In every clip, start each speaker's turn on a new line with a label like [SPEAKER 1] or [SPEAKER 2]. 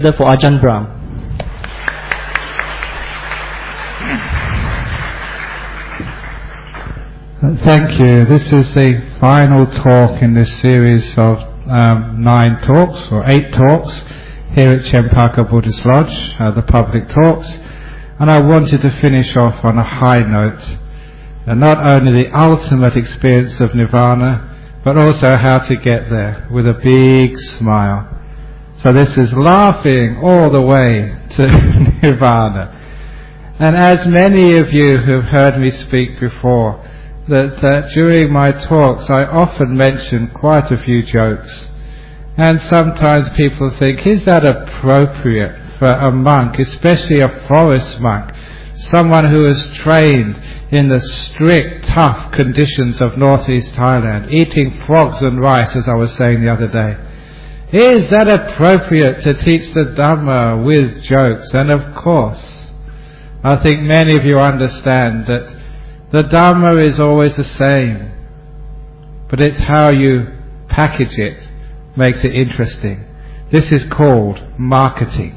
[SPEAKER 1] together for Ajahn Brahm.
[SPEAKER 2] Thank you. This is the final talk in this series of 9 talks, or 8 talks, here at Chempaka Buddhist Lodge, the public talks. And I wanted to finish off on a high note, and not only the ultimate experience of Nirvana, but also how to get there with a big smile. So this is laughing all the way to Nirvana. And as many of you who've heard me speak before, that during my talks I often mention quite a few jokes. And sometimes people think, is that appropriate for a monk, especially a forest monk, someone who is trained in the strict, tough conditions of northeast Thailand, eating frogs and rice, as I was saying the other day? Is that appropriate to teach the Dhamma with jokes? And of course, I think many of you understand that the Dhamma is always the same, but it's how you package it makes it interesting. This is called marketing.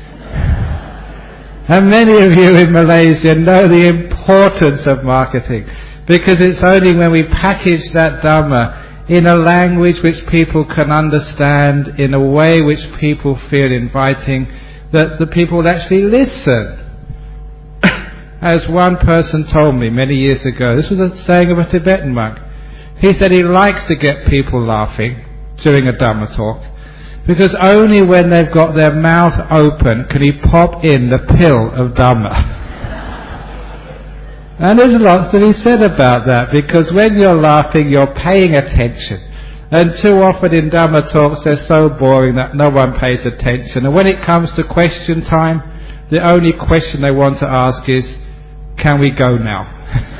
[SPEAKER 2] And many of you in Malaysia know the importance of marketing, because it's only when we package that Dhamma in a language which people can understand, in a way which people feel inviting, that the people will actually listen. As one person told me many years ago, this was a saying of a Tibetan monk. He said he likes to get people laughing during a Dhamma talk, because only when they've got their mouth open can he pop in the pill of Dhamma. And there's lots to be said about that, because when you're laughing, you're paying attention. And too often in Dhamma talks, they're so boring that no one pays attention. And when it comes to question time, the only question they want to ask is, can we go now?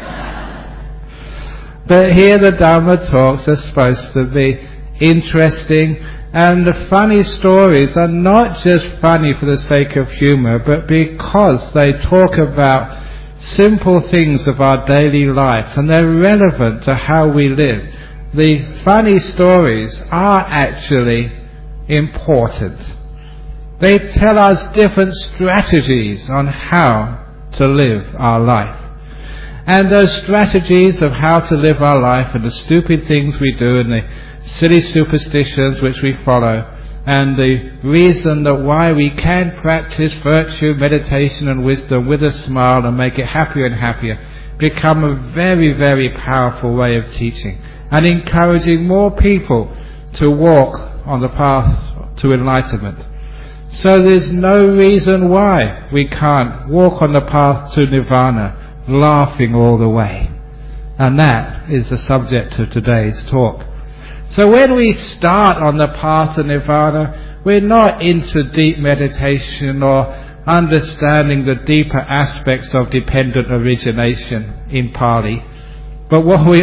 [SPEAKER 2] But here the Dhamma talks are supposed to be interesting, and the funny stories are not just funny for the sake of humour, but because they talk about simple things of our daily life and they're relevant to how we live. The funny stories are actually important. They tell us different strategies on how to live our life. And those strategies of how to live our life, and the stupid things we do, and the silly superstitions which we follow, and the reason that why we can practice virtue, meditation and wisdom with a smile and make it happier and happier, become a very, very powerful way of teaching and encouraging more people to walk on the path to enlightenment. So there's no reason why we can't walk on the path to Nirvana laughing all the way. And that is the subject of today's talk. So when we start on the path to Nirvana, we're not into deep meditation or understanding the deeper aspects of dependent origination in Pali. But what we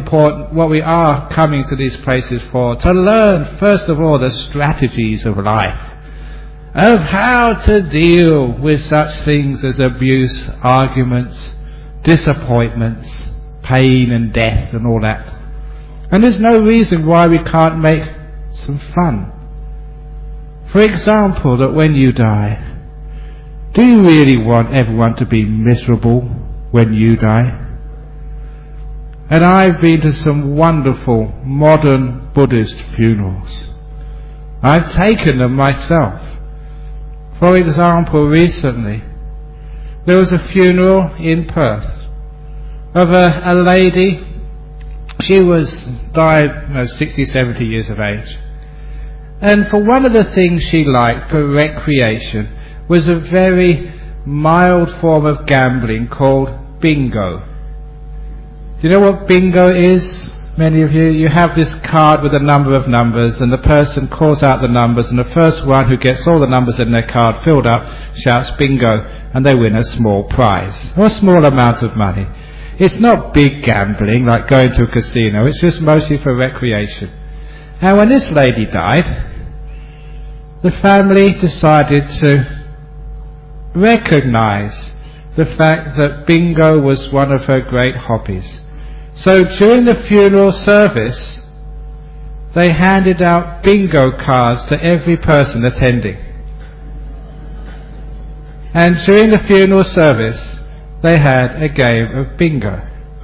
[SPEAKER 2] are coming to these places for, to learn first of all the strategies of life, of how to deal with such things as abuse, arguments, disappointments, pain and death and all that. And there's no reason why we can't make some fun. For example, that when you die, do you really want everyone to be miserable when you die? And I've been to some wonderful modern Buddhist funerals. I've taken them myself. For example, recently, there was a funeral in Perth of a lady. She died 60, 70 years of age. And for one of the things she liked for recreation was a very mild form of gambling called bingo. Do you know what bingo is? Many of you, you have this card with a number of numbers, and the person calls out the numbers, and the first one who gets all the numbers in their card filled up shouts bingo, and they win a small prize, or a small amount of money. It's not big gambling like going to a casino, it's just mostly for recreation. And when this lady died, the family decided to recognise the fact that bingo was one of her great hobbies. So during the funeral service, they handed out bingo cards to every person attending. And during the funeral service, they had a game of bingo.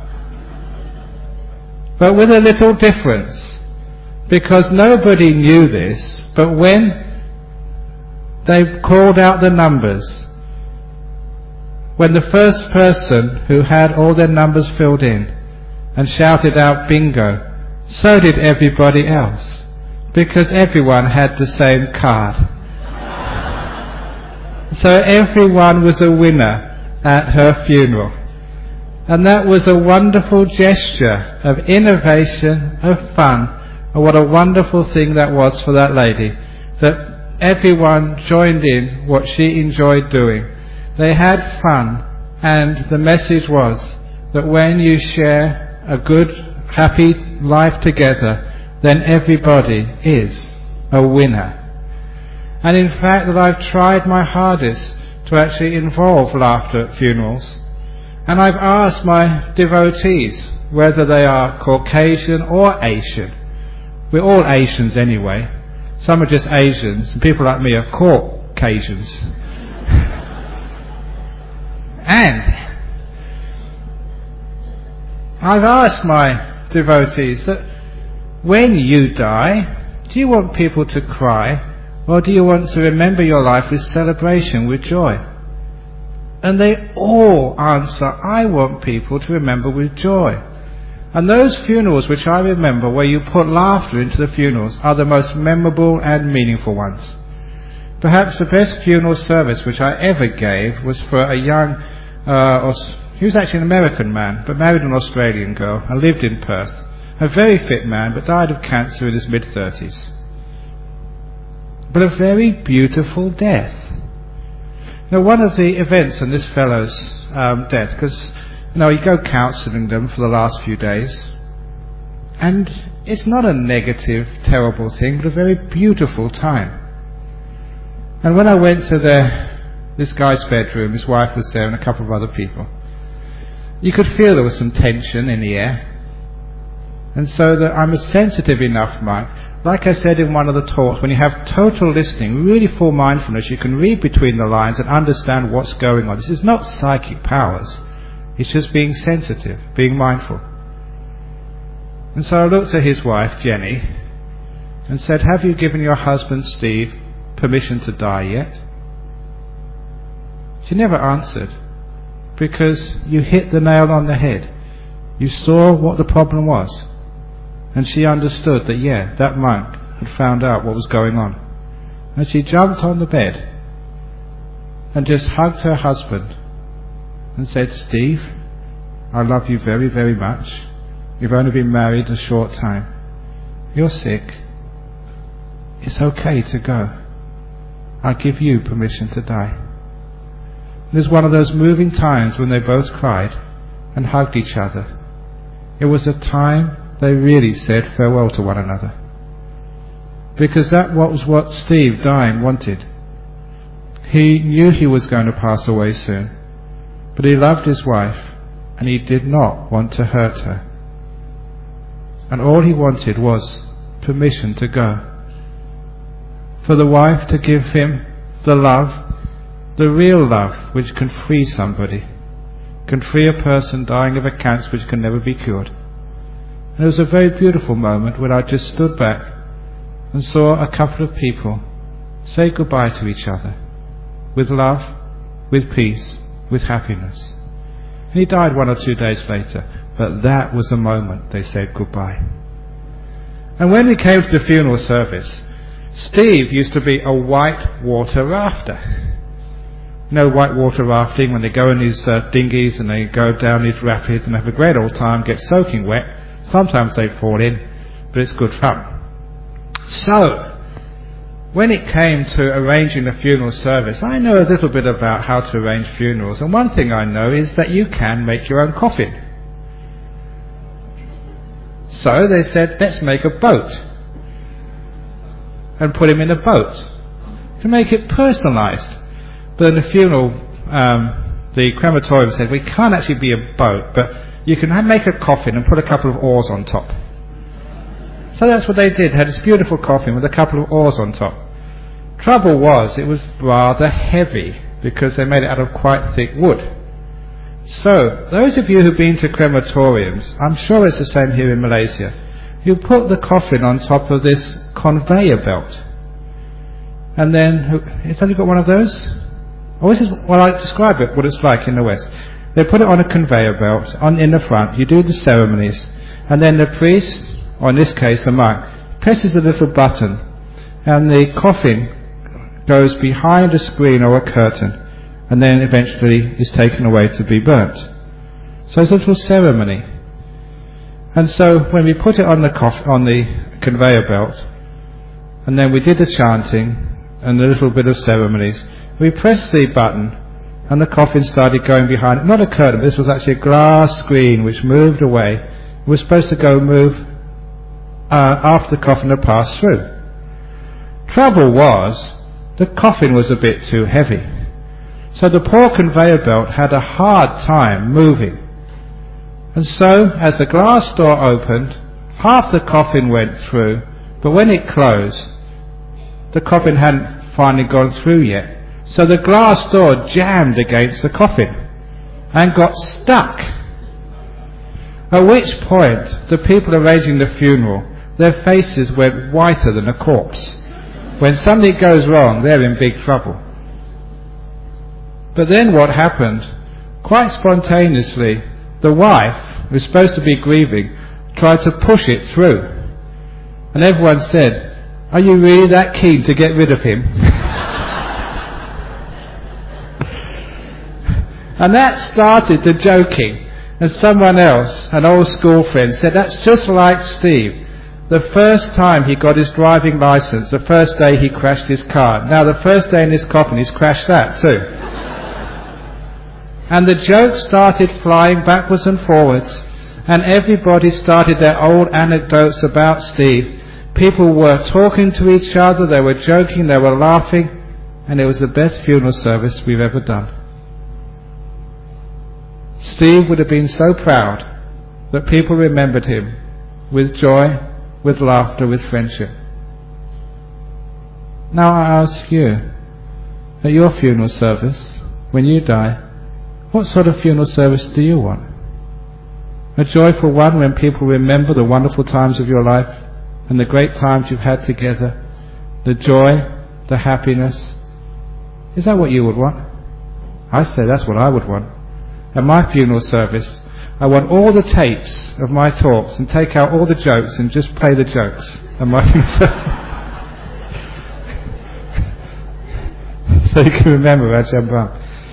[SPEAKER 2] But with a little difference, because nobody knew this, but when they called out the numbers, when the first person who had all their numbers filled in and shouted out bingo, so did everybody else, because everyone had the same card. So everyone was a winner at her funeral. And that was a wonderful gesture of innovation, of fun, and what a wonderful thing that was for that lady, that everyone joined in what she enjoyed doing. They had fun, and the message was that when you share a good, happy life together, then everybody is a winner. And in fact, that I've tried my hardest to actually involve laughter at funerals. And I've asked my devotees, whether they are Caucasian or Asian. We're all Asians anyway. Some are just Asians, and people like me are Caucasians. And I've asked my devotees that when you die, do you want people to cry, or do you want to remember your life with celebration, with joy? And they all answer, I want people to remember with joy. And those funerals which I remember, where you put laughter into the funerals, are the most memorable and meaningful ones. Perhaps the best funeral service which I ever gave was for a young, he was actually an American man, but married an Australian girl and lived in Perth. A very fit man, but died of cancer in his mid-30s. But a very beautiful death. Now, one of the events in this fellow's death, because you go counselling them for the last few days, and it's not a negative, terrible thing, but a very beautiful time. And when I went to this guy's bedroom, his wife was there and a couple of other people, you could feel there was some tension in the air. And so that I'm a sensitive enough mind. Like I said in one of the talks, when you have total listening, really full mindfulness, you can read between the lines and understand what's going on. This is not psychic powers. It's just being sensitive, being mindful. And so I looked at his wife, Jenny, and said, have you given your husband, Steve, permission to die yet? She never answered, because you hit the nail on the head. You saw what the problem was. And she understood that, that monk had found out what was going on. And she jumped on the bed and just hugged her husband and said, Steve, I love you very, very much. You've only been married a short time. You're sick. It's okay to go. I give you permission to die. It was one of those moving times when they both cried and hugged each other. It was a time they really said farewell to one another. Because that was what Steve, dying, wanted. He knew he was going to pass away soon, but he loved his wife, and he did not want to hurt her. And all he wanted was permission to go. For the wife to give him the love, the real love, which can free somebody, can free a person dying of a cancer which can never be cured. And it was a very beautiful moment when I just stood back and saw a couple of people say goodbye to each other, with love, with peace, with happiness. And he died 1 or 2 days later, but that was the moment they said goodbye. And when we came to the funeral service, Steve used to be a white water rafter. You know, white water rafting, when they go in these dinghies and they go down these rapids and have a great old time, get soaking wet. Sometimes they fall in, but it's good fun. So, when it came to arranging a funeral service, I know a little bit about how to arrange funerals, and one thing I know is that you can make your own coffin. So they said, let's make a boat and put him in a boat to make it personalised. But in the funeral, the crematorium said, we can't actually be a boat, but you can make a coffin and put a couple of oars on top. So that's what they did. They had this beautiful coffin with a couple of oars on top. Trouble was, it was rather heavy. because they made it out of quite thick wood. So, those of you who've been to crematoriums, I'm sure it's the same here in Malaysia, you put the coffin on top of this conveyor belt. And then, has anybody got one of those? Oh, this is what I describe it, what it's like in the West. They put it on a conveyor belt in the front, you do the ceremonies, and then the priest, or in this case the monk, presses a little button, and the coffin goes behind a screen or a curtain, and then eventually is taken away to be burnt. So it's a little ceremony. And so when we put it on the conveyor belt, and then we did the chanting and a little bit of ceremonies, we pressed the button and the coffin started going behind it. Not a curtain, but this was actually a glass screen which moved away. It was supposed to move after the coffin had passed through. Trouble was, the coffin was a bit too heavy. So the poor conveyor belt had a hard time moving. And so, as the glass door opened, half the coffin went through, but when it closed, the coffin hadn't finally gone through yet. So the glass door jammed against the coffin and got stuck. At which point, the people arranging the funeral, their faces went whiter than a corpse. When something goes wrong, they're in big trouble. But then what happened? Quite spontaneously, the wife, who was supposed to be grieving, tried to push it through. And everyone said, "Are you really that keen to get rid of him?" And that started the joking. And someone else, an old school friend, said, "That's just like Steve. The first time he got his driving license, the first day he crashed his car. Now the first day in his coffin, he's crashed that too." And the jokes started flying backwards and forwards, and everybody started their old anecdotes about Steve. People were talking to each other, they were joking, they were laughing, and it was the best funeral service we've ever done. Steve would have been so proud that people remembered him with joy, with laughter, with friendship. Now I ask you, at your funeral service, when you die, what sort of funeral service do you want? A joyful one when people remember the wonderful times of your life and the great times you've had together, the joy, the happiness. Is that what you would want? I say that's what I would want. At my funeral service, I want all the tapes of my talks and take out all the jokes and just play the jokes at my funeral service. So you can remember Ajahn Brahm.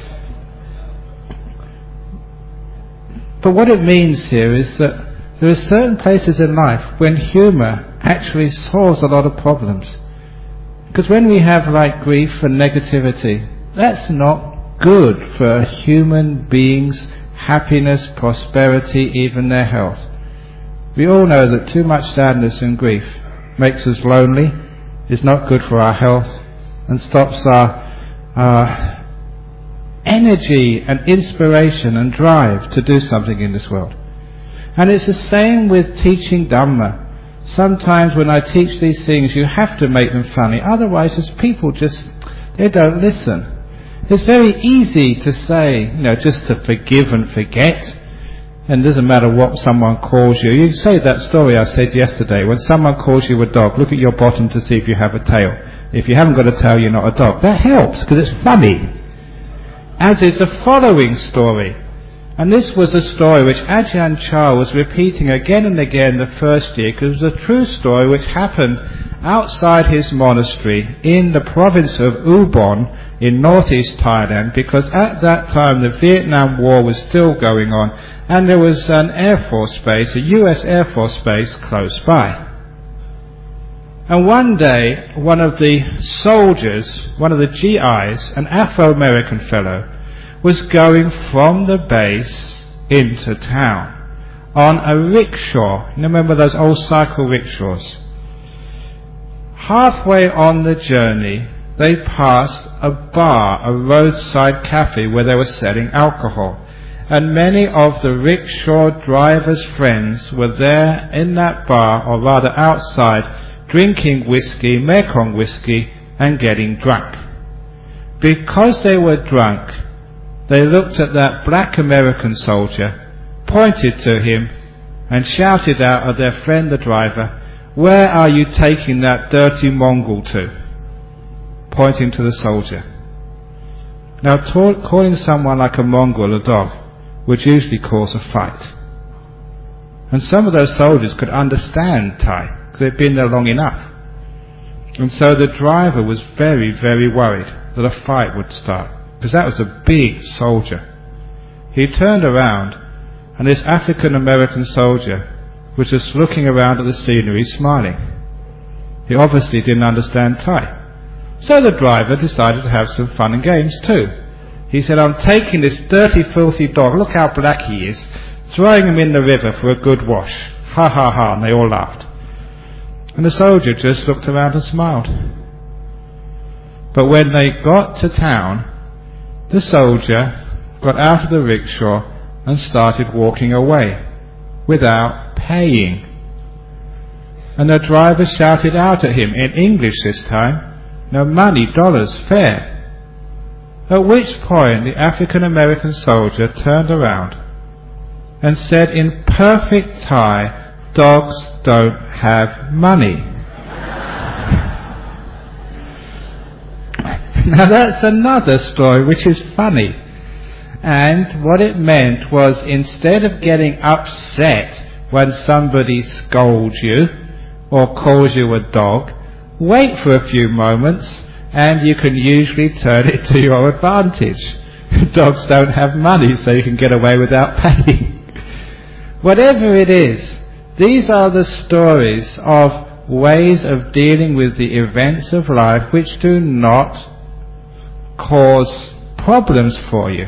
[SPEAKER 2] But what it means here is that there are certain places in life when humour actually solves a lot of problems. Because when we have like grief and negativity, that's not good for a human being's happiness, prosperity, even their health. We all know that too much sadness and grief makes us lonely, is not good for our health, and stops our energy and inspiration and drive to do something in this world. And it's the same with teaching Dhamma. Sometimes when I teach these things, you have to make them funny. Otherwise, as people they don't listen. It's very easy to say, just to forgive and forget. And it doesn't matter what someone calls you. You say that story I said yesterday. When someone calls you a dog, look at your bottom to see if you have a tail. If you haven't got a tail, you're not a dog. That helps because it's funny. As is the following story. And this was a story which Ajahn Chah was repeating again and again the first year, because it was a true story which happened outside his monastery in the province of Ubon in northeast Thailand, because at that time the Vietnam War was still going on and there was an Air Force base, a US Air Force base close by. And one day, one of the soldiers, one of the GIs, an Afro-American fellow, was going from the base into town on a rickshaw. You remember those old cycle rickshaws? Halfway on the journey, they passed a bar, a roadside cafe where they were selling alcohol. And many of the rickshaw drivers' friends were there in that bar, or rather outside, drinking whiskey, Mekong whiskey, and getting drunk. because they were drunk, they looked at that black American soldier, pointed to him, and shouted out at their friend the driver, "Where are you taking that dirty Mongol to?" Pointing to the soldier. Now, calling someone like a Mongol a dog would usually cause a fight. And some of those soldiers could understand Thai, because they'd been there long enough. And so the driver was very, very worried that a fight would start, because that was a big soldier. He turned around, and this African American soldier was just looking around at the scenery, smiling. He obviously didn't understand Thai. So the driver decided to have some fun and games too. He said, "I'm taking this dirty, filthy dog, look how black he is, throwing him in the river for a good wash." Ha ha ha, and they all laughed. And the soldier just looked around and smiled. But when they got to town, the soldier got out of the rickshaw and started walking away without paying. And the driver shouted out at him in English this time, "No money, dollars, fare." At which point the African American soldier turned around and said in perfect Thai, "Dogs don't have money." Now that's another story which is funny. And what it meant was, instead of getting upset when somebody scolds you or calls you a dog, wait for a few moments and you can usually turn it to your advantage. Dogs don't have money, so you can get away without paying. Whatever it is, these are the stories of ways of dealing with the events of life which do not cause problems for you.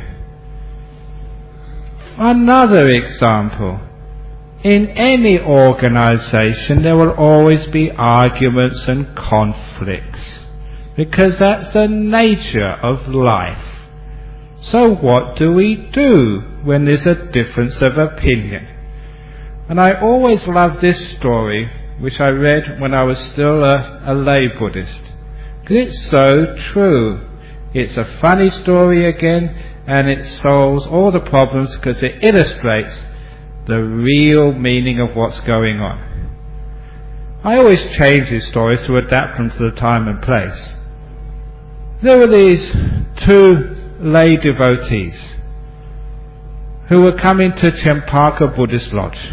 [SPEAKER 2] Another example. In any organization there will always be arguments and conflicts, because that's the nature of life. So what do we do when there's a difference of opinion? And I always love this story, which I read when I was still a lay Buddhist, because it's so true. It's a funny story again, and it solves all the problems because it illustrates the real meaning of what's going on. I always change these stories to adapt them to the time and place. There were these two lay devotees who were coming to Chempaka Buddhist Lodge.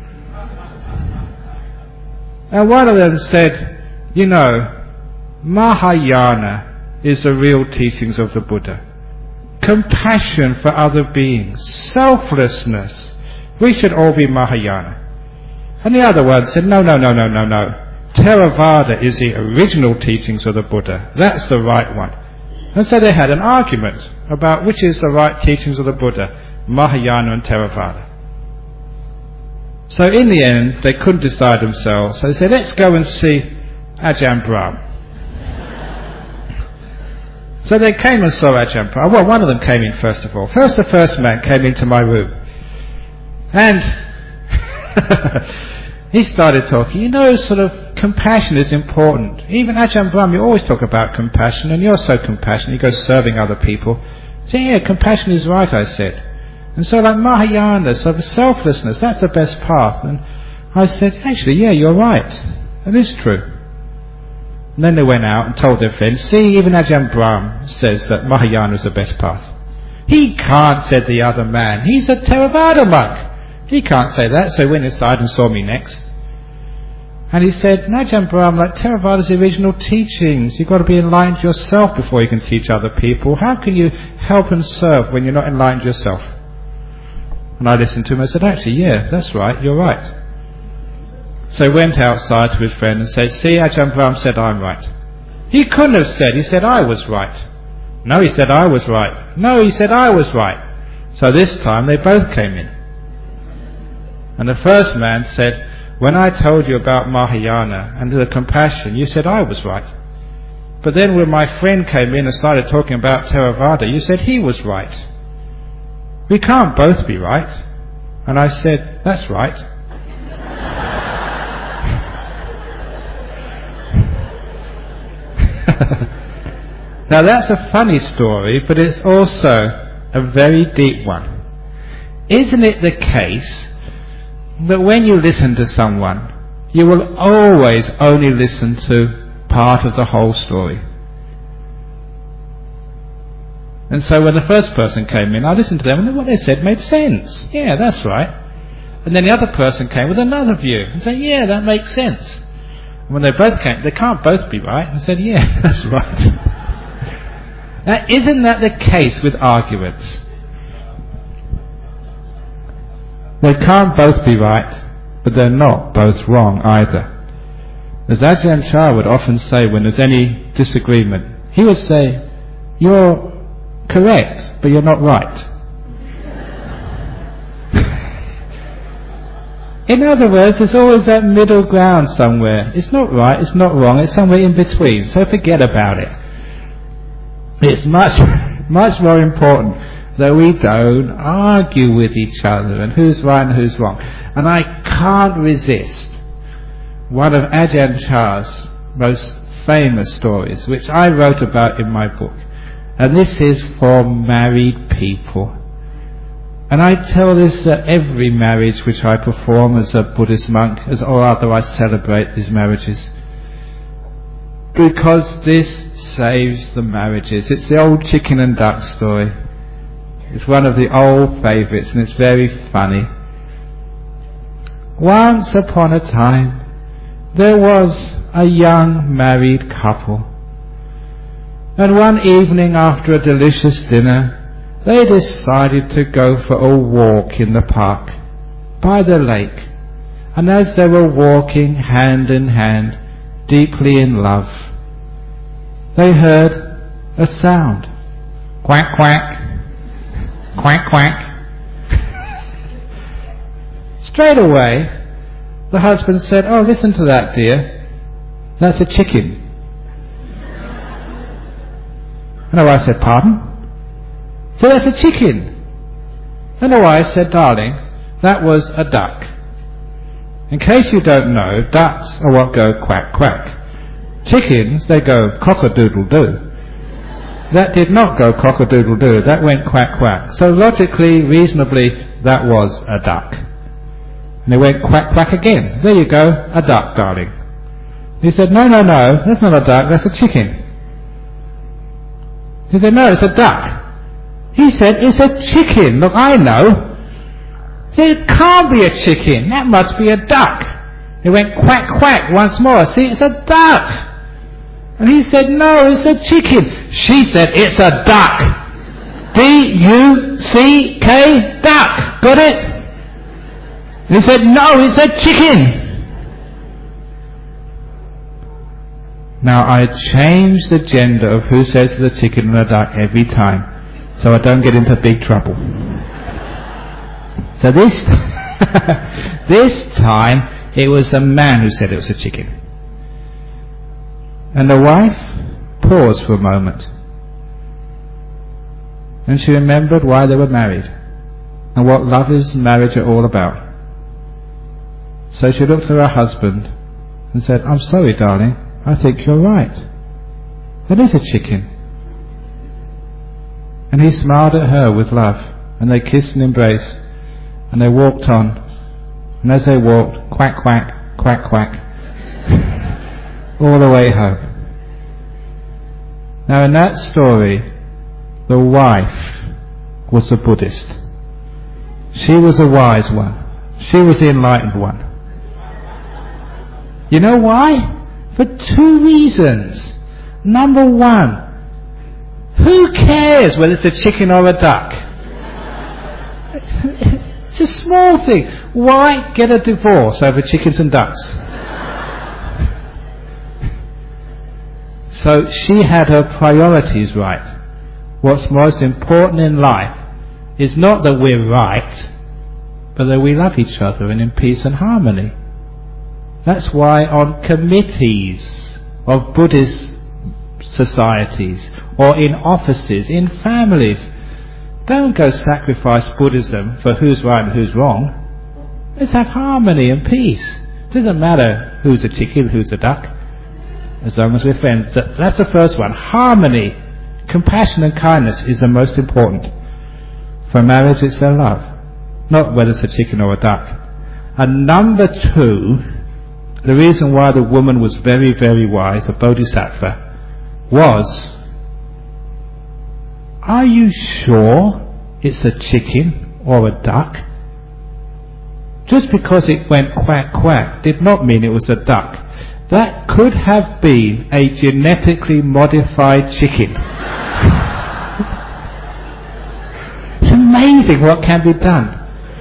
[SPEAKER 2] And one of them said, "You know, Mahayana is the real teachings of the Buddha. Compassion for other beings, selflessness. We should all be Mahayana." And the other one said, No. Theravada is the original teachings of the Buddha. That's the right one. And so they had an argument about which is the right teachings of the Buddha, Mahayana and Theravada. So in the end, they couldn't decide themselves. So they said, "Let's go and see Ajahn Brahm." So they came and saw Ajahn Brahm. Well, one of them came in first of all. The first man came into my room. And he started talking. "You know, sort of compassion is important. Even Ajahn Brahm, you always talk about compassion, and you're so compassionate. You go serving other people." So yeah, compassion is right, I said. And so like Mahayana, so the selflessness, that's the best path. And I said, "Actually, yeah, you're right. It is true." And then they went out and told their friends, "See, even Ajahn Brahm says that Mahayana is the best path." "He can't," said the other man. "He's a Theravada monk. He can't say that." So he went inside and saw me next. And he said, "Ajahn Brahm, like Theravada's original teachings, you've got to be enlightened yourself before you can teach other people. How can you help and serve when you're not enlightened yourself?" And I listened to him and said, "Actually, yeah, that's right, you're right." So he went outside to his friend and said, "See, Ajahn Brahm said I'm right." He couldn't have said, he said I was right. No, he said I was right. No, he said I was right. So this time they both came in. And the first man said, "When I told you about Mahayana and the compassion, you said I was right. But then when my friend came in and started talking about Theravada, you said he was right. We can't both be right." And I said, "That's right." Now that's a funny story, but it's also a very deep one. Isn't it the case that when you listen to someone, you will always only listen to part of the whole story? And so when the first person came in, I listened to them and what they said made sense. Yeah, that's right. And then the other person came with another view and said, yeah, that makes sense. And when they both came, they can't both be right, and said, yeah, that's right. Now, isn't that the case with arguments? They can't both be right, but they're not both wrong either. As Ajahn Chah would often say when there's any disagreement, he would say, you're correct, but you're not right. In other words, there's always that middle ground somewhere. It's not right, it's not wrong, it's somewhere in between, so forget about it. It's much more important that we don't argue with each other and who's right and who's wrong. And I can't resist one of Ajahn Chah's most famous stories, which I wrote about in my book. And this is for married people. And I tell this at every marriage which I perform as a Buddhist monk, or rather I celebrate these marriages. Because this saves the marriages. It's the old chicken and duck story. It's one of the old favourites and it's very funny. Once upon a time, there was a young married couple. And one evening after a delicious dinner, they decided to go for a walk in the park by the lake. And as they were walking hand in hand, deeply in love, they heard a sound. Quack, quack. Quack, quack. Straight away, the husband said, oh, listen to that, dear. That's a chicken. And the wife said, pardon? So that's a chicken. And the wife said, darling, that was a duck. In case you don't know, ducks are what go quack, quack. Chickens, they go cock-a-doodle-doo. That did not go cock-a-doodle-doo, that went quack, quack. So logically, reasonably, that was a duck. And it went quack, quack again. There you go, a duck, darling. He said, no, that's not a duck, that's a chicken. He said, no, it's a duck. He said, it's a chicken. Look, I know. He said, it can't be a chicken. That must be a duck. It went quack, quack once more. See, it's a duck. And he said, no, it's a chicken. She said, it's a duck. D-U-C-K, duck. Got it? And he said, no, it's a chicken. Now, I change the gender of who says it's a chicken and a duck every time, so I don't get into big trouble. So this time, it was the man who said it was a chicken. And the wife paused for a moment. And she remembered why they were married and what love is and marriage are all about. So she looked at her husband and said, I'm sorry, darling, I think you're right. That is a chicken. And he smiled at her with love, and they kissed and embraced, and they walked on. And as they walked, quack, quack, quack, quack, all the way home. Now in that story, the wife was a Buddhist. She was a wise one. She was the enlightened one. You know why? For two reasons. Number one, who cares whether it's a chicken or a duck? It's a small thing. Why get a divorce over chickens and ducks? So she had her priorities right. What's most important in life is not that we're right, but that we love each other and in peace and harmony. That's why on committees of Buddhist societies or in offices, in families, don't go sacrifice Buddhism for who's right and who's wrong. Let's have harmony and peace. It doesn't matter who's a chicken, who's a duck, as long as we're friends. That's the first one. Harmony Compassion and kindness is the most important. For marriage, it's their love, not whether it's a chicken or a duck. And number 2, the reason why the woman was very, very wise, a bodhisattva, was, are you sure it's a chicken or a duck? Just because it went quack quack did not mean it was a duck. That could have been a genetically modified chicken. It's amazing what can be done.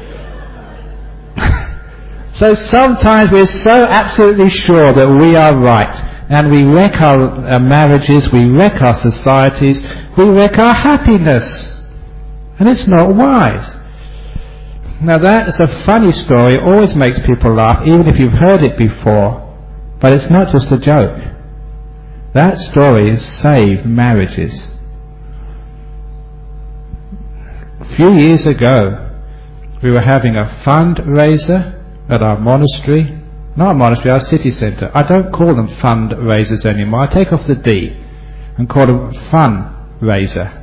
[SPEAKER 2] So sometimes we're so absolutely sure that we are right, and we wreck our marriages, we wreck our societies, we wreck our happiness, and it's not wise. Now that is a funny story. It always makes people laugh, even if you've heard it before. But it's not just a joke. That story has saved marriages. A few years ago, we were having a fundraiser at our monastery. Not a monastery, our city centre. I don't call them fundraisers anymore. I take off the D and call them fundraiser.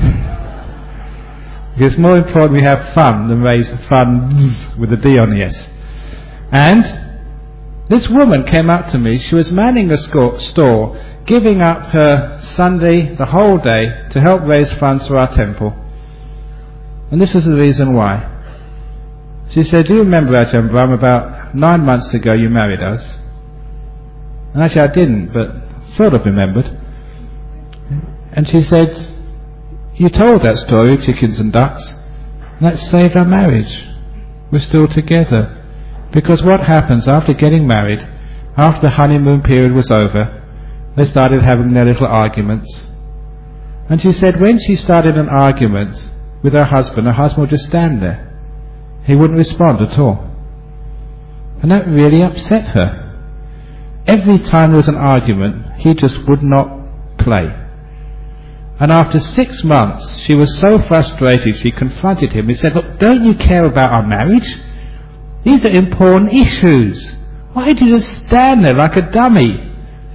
[SPEAKER 2] Because it's more important we have fun than raise funds with a D on the S. And this woman came up to me. She was manning a store, giving up her Sunday, the whole day, to help raise funds for our temple. And this is the reason why. She said, do you remember, Ajahn Brahm, about 9 months ago you married us? And actually I didn't, but sort of remembered. And she said, you told that story of chickens and ducks, and that saved our marriage. We're still together. Because what happens after getting married, after the honeymoon period was over, they started having their little arguments. And she said when she started an argument with her husband would just stand there. He wouldn't respond at all. And that really upset her. Every time there was an argument, he just would not play. And after 6 months, she was so frustrated, she confronted him and said, look, don't you care about our marriage? These are important issues. Why do you just stand there like a dummy?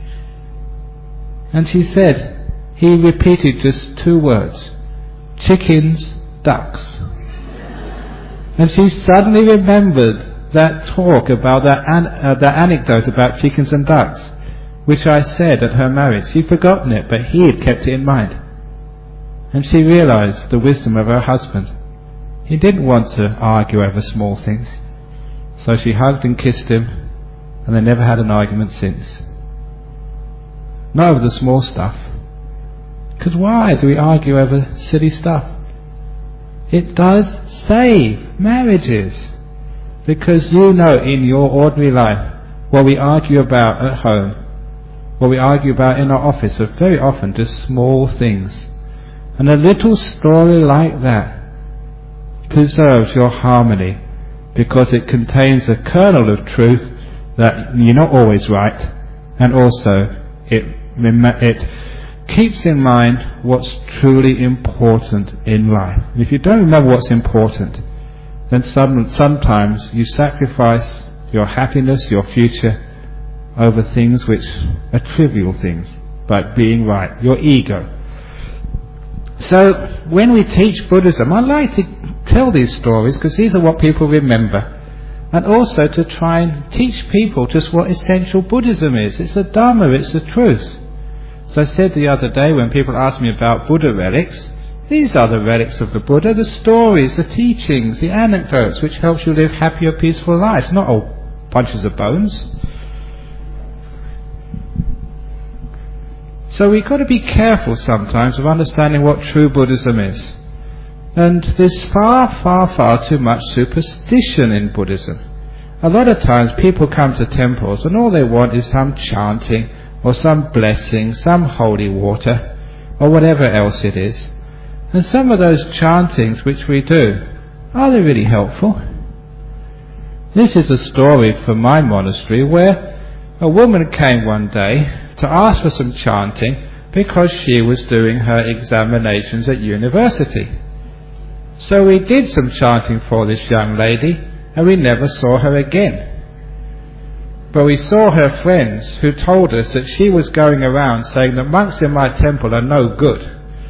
[SPEAKER 2] And she said, he repeated just 2 words, chickens, ducks. And she suddenly remembered that talk about that anecdote about chickens and ducks, which I said at her marriage. She'd forgotten it, but he had kept it in mind. And she realized the wisdom of her husband. He didn't want to argue over small things. So she hugged and kissed him, and they never had an argument since. Not over the small stuff. Because why do we argue over silly stuff? It does save marriages. Because you know in your ordinary life, what we argue about at home, what we argue about in our office are very often just small things. And a little story like that preserves your harmony, because it contains a kernel of truth that you're not always right, and also it keeps in mind what's truly important in life. If you don't remember what's important, then sometimes you sacrifice your happiness, your future, over things which are trivial things, like being right, your ego. So when we teach Buddhism, I like to tell these stories because these are what people remember, and also to try and teach people just what essential Buddhism is. It's the Dharma, it's the truth. So I said the other day when people asked me about Buddha relics, these are the relics of the Buddha, the stories, the teachings, the anecdotes which helps you live happier, peaceful lives, not all bunches of bones. So we've got to be careful sometimes of understanding what true Buddhism is. And there's far too much superstition in Buddhism. A lot of times people come to temples and all they want is some chanting or some blessing, some holy water or whatever else it is. And some of those chantings which we do, are they really helpful? This is a story from my monastery where a woman came one day to ask for some chanting because she was doing her examinations at university. So we did some chanting for this young lady and we never saw her again. But we saw her friends who told us that she was going around saying that monks in my temple are no good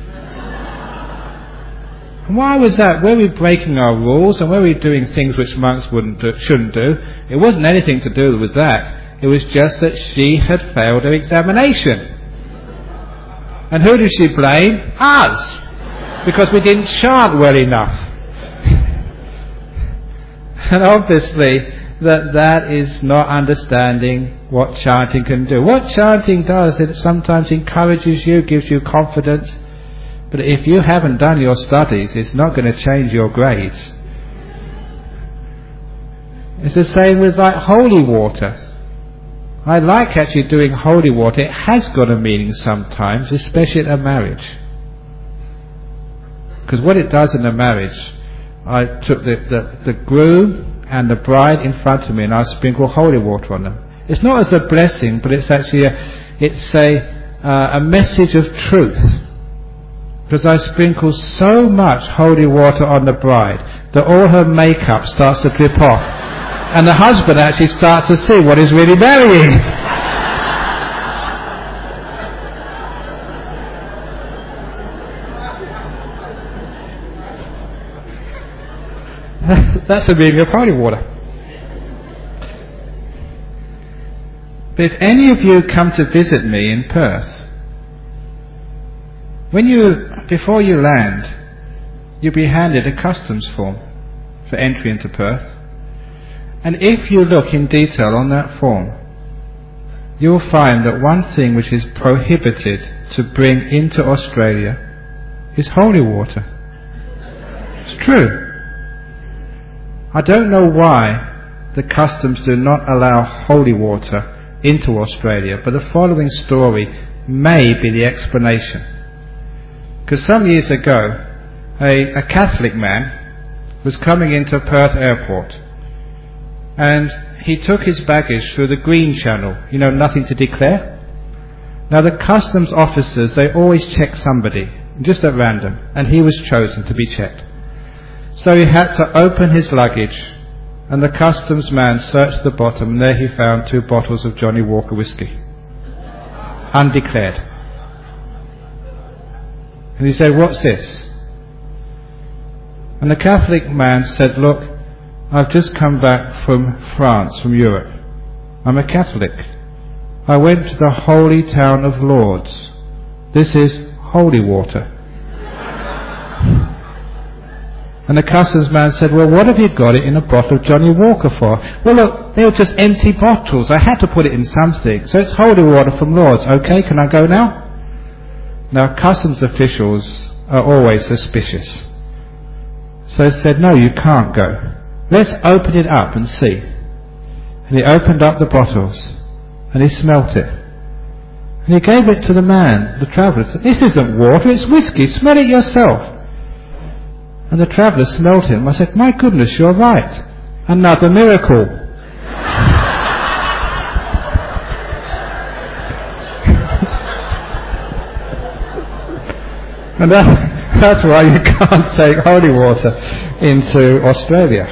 [SPEAKER 2] And why was that? Were we breaking our rules, and were we doing things which monks shouldn't do? It wasn't anything to do with that. It was just that she had failed her examination. And who did she blame? Us! Because we didn't chant well enough. And obviously that is not understanding what chanting can do. What chanting does, it sometimes encourages you, gives you confidence. But if you haven't done your studies, it's not going to change your grades. It's the same with like holy water. I like actually doing holy water. It has got a meaning sometimes, especially at a marriage. Because what it does in a marriage, I took the groom and the bride in front of me and I sprinkle holy water on them. It's not as a blessing, but it's actually a message of truth. Because I sprinkle so much holy water on the bride that all her makeup starts to drip off. And the husband actually starts to see what he's really marrying. That's the meaning of holy water. But if any of you come to visit me in Perth, before you land, you'll be handed a customs form for entry into Perth. And if you look in detail on that form, you'll find that one thing which is prohibited to bring into Australia is holy water. It's true. I don't know why the customs do not allow holy water into Australia, but the following story may be the explanation. Because some years ago, a Catholic man was coming into Perth Airport, and he took his baggage through the Green Channel, nothing to declare. Now the customs officers, they always check somebody, just at random, and he was chosen to be checked. So he had to open his luggage, and the customs man searched the bottom, and there he found 2 bottles of Johnnie Walker whiskey, undeclared. And he said, "What's this?" And the Catholic man said, "Look, I've just come back from France, from Europe. I'm a Catholic. I went to the holy town of Lourdes. This is holy water." And the customs man said, "Well, what have you got it in a bottle of Johnnie Walker for?" "Well, look, they were just empty bottles. I had to put it in something. So it's holy water from Lourdes. Okay, can I go now?" Now, customs officials are always suspicious. So he said, "No, you can't go. Let's open it up and see." And he opened up the bottles, and he smelt it. And he gave it to the man, the traveller. Said, "This isn't water, it's whiskey. Smell it yourself." And the traveller smelled him. I said, "My goodness, you're right. Another miracle." And that's why you can't take holy water into Australia.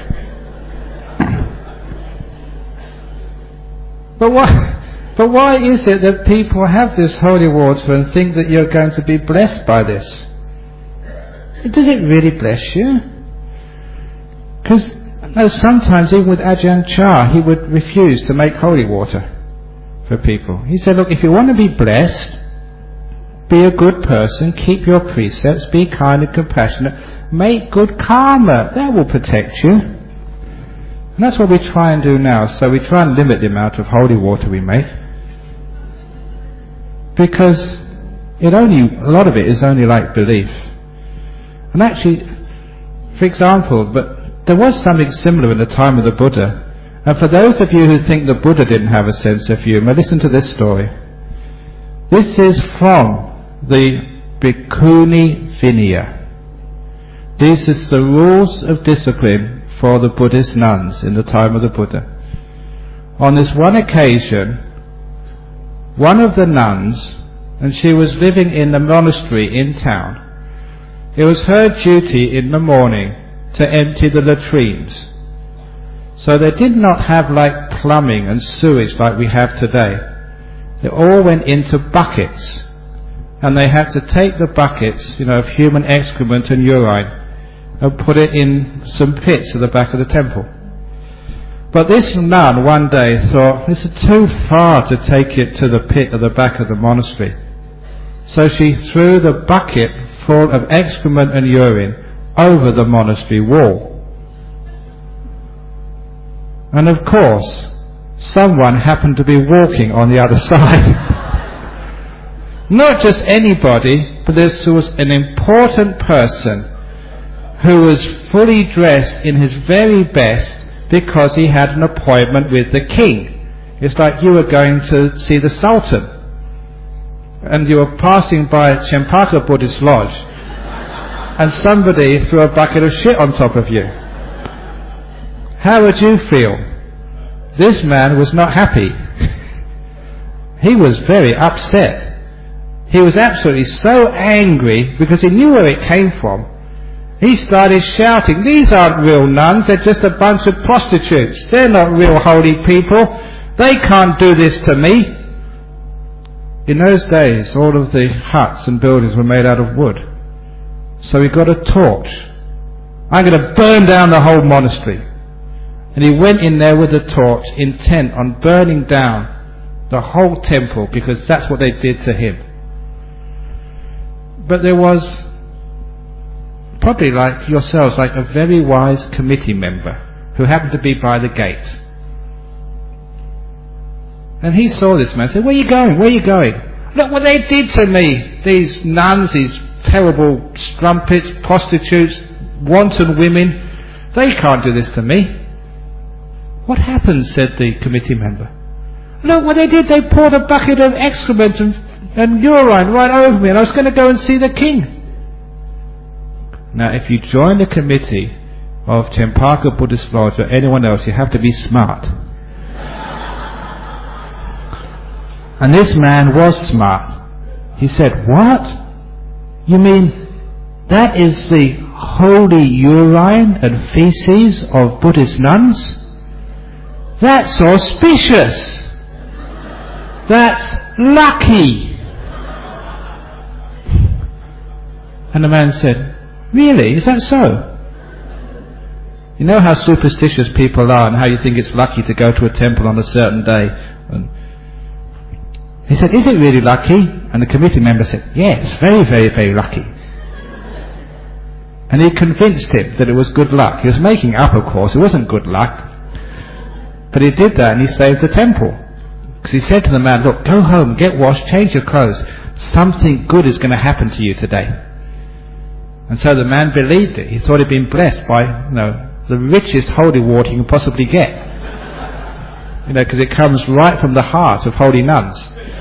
[SPEAKER 2] But why is it that people have this holy water and think that you're going to be blessed by this? Does it really bless you? Because sometimes even with Ajahn Chah, he would refuse to make holy water for people. He said, "Look, if you want to be blessed, be a good person, keep your precepts, be kind and compassionate, make good karma. That will protect you." And that's what we try and do now. So we try and limit the amount of holy water we make, because a lot of it is only like belief. And actually, for example, but there was something similar in the time of the Buddha. And for those of you who think the Buddha didn't have a sense of humour, listen to this story. This is from the Bhikkhuni Vinaya. These are the rules of discipline for the Buddhist nuns in the time of the Buddha. On this one occasion, one of the nuns, and she was living in the monastery in town, it was her duty in the morning to empty the latrines. So they did not have like plumbing and sewage like we have today. They all went into buckets, and they had to take the buckets, of human excrement and urine, and put it in some pits at the back of the temple. But this nun one day thought, this is too far to take it to the pit at the back of the monastery. So she threw the bucket full of excrement and urine over the monastery wall. And of course, someone happened to be walking on the other side. Not just anybody, but this was an important person who was fully dressed in his very best because he had an appointment with the king. It's like you were going to see the Sultan and you were passing by Chempaka Buddhist Lodge and somebody threw a bucket of shit on top of you. How would you feel? This man was not happy. He was very upset. He was absolutely so angry because he knew where it came from. He started shouting, these aren't real nuns, they're just a bunch of prostitutes. They're not real holy people. They can't do this to me. In those days, all of the huts and buildings were made out of wood. So he got a torch. I'm going to burn down the whole monastery. And he went in there with a torch, intent on burning down the whole temple, because that's what they did to him. But there was, probably like yourselves, like a very wise committee member who happened to be by the gate. And he saw this man and said, where are you going? Where are you going? Look what they did to me. These nuns, these terrible strumpets, prostitutes, wanton women. They can't do this to me. What happened? Said the committee member. Look what they did. They poured a bucket of excrement and urine right over me, and I was going to go and see the king. Now, if you join the committee of Chempaka Buddhist Lodge or anyone else, you have to be smart. And this man was smart. He said, what? You mean that is the holy urine and feces of Buddhist nuns? That's auspicious. That's lucky. And the man said, really? Is that so? You know how superstitious people are and how you think it's lucky to go to a temple on a certain day. And he said, is it really lucky? And the committee member said, yes, very, very, very lucky. And he convinced him that it was good luck. He was making up, of course. It wasn't good luck. But he did that and he saved the temple. Because he said to the man, look, go home, get washed, change your clothes. Something good is going to happen to you today. And so the man believed it. He thought he'd been blessed by, the richest holy water you can possibly get. Because it comes right from the heart of holy nuns.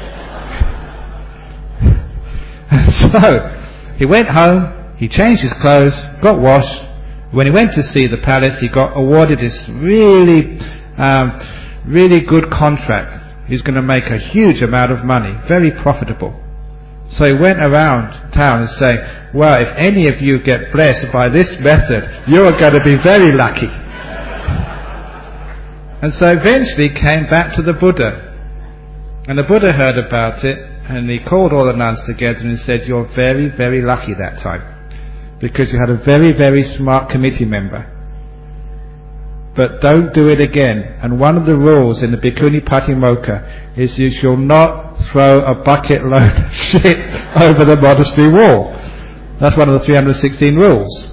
[SPEAKER 2] And so he went home, he changed his clothes, got washed. When he went to see the palace, he got awarded this really good contract. He's going to make a huge amount of money, very profitable. So he went around town and saying, well, if any of you get blessed by this method, you're going to be very lucky. And so eventually he came back to the Buddha. And the Buddha heard about it, and he called all the nuns together and he said, you're very, very lucky that time, because you had a very, very smart committee member. But don't do it again. And one of the rules in the Bhikkhuni Patimokkha is you shall not throw a bucket load of shit over the monastery wall. That's one of the 316 rules.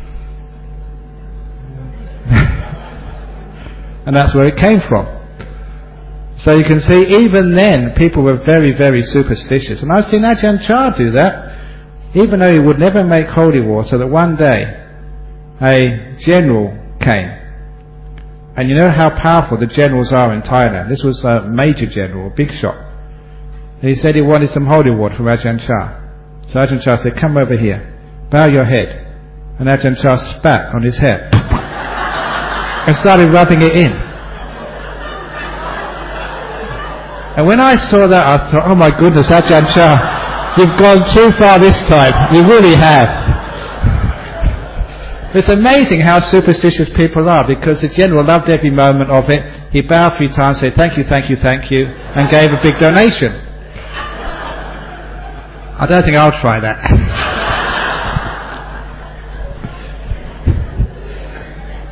[SPEAKER 2] And that's where it came from. So you can see, even then, people were very, very superstitious. And I've seen Ajahn Chah do that, even though he would never make holy water, that one day a general came. And you know how powerful the generals are in Thailand. This was a major general, a big shot. And he said he wanted some holy water from Ajahn Chah. So Ajahn Chah said, come over here, bow your head. And Ajahn Chah spat on his head and started rubbing it in. And when I saw that, I thought, oh my goodness, Ajahn Chah, you've gone too far this time. You really have. It's amazing how superstitious people are, because the general loved every moment of it. He bowed 3 times, said thank you, thank you, thank you, and gave a big donation. I don't think I'll try that.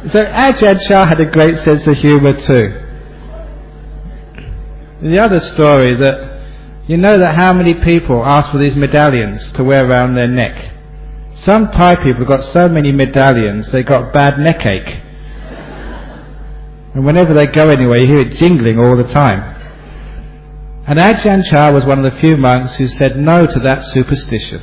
[SPEAKER 2] So Ajahn Chah had a great sense of humour too. The other story that, you know that how many people ask for these medallions to wear around their neck? Some Thai people have got so many medallions they got bad neck ache. And whenever they go anywhere you hear it jingling all the time. And Ajahn Chah was one of the few monks who said no to that superstition.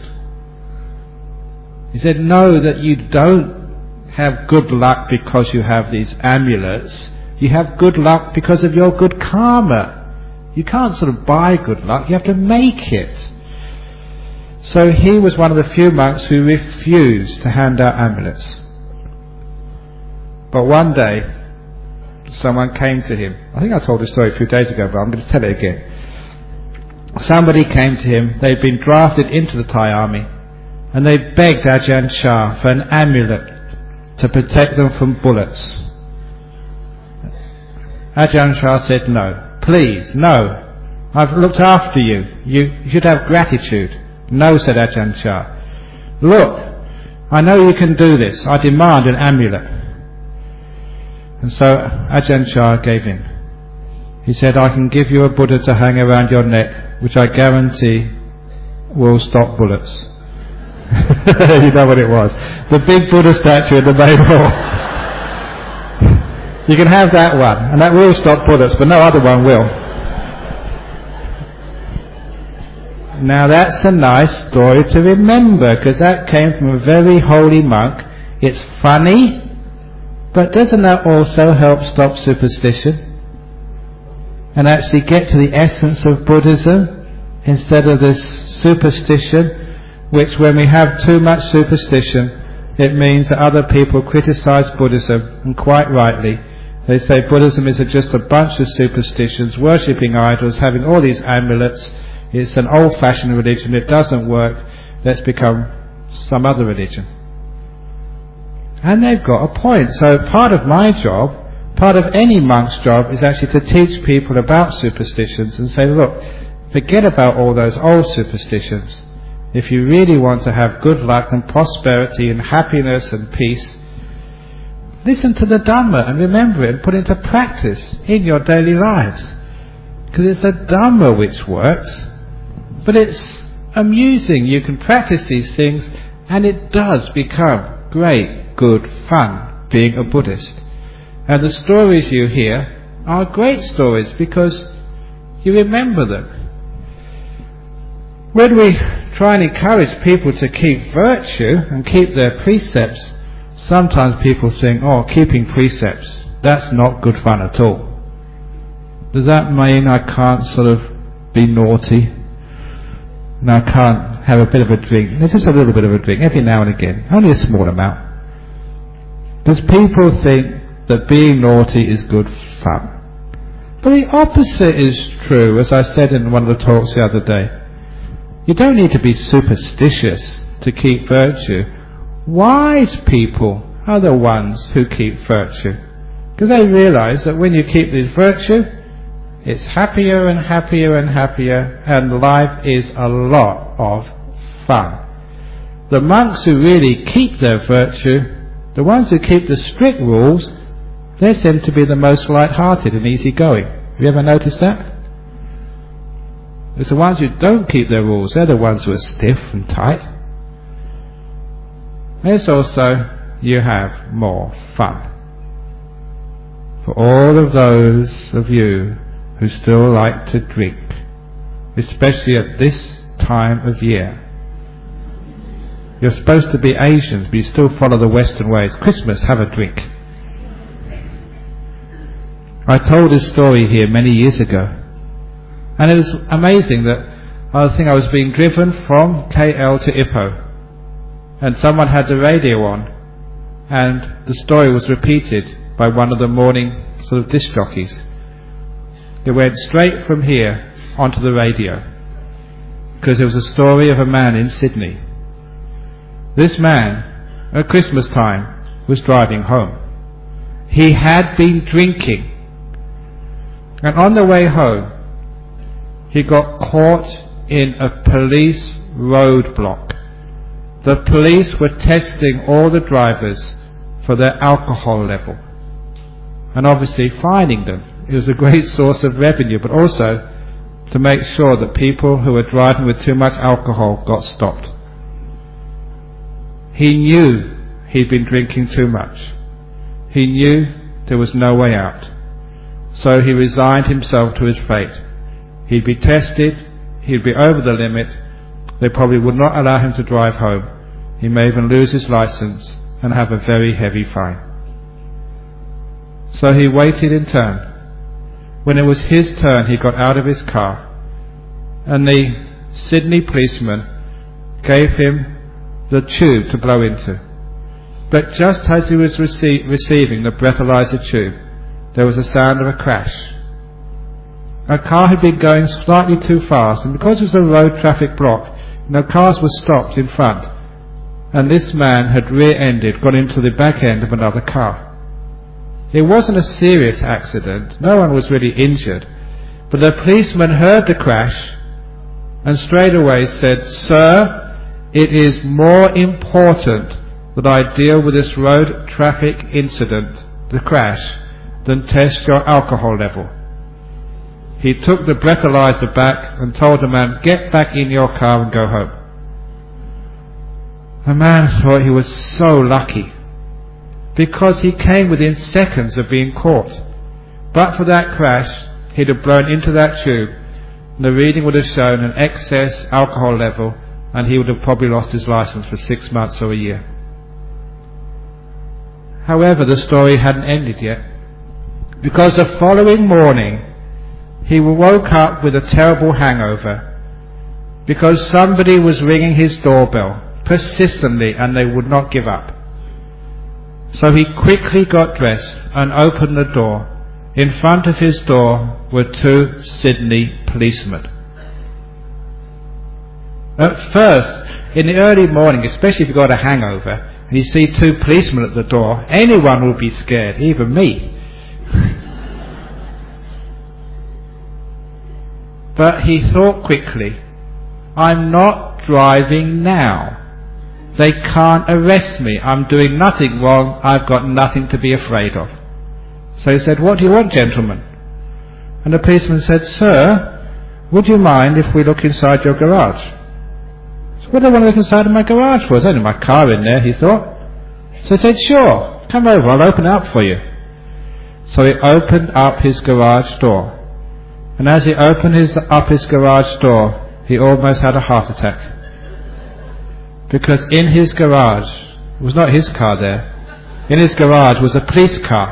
[SPEAKER 2] He said no, that you don't have good luck because you have these amulets. You have good luck because of your good karma. You can't sort of buy good luck, you have to make it. So he was one of the few monks who refused to hand out amulets. But one day, someone came to him. I think I told this story a few days ago, but I'm going to tell it again. Somebody came to him, they'd been drafted into the Thai army, and they begged Ajahn Chah for an amulet to protect them from bullets. Ajahn Chah said, no. Please, no. I've looked after you. You should have gratitude. No, said Ajahn Chah. Look, I know you can do this. I demand an amulet. And so Ajahn Chah gave in. He said, I can give you a Buddha to hang around your neck, which I guarantee will stop bullets. You know what it was. The big Buddha statue in the main hall. You can have that one, and that will stop bullets, but no other one will. Now that's a nice story to remember, because that came from a very holy monk. It's funny, but doesn't that also help stop superstition? And actually get to the essence of Buddhism, instead of this superstition, which when we have too much superstition, it means that other people criticize Buddhism, and quite rightly. They say Buddhism is just a bunch of superstitions, worshipping idols, having all these amulets. It's an old-fashioned religion, it doesn't work, let's become some other religion. And they've got a point. So part of my job, part of any monk's job, is actually to teach people about superstitions and say, look, forget about all those old superstitions. If you really want to have good luck and prosperity and happiness and peace, listen to the Dhamma and remember it and put it into practice in your daily lives. Because it's the Dhamma which works. But it's amusing. You can practice these things and it does become great, good fun being a Buddhist. And the stories you hear are great stories because you remember them. When we try and encourage people to keep virtue and keep their precepts, sometimes people think, oh, keeping precepts, that's not good fun at all. Does that mean I can't sort of be naughty? And I can't have a bit of a drink? There's just a little bit of a drink, every now and again, only a small amount. Because people think that being naughty is good fun. But the opposite is true, as I said in one of the talks the other day. You don't need to be superstitious to keep virtue. Wise people are the ones who keep virtue, because they realise that when you keep this virtue, it's happier and happier and happier, and life is a lot of fun. The monks who really keep their virtue, the ones who keep the strict rules, they seem to be the most light-hearted and easygoing. Have you ever noticed that? It's the ones who don't keep their rules, they're the ones who are stiff and tight. There's also, you have more fun. For all of those of you who still like to drink, especially at this time of year. You're supposed to be Asians, but you still follow the Western ways. Christmas, have a drink. I told this story here many years ago, and it was amazing that I was being driven from KL to Ipoh, and someone had the radio on, and the story was repeated by one of the morning sort of disc jockeys. It went straight from here onto the radio, because it was a story of a man in Sydney. This man, at Christmas time, was driving home. He had been drinking, and on the way home he got caught in a police roadblock. The police were testing all the drivers for their alcohol level. And obviously fining them. It was a great source of revenue, but also to make sure that people who were driving with too much alcohol got stopped. He knew he'd been drinking too much. He knew there was no way out. So he resigned himself to his fate. He'd be tested, he'd be over the limit, they probably would not allow him to drive home. He may even lose his license and have a very heavy fine. So he waited in turn. When it was his turn, he got out of his car, and the Sydney policeman gave him the tube to blow into. But just as he was receiving the breathalyzer tube, there was a sound of a crash. A car had been going slightly too fast, and because it was a road traffic block, cars were stopped in front, and this man had rear-ended, got into the back end of another car. It wasn't a serious accident, no one was really injured, but the policeman heard the crash and straight away said, "Sir, it is more important that I deal with this road traffic incident, the crash, than test your alcohol level." He took the breathalyzer back and told the man, "Get back in your car and go home." The man thought he was so lucky, because he came within seconds of being caught. But for that crash, he'd have blown into that tube, and the reading would have shown an excess alcohol level, and he would have probably lost his license for 6 months or a year. However, the story hadn't ended yet, because the following morning he woke up with a terrible hangover, because somebody was ringing his doorbell persistently and they would not give up. So he quickly got dressed and opened the door. In front of his door were 2 Sydney policemen. At first, in the early morning, especially if you've got a hangover, and you see 2 policemen at the door, anyone will be scared, even me. But he thought quickly, I'm not driving now. They can't arrest me. I'm doing nothing wrong. I've got nothing to be afraid of. So he said, "What do you want, gentlemen?" And the policeman said, "Sir, would you mind if we look inside your garage?" So what do I want to look inside of my garage for? There's only my car in there, he thought. So he said, "Sure, come over, I'll open it up for you." So he opened up his garage door. And as he opened up his garage door, he almost had a heart attack. Because in his garage, it was not his car there, in his garage was a police car.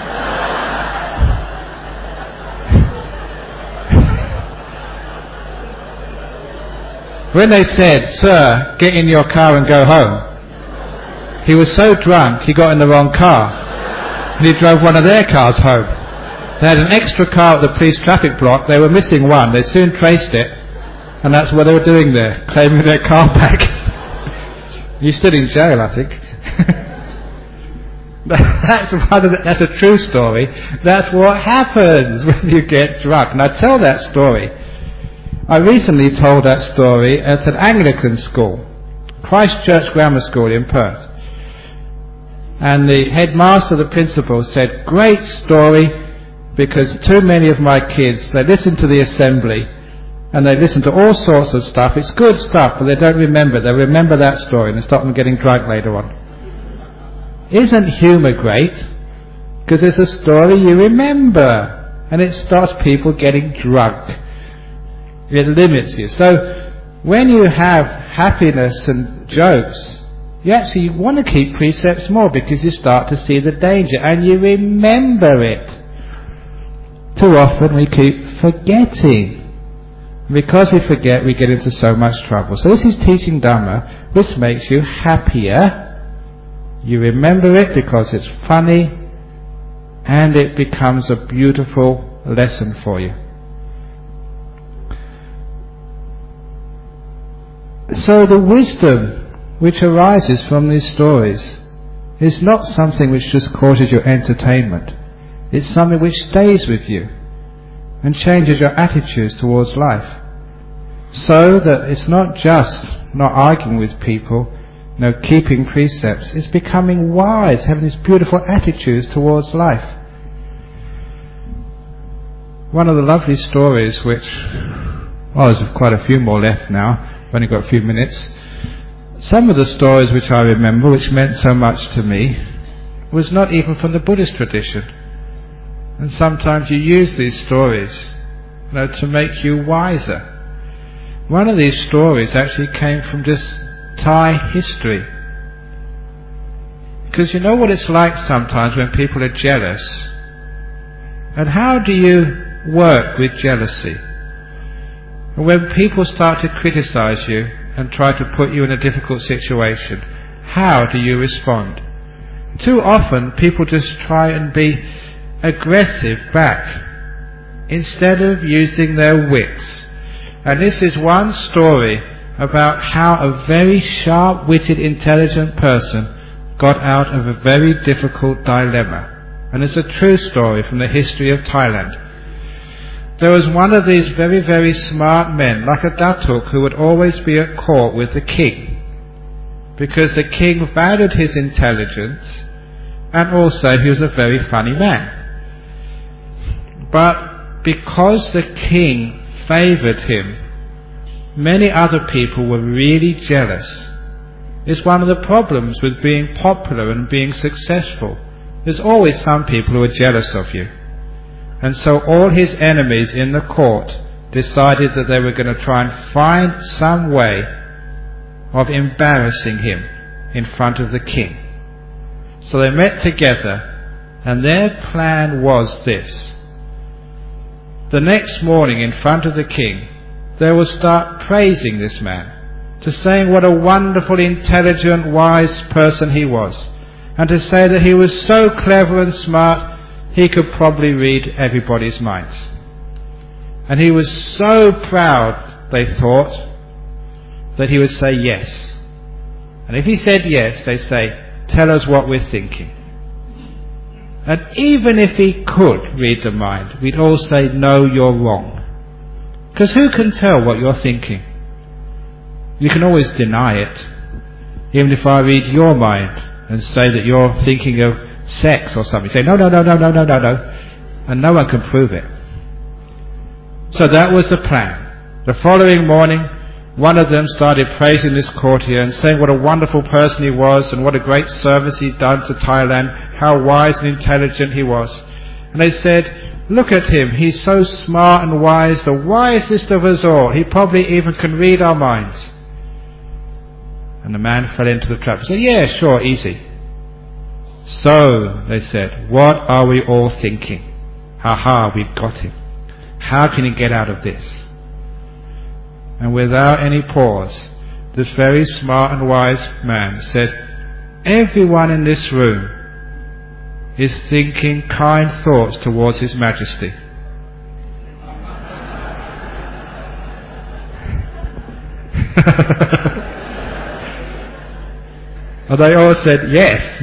[SPEAKER 2] When they said, "Sir, get in your car and go home," he was so drunk he got in the wrong car, and he drove one of their cars home. They had an extra car at the police traffic block. They were missing one. They soon traced it, and that's what they were doing there, claiming their car back. He's still in jail, I think. That's a true story. That's what happens when you get drunk. And I tell that story. I recently told that story at an Anglican school, Christchurch Grammar School in Perth. And the headmaster, the principal, said, "Great story, because too many of my kids, they listen to the assembly and they listen to all sorts of stuff. It's good stuff, but they don't remember it. They remember that story and they stop them getting drunk later on." Isn't humour great? Because it's a story you remember, and it stops people getting drunk. It limits you. So when you have happiness and jokes, you actually want to keep precepts more, because you start to see the danger and you remember it. Too often we keep forgetting. Because we forget, we get into so much trouble. So this is teaching Dhamma, which makes you happier. You remember it because it's funny, and it becomes a beautiful lesson for you. So the wisdom which arises from these stories is not something which just causes you entertainment. It's something which stays with you and changes your attitudes towards life. So that it's not just not arguing with people, keeping precepts. It's becoming wise, having these beautiful attitudes towards life. One of the lovely stories which, there's quite a few more left now, I've only got a few minutes. Some of the stories which I remember, which meant so much to me, was not even from the Buddhist tradition. And sometimes you use these stories, to make you wiser. One of these stories actually came from just Thai history. Because you know what it's like sometimes when people are jealous. And how do you work with jealousy? When people start to criticize you and try to put you in a difficult situation, how do you respond? Too often people just try and be aggressive back instead of using their wits. And this is one story about how a very sharp-witted, intelligent person got out of a very difficult dilemma. And it's a true story from the history of Thailand. There was one of these very, very smart men, like a datuk, who would always be at court with the king, because the king valued his intelligence, and also he was a very funny man. But because the king favoured him, many other people were really jealous. It's one of the problems with being popular and being successful. There's always some people who are jealous of you. And so all his enemies in the court decided that they were going to try and find some way of embarrassing him in front of the king. So they met together, and their plan was this. The next morning in front of the king, they will start praising this man, to saying what a wonderful, intelligent, wise person he was, and to say that he was so clever and smart he could probably read everybody's minds. And he was so proud, they thought, that he would say yes. And if he said yes, they say, tell us what we're thinking. And even if he could read the mind, we'd all say, no, you're wrong. Because who can tell what you're thinking? You can always deny it. Even if I read your mind and say that you're thinking of sex or something, say, no, and no one can prove it. So that was the plan. The following morning, one of them started praising this courtier and saying what a wonderful person he was and what a great service he'd done to Thailand, how wise and intelligent he was. And they said, look at him, he's so smart and wise, the wisest of us all. He probably even can read our minds. And the man fell into the trap. He said, yeah, sure, easy. So, they said, what are we all thinking? Ha, we've got him. How can he get out of this? And without any pause, this very smart and wise man said, everyone in this room is thinking kind thoughts towards His Majesty. And they all said, yes.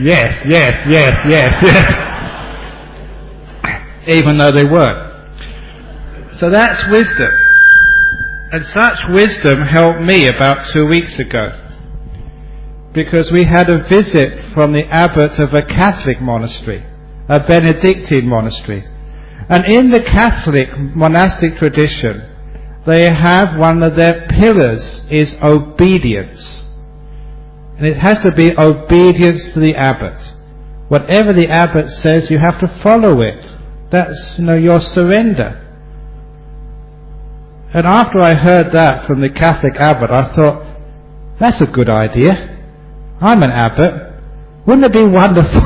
[SPEAKER 2] Even though they weren't. So that's wisdom. And such wisdom helped me about 2 weeks ago. Because we had a visit from the abbot of a Catholic monastery, a Benedictine monastery. And in the Catholic monastic tradition, they have one of their pillars is obedience. And it has to be obedience to the abbot. Whatever the abbot says, you have to follow it. That's, your surrender. And after I heard that from the Catholic abbot, I thought, that's a good idea. I'm an abbot. Wouldn't it be wonderful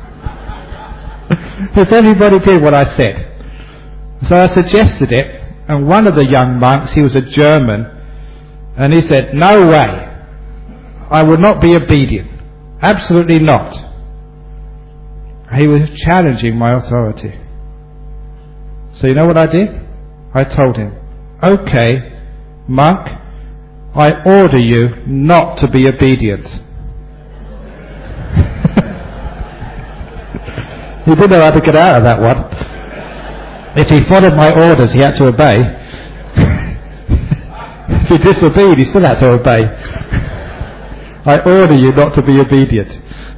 [SPEAKER 2] if everybody did what I said? So I suggested it, and one of the young monks, he was a German, and he said, no way. I will not be obedient. Absolutely not. He was challenging my authority. So you know what I did? I told him, okay, monk, I order you not to be obedient. He didn't know how to get out of that one. If he followed my orders, he had to obey. If he disobeyed, he still had to obey. I order you not to be obedient.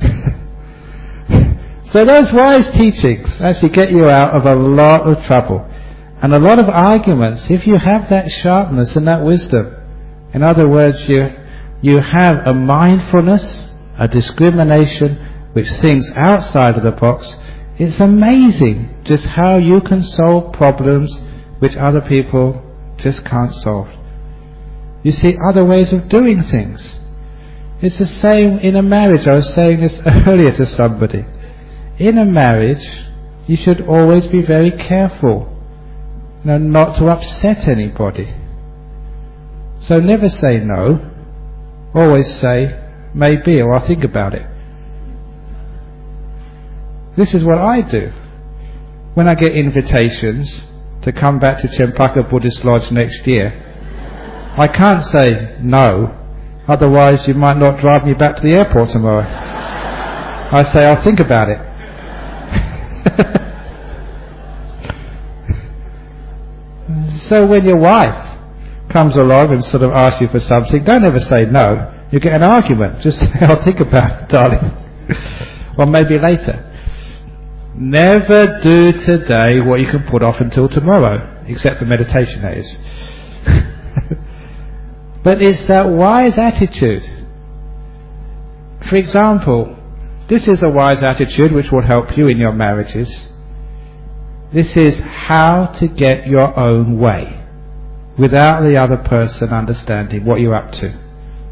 [SPEAKER 2] So those wise teachings actually get you out of a lot of trouble and a lot of arguments if you have that sharpness and that wisdom. In other words, you have a mindfulness, a discrimination which thinks outside of the box. It's amazing just how you can solve problems which other people just can't solve. You see other ways of doing things. It's the same in a marriage. I was saying this earlier to somebody. In a marriage, you should always be very careful, not to upset anybody. So never say no. Always say maybe, or I'll think about it. This is what I do. When I get invitations to come back to Chempaka Buddhist Lodge next year, I can't say no, otherwise you might not drive me back to the airport tomorrow. I say I'll think about it. So when your wife comes along and sort of asks you for something, don't ever say no. You get an argument. Just say, I'll think about it, darling. Or maybe later. Never do today what you can put off until tomorrow, except for meditation, that is. But it's that wise attitude. For example, this is a wise attitude which will help you in your marriages. This is how to get your own way without the other person understanding what you're up to.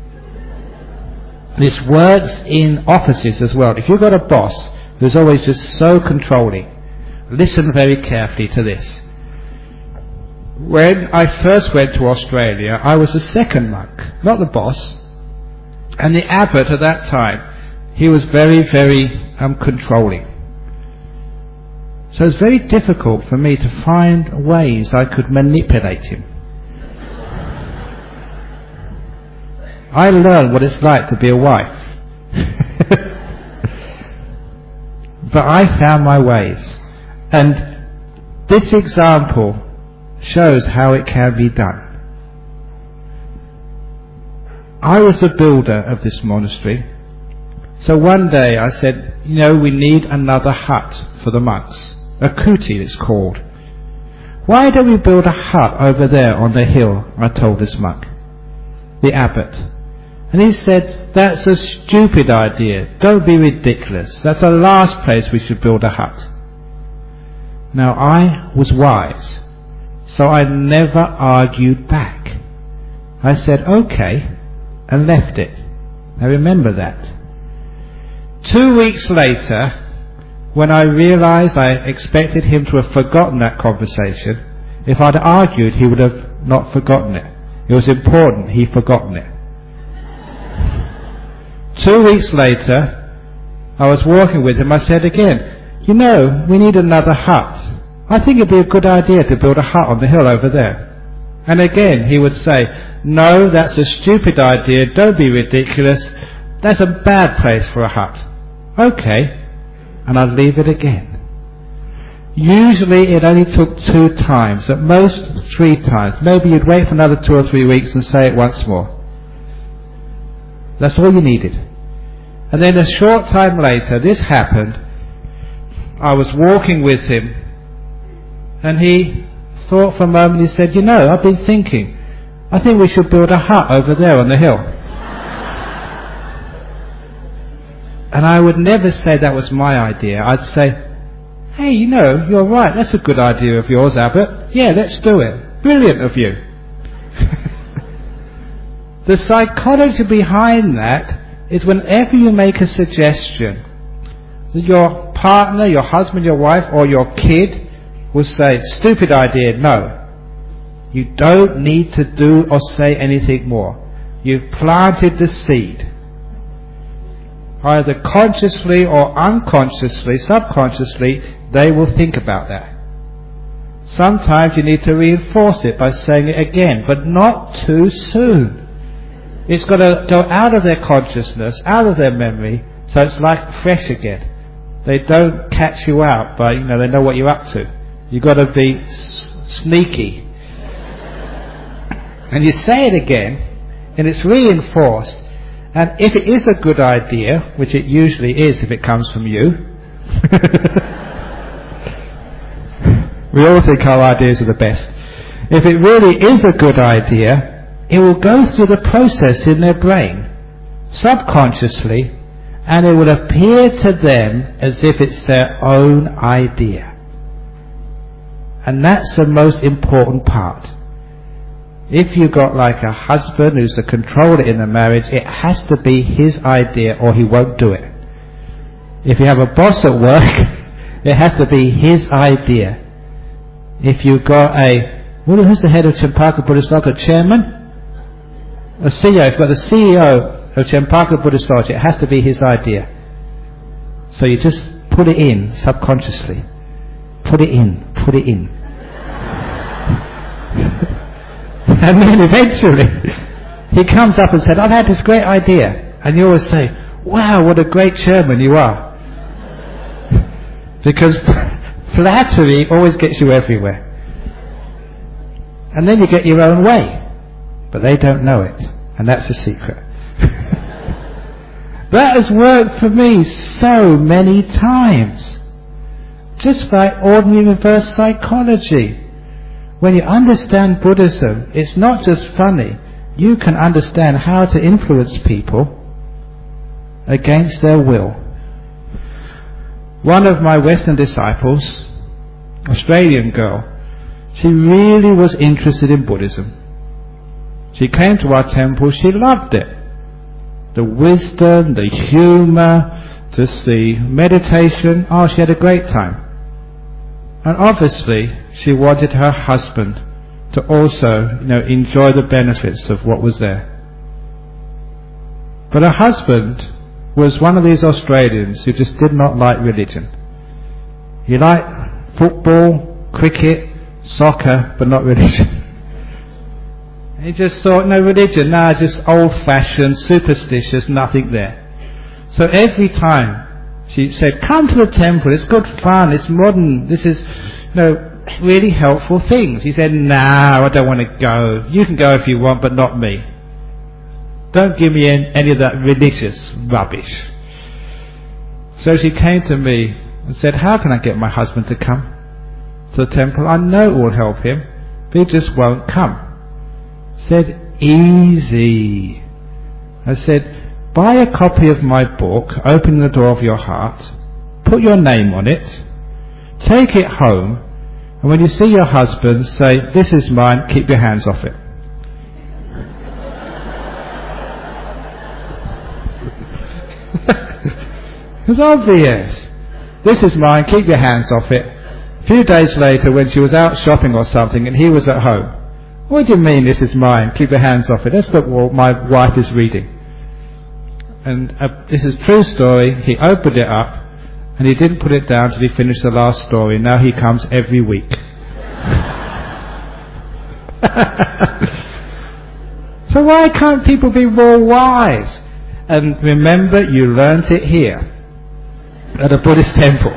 [SPEAKER 2] This works in offices as well. If you've got a boss who's always just so controlling, listen very carefully to this. When I first went to Australia, I was the second monk, not the boss. And the abbot at that time, he was very, very controlling. So it was very difficult for me to find ways I could manipulate him. I learned what it's like to be a wife. But I found my ways. And this example shows how it can be done. I was the builder of this monastery. So one day I said, we need another hut for the monks. A kuti it's called. Why don't we build a hut over there on the hill, I told this monk, the abbot. And he said, that's a stupid idea. Don't be ridiculous. That's the last place we should build a hut. Now I was wise, so I never argued back. I said, okay, and left it. Now remember that. 2 weeks later, when I realized I expected him to have forgotten that conversation, if I'd argued, he would have not forgotten it. It was important he'd forgotten it. 2 weeks later, I was walking with him. I said again, we need another hut. I think it'd be a good idea to build a hut on the hill over there. And again, he would say, no, that's a stupid idea. Don't be ridiculous. That's a bad place for a hut. Okay. And I'd leave it again. Usually it only took 2 times, at most 3 times. Maybe you'd wait for another 2 or 3 weeks and say it once more. That's all you needed. And then a short time later, this happened. I was walking with him, and he thought for a moment. He said, I've been thinking, I think we should build a hut over there on the hill. And I would never say that was my idea. I'd say, hey, you're right, that's a good idea of yours, Abbot. Yeah, let's do it. Brilliant of you. The psychology behind that is whenever you make a suggestion, your partner, your husband, your wife, or your kid will say, stupid idea, no. You don't need to do or say anything more. You've planted the seed. Either consciously or unconsciously, subconsciously, they will think about that. Sometimes you need to reinforce it by saying it again, but not too soon. It's got to go out of their consciousness, out of their memory, so it's like fresh again. They don't catch you out by, they know what you're up to. You've got to be sneaky. And you say it again, and it's reinforced, And if it is a good idea, which it usually is if it comes from you, we all think our ideas are the best. If it really is a good idea, it will go through the process in their brain, subconsciously, and it will appear to them as if it's their own idea. And that's the most important part. If you've got like a husband who's the controller in the marriage, it has to be his idea or he won't do it. If you have a boss at work, it has to be his idea. If you've got who's the head of Champaka Buddhist Lodge? A chairman? A CEO. If you've got the CEO of Champaka Buddhist Lodge, it has to be his idea. So you just put it in subconsciously. Put it in. And then eventually he comes up and said, I've had this great idea. And you always say, wow, what a great chairman you are. Because flattery always gets you everywhere. And then you get your own way. But they don't know it. And that's the secret. That has worked for me so many times. Just by ordinary reverse psychology. When you understand Buddhism, it's not just funny. You can understand how to influence people against their will. One of my Western disciples, Australian girl, she really was interested in Buddhism. She came to our temple, she loved it. The wisdom, the humour, just the meditation, she had a great time. And obviously, she wanted her husband to also, enjoy the benefits of what was there. But her husband was one of these Australians who just did not like religion. He liked football, cricket, soccer, but not religion. He just thought, no religion, just old-fashioned, superstitious, nothing there. So every time she said, come to the temple, it's good fun, it's modern, this is, really helpful things. He said, no, I don't want to go. You can go if you want, but not me. Don't give me any of that religious rubbish. So she came to me and said, how can I get my husband to come to the temple? I know it will help him, but he just won't come. I said, easy. I said, buy a copy of my book, Open the Door of Your Heart, put your name on it, take it home, and when you see your husband, say, this is mine, keep your hands off it. It's obvious. This is mine, keep your hands off it. A few days later, when she was out shopping or something and he was at home, what do you mean this is mine, keep your hands off it? Let's look what my wife is reading. And this is a true story. He opened it up and he didn't put it down till he finished the last story. Now he comes every week. So why can't people be more wise? And remember, you learnt it here at a Buddhist temple.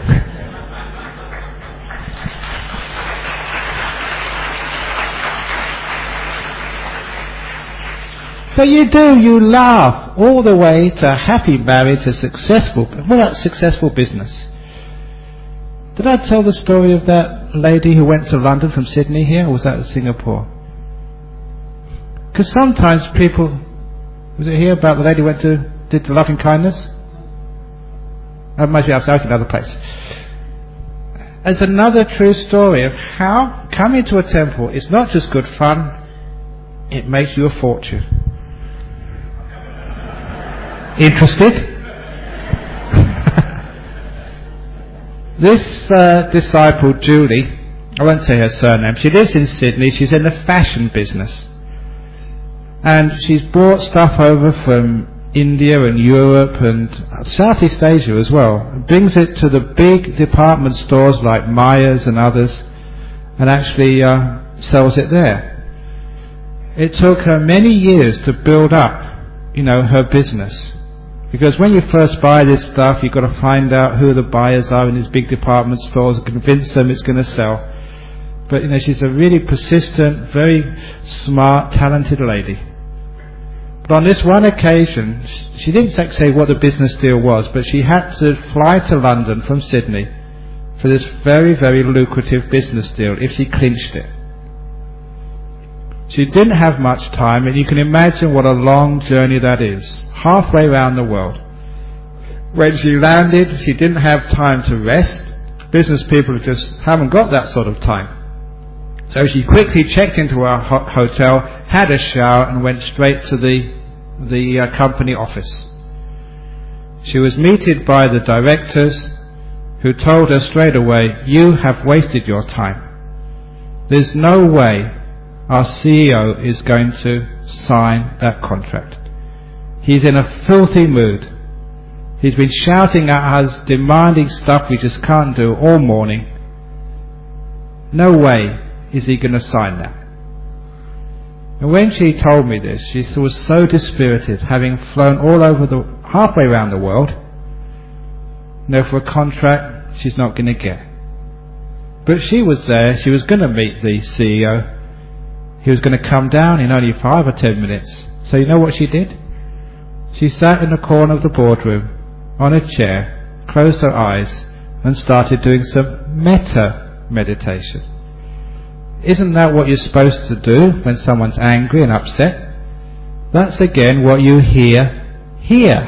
[SPEAKER 2] So you laugh all the way to a happy marriage, a successful, what about successful business? Did I tell the story of that lady who went to London from Sydney here, or was that Singapore? Because sometimes people, was it here about the lady who did the loving kindness? Maybe I was out in another place. There's another true story of how coming to a temple is not just good fun, it makes you a fortune. Interested? This disciple, Julie, I won't say her surname, she lives in Sydney, she's in the fashion business. And she's brought stuff over from India and Europe and Southeast Asia as well, and brings it to the big department stores like Myers and others, and actually sells it there. It took her many years to build up, her business. Because when you first buy this stuff, you've got to find out who the buyers are in these big department stores and convince them it's going to sell. But, she's a really persistent, very smart, talented lady. But But on this one occasion, she didn't say what the business deal was, but she had to fly to London from Sydney for this very, very lucrative business deal if she clinched it. She didn't have much time, and you can imagine what a long journey that is, halfway around the world. When she landed, she didn't have time to rest. Business people just haven't got that sort of time. So she quickly checked into her hotel, had a shower, and went straight to the company office. She was meted by the directors, who told her straight away, "You have wasted your time. There's no way our CEO is going to sign that contract. He's in a filthy mood. He's been shouting at us, demanding stuff we just can't do all morning. No way is he going to sign that." And when she told me this, she was so dispirited, having flown all over halfway around the world. No, for a contract she's not going to get. But she was there, she was going to meet the CEO. He was going to come down in only 5 or 10 minutes. So you know what she did? She sat in the corner of the boardroom, on a chair, closed her eyes, and started doing some metta meditation. Isn't that what you're supposed to do when someone's angry and upset? That's again what you hear here.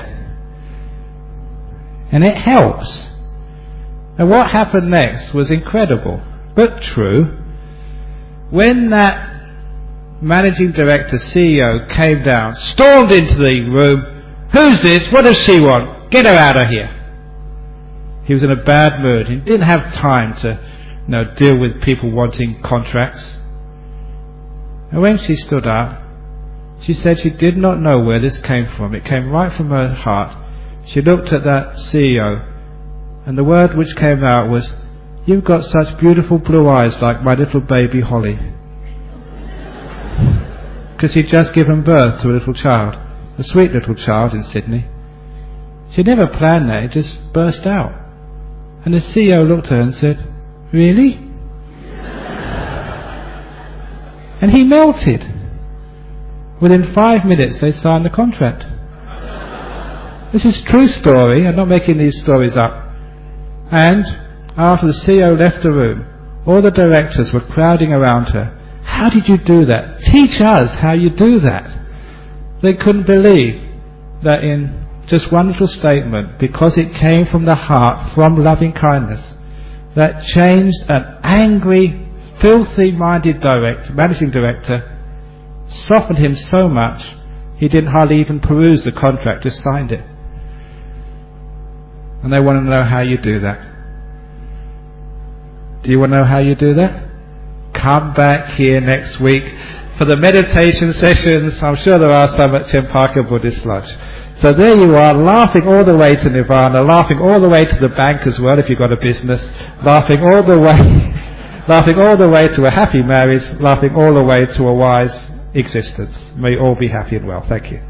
[SPEAKER 2] And it helps. And what happened next was incredible, but true. When that managing director, CEO, came down, stormed into the room, "Who's this? What does she want? Get her out of here." He was in a bad mood. He didn't have time to deal with people wanting contracts. And when she stood up, she said she did not know where this came from. It came right from her heart. She looked at that CEO, and the word which came out was, "You've got such beautiful blue eyes like my little baby Holly." Because he'd just given birth to a little child, a sweet little child in Sydney. She never planned that, it just burst out. And the CEO looked at her and said, "Really?" And he melted. Within 5 minutes they signed the contract. This is a true story, I'm not making these stories up. And after the CEO left the room, all the directors were crowding around her. "How did you do that? Teach us how you do that." They couldn't believe that in just one little statement, because it came from the heart, from loving kindness, that changed an angry, filthy-minded managing director, softened him so much he didn't hardly even peruse the contract, just signed it. And they want to know how you do that. Do you want to know how you do that? Come back here next week for the meditation sessions. I'm sure there are some at Chenpaka Buddhist Lodge. So there you are, laughing all the way to Nirvana, laughing all the way to the bank as well if you've got a business, laughing all the way to a happy marriage, laughing all the way to a wise existence. May you all be happy and well. Thank you.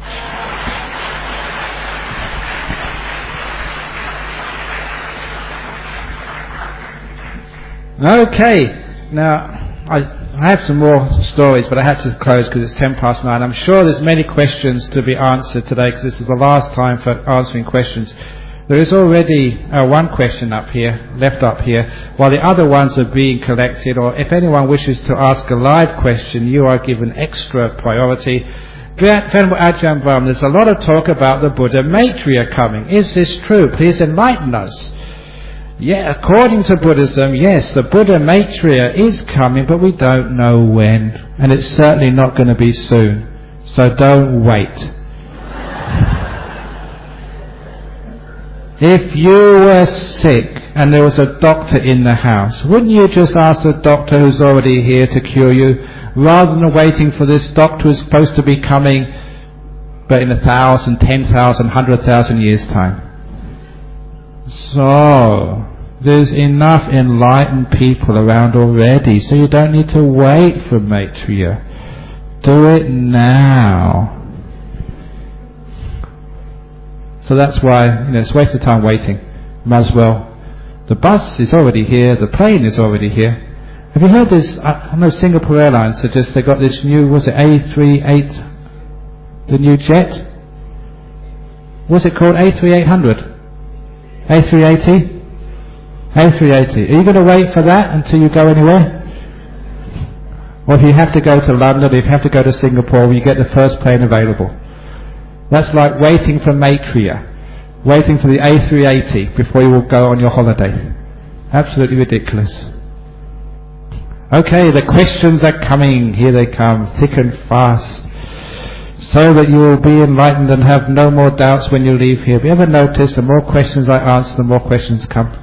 [SPEAKER 2] Okay, now I have some more stories, but I had to close because it's 9:10. I'm sure there's many questions to be answered today because this is the last time for answering questions. There is already one question left up here, while the other ones are being collected, or if anyone wishes to ask a live question, you are given extra priority. Venerable Ajahn Brahm, there's a lot of talk about the Buddha Maitreya coming. Is this true? Please enlighten us. Yeah, according to Buddhism, yes, the Buddha Maitreya is coming, but we don't know when. And it's certainly not going to be soon. So don't wait. If you were sick and there was a doctor in the house, wouldn't you just ask the doctor who's already here to cure you, rather than waiting for this doctor who's supposed to be coming, but in 1,000, 10,000, 100,000 years' time? So there's enough enlightened people around already, so you don't need to wait for Maitreya. Do it now. So that's why it's a waste of time waiting. Might as well. The bus is already here, the plane is already here. Have you heard this? I know Singapore Airlines suggest they got this new, was it A38? The new jet? What's it called? A3800? A380? A380. Are you going to wait for that until you go anywhere? Or if you have to go to London, if you have to go to Singapore, you get the first plane available. That's like waiting for Maitreya, waiting for the A380 before you will go on your holiday. Absolutely ridiculous. Okay, the questions are coming. Here they come, thick and fast, so that you will be enlightened and have no more doubts when you leave here. Have you ever noticed the more questions I answer, the more questions come?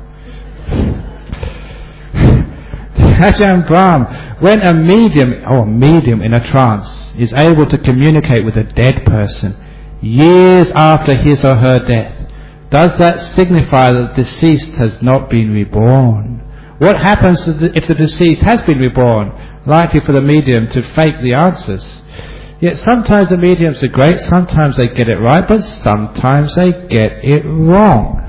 [SPEAKER 2] Ajahn Brahm, when a medium in a trance is able to communicate with a dead person years after his or her death, does that signify that the deceased has not been reborn? What happens if the deceased has been reborn? Likely for the medium to fake the answers. Yet sometimes the mediums are great, sometimes they get it right, but sometimes they get it wrong.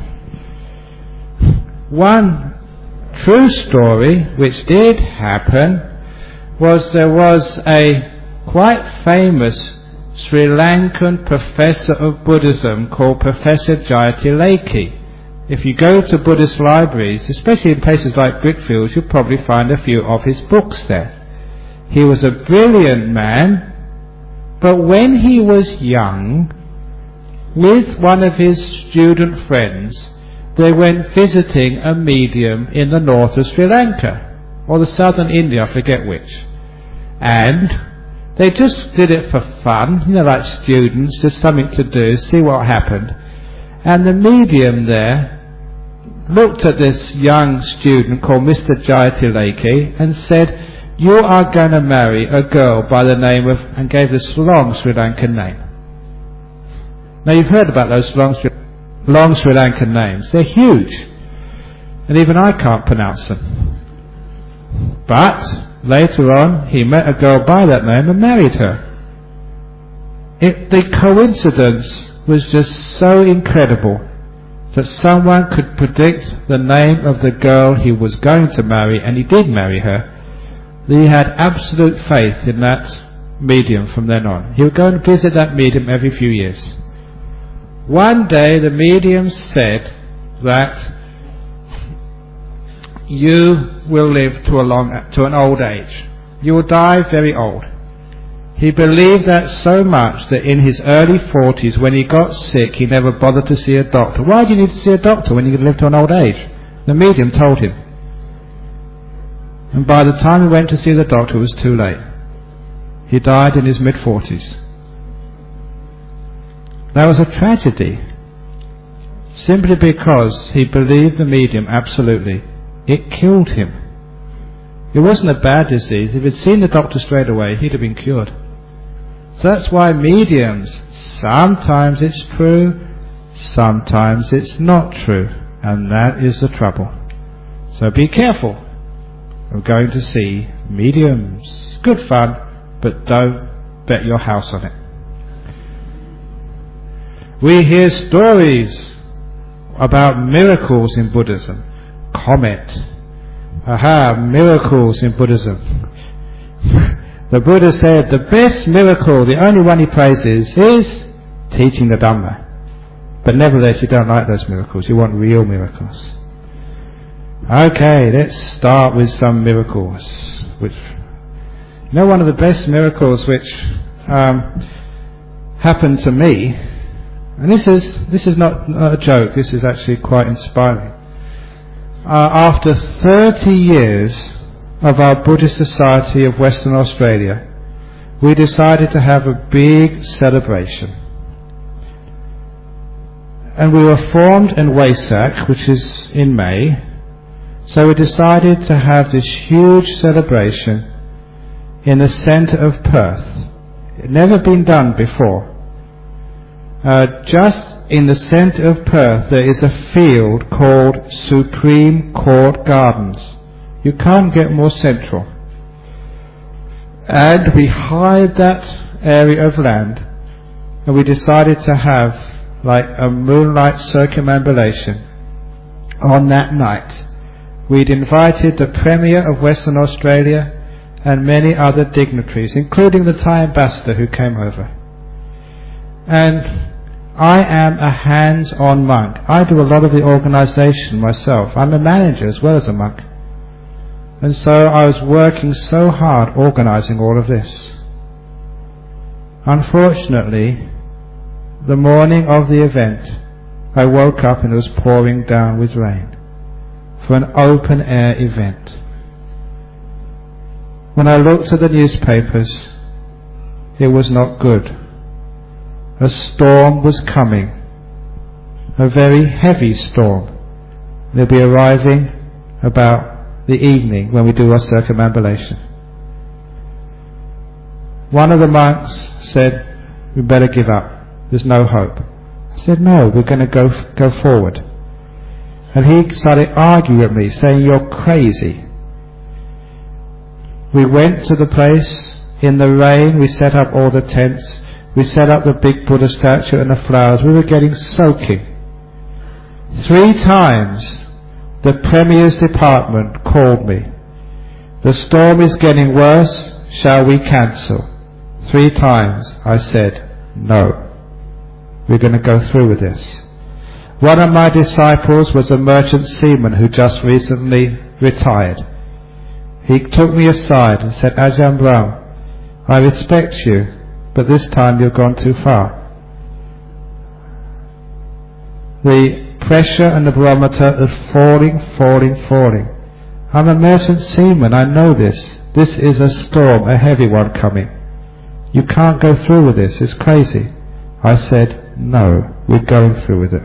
[SPEAKER 2] One true story which did happen was there was a quite famous Sri Lankan professor of Buddhism called Professor Jayatilleke. If you go to Buddhist libraries, especially in places like Brickfields, you'll probably find a few of his books there. He was a brilliant man, but when he was young, with one of his student friends, they went visiting a medium in the north of Sri Lanka, or the southern India, I forget which. And they just did it for fun, like students, just something to do, see what happened. And the medium there looked at this young student called Mr. Jayatilleke and said, "You are going to marry a girl by the name of," and gave this long Sri Lankan name. Now you've heard about those long Sri Lankan names. They're huge. And even I can't pronounce them. But later on, he met a girl by that name and married her. The coincidence was just so incredible that someone could predict the name of the girl he was going to marry, and he did marry her. He had absolute faith in that medium from then on. He would go and visit that medium every few years. One day the medium said that you will live to an old age. You will die very old. He believed that so much that in his early 40s, when he got sick, he never bothered to see a doctor. Why do you need to see a doctor when you can live to an old age? The medium told him. And by the time he went to see the doctor, it was too late. He died in his mid-40s. That was a tragedy, simply because he believed the medium absolutely. It killed him. It wasn't a bad disease. If he'd seen the doctor straight away, he'd have been cured. So that's why mediums, sometimes it's true, sometimes it's not true, and that is the trouble. So be careful of going to see mediums. Good fun, but don't bet your house on it. We hear stories about miracles in Buddhism. Comment. Miracles in Buddhism. The Buddha said the best miracle, the only one he praises, is teaching the Dhamma. But nevertheless, you don't like those miracles. You want real miracles. Okay, let's start with some miracles. One of the best miracles which happened to me, and this is not a joke, this is actually quite inspiring. After 30 years of our Buddhist Society of Western Australia, we decided to have a big celebration. And we were formed in Wesak, which is in May, so we decided to have this huge celebration in the centre of Perth. It had never been done before. Just in the centre of Perth there is a field called Supreme Court Gardens. You can't get more central. And we hired that area of land, and we decided to have like a moonlight circumambulation on that night. We'd invited the Premier of Western Australia and many other dignitaries, including the Thai ambassador who came over. And I am a hands-on monk. I do a lot of the organisation myself. I'm a manager as well as a monk. And so I was working so hard organising all of this. Unfortunately, the morning of the event, I woke up and it was pouring down with rain for an open-air event. When I looked at the newspapers, it was not good. A storm was coming, a very heavy storm. They'll be arriving about the evening when we do our circumambulation. One of the monks said, "We better give up. There's no hope." I said, "No, we're going to go forward." And he started arguing with me, saying, "You're crazy." We went to the place in the rain. We set up all the tents. We set up the big Buddha statue and the flowers. We were getting soaking. 3 times the Premier's department called me. "The storm is getting worse. Shall we cancel?" 3 times I said, "No. We're going to go through with this." One of my disciples was a merchant seaman who just recently retired. He took me aside and said, "Ajahn Brahm, I respect you, but this time you've gone too far. The pressure and the barometer is falling. I'm a merchant seaman, I know this. This is a storm, a heavy one coming. You can't go through with this, it's crazy." I said, "No, we're going through with it."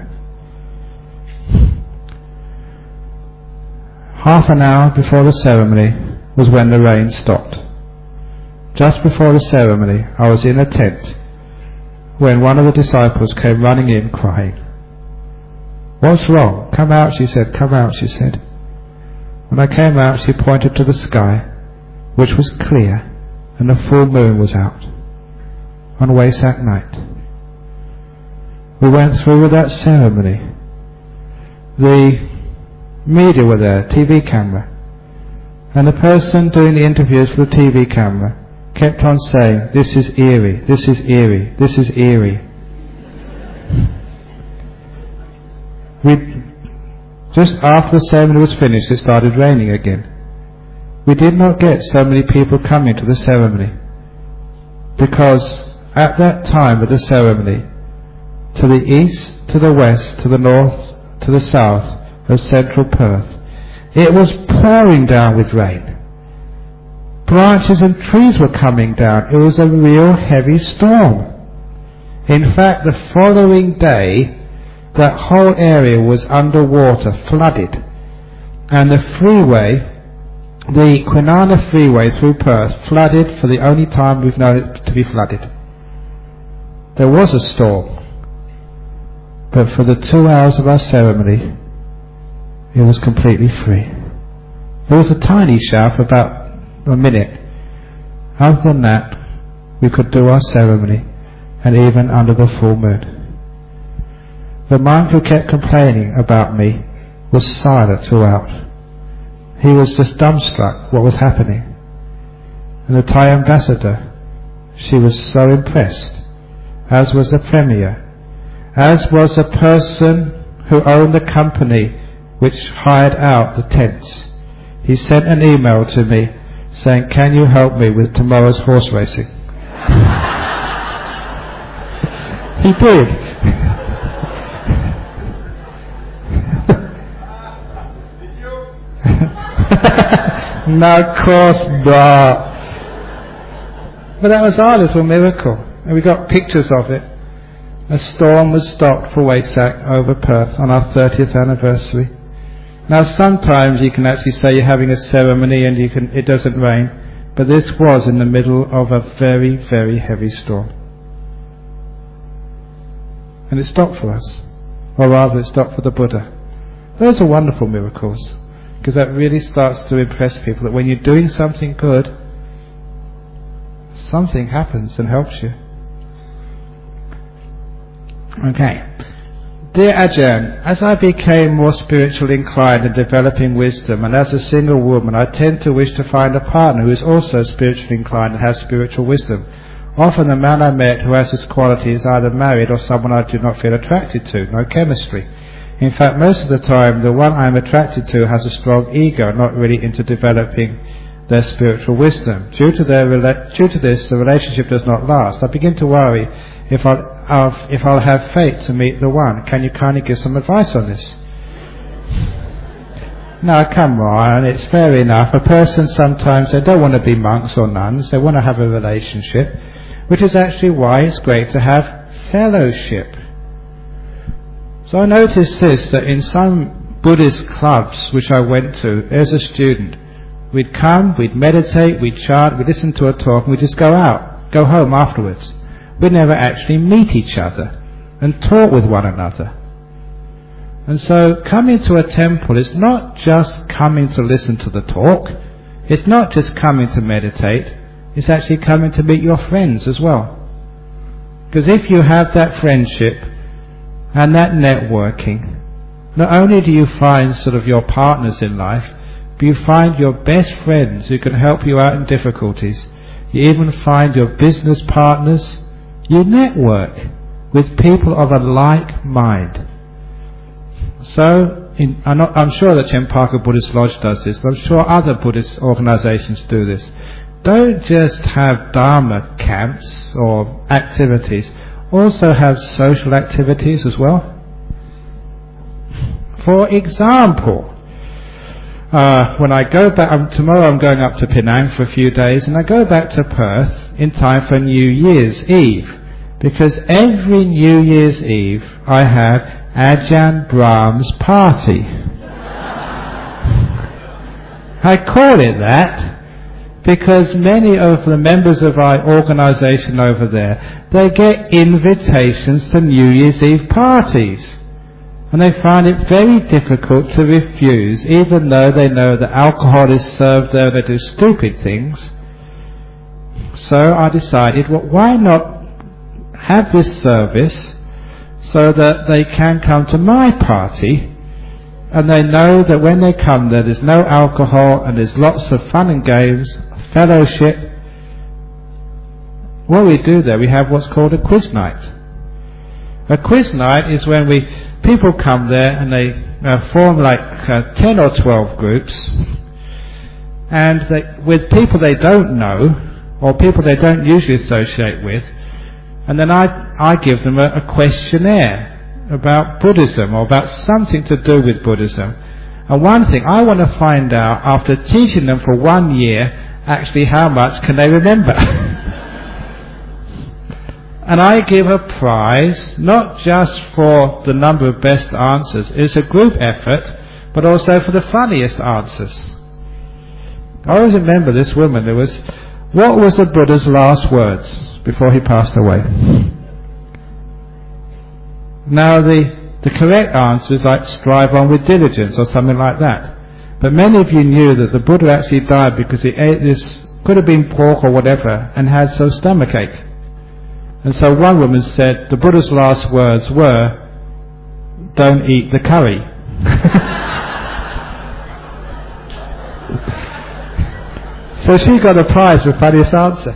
[SPEAKER 2] Half an hour before the ceremony was when the rain stopped. Just before the ceremony, I was in a tent when one of the disciples came running in crying. "What's wrong? Come out," she said. "Come out," she said. When I came out, she pointed to the sky, which was clear, and the full moon was out on Wesak night. We went through with that ceremony. The media were there, TV camera, and the person doing the interviews for the TV camera kept on saying, "This is eerie, this is eerie, this is eerie." Just after the ceremony was finished, it started raining again. We did not get so many people coming to the ceremony because at that time of the ceremony, to the east, to the west, to the north, to the south of central Perth, it was pouring down with rain. Branches and trees were coming down. It was a real heavy storm. In fact, the following day, that whole area was underwater, flooded. And the freeway, the Kwinana freeway through Perth, flooded for the only time we've known it to be flooded. There was a storm, but for the 2 hours of our ceremony, it was completely free. There was a tiny shower for about a minute. Other than that, we could do our ceremony, and even under the full moon. The monk who kept complaining about me was silent throughout. He was just dumbstruck what was happening. And the Thai ambassador, she was so impressed, as was the Premier, as was the person who owned the company which hired out the tents. He sent an email to me saying, "Can you help me with tomorrow's horse racing?" He did. No, of course not. But that was our little miracle, and we got pictures of it. A storm was stopped for Wesak over Perth on our 30th anniversary. Now sometimes you can actually say you're having a ceremony and it doesn't rain, but this was in the middle of a very, very heavy storm. And it stopped for us, or rather it stopped for the Buddha. Those are wonderful miracles, because that really starts to impress people that when you're doing something good, something happens and helps you. Okay. Dear Ajahn, as I became more spiritually inclined and developing wisdom, and as a single woman, I tend to wish to find a partner who is also spiritually inclined and has spiritual wisdom. Often the man I met who has this quality is either married or someone I do not feel attracted to, no chemistry. In fact, most of the time, the one I am attracted to has a strong ego, not really into developing their spiritual wisdom. Due to this, the relationship does not last. I begin to worry if I'll have fate to meet the one. Can you kindly give some advice on this? Now, come on, it's fair enough. A person sometimes, they don't want to be monks or nuns, they want to have a relationship, which is actually why it's great to have fellowship. So I noticed this, that in some Buddhist clubs which I went to as a student, we'd come, we'd meditate, we'd chant, we'd listen to a talk, and we'd just go home afterwards. We'd never actually meet each other and talk with one another. And so coming to a temple is not just coming to listen to the talk, it's not just coming to meditate, it's actually coming to meet your friends as well. Because if you have that friendship and that networking, not only do you find sort of your partners in life, but you find your best friends who can help you out in difficulties. You even find your business partners. You network with people of a like mind. So, I'm sure that Chenpaka Buddhist Lodge does this. I'm sure other Buddhist organizations do this. Don't just have Dharma camps or activities. Also have social activities as well. For example, when I go back, tomorrow I'm going up to Penang for a few days, and I go back to Perth in time for New Year's Eve, because every New Year's Eve I have Ajahn Brahm's party. I call it that because many of the members of our organisation over there, they get invitations to New Year's Eve parties. And they find it very difficult to refuse, even though they know that alcohol is served there, they do stupid things. So I decided, well, why not have this service so that they can come to my party, and they know that when they come there, there's no alcohol and there's lots of fun and games, fellowship. What we do there, we have what's called a quiz night. A quiz night is when people come there and they form like 10 or 12 groups, and with people they don't know or people they don't usually associate with, and then I give them a questionnaire about Buddhism or about something to do with Buddhism. And one thing I want to find out, after teaching them for 1 year, actually how much can they remember. And I give a prize, not just for the number of best answers, it's a group effort, but also for the funniest answers. I always remember this woman, what was the Buddha's last words before he passed away? Now the correct answer is like strive on with diligence or something like that. But many of you knew that the Buddha actually died because he ate this, could have been pork or whatever, and had some stomachache. And so one woman said the Buddha's last words were, don't eat the curry. So she got a prize for funniest answer.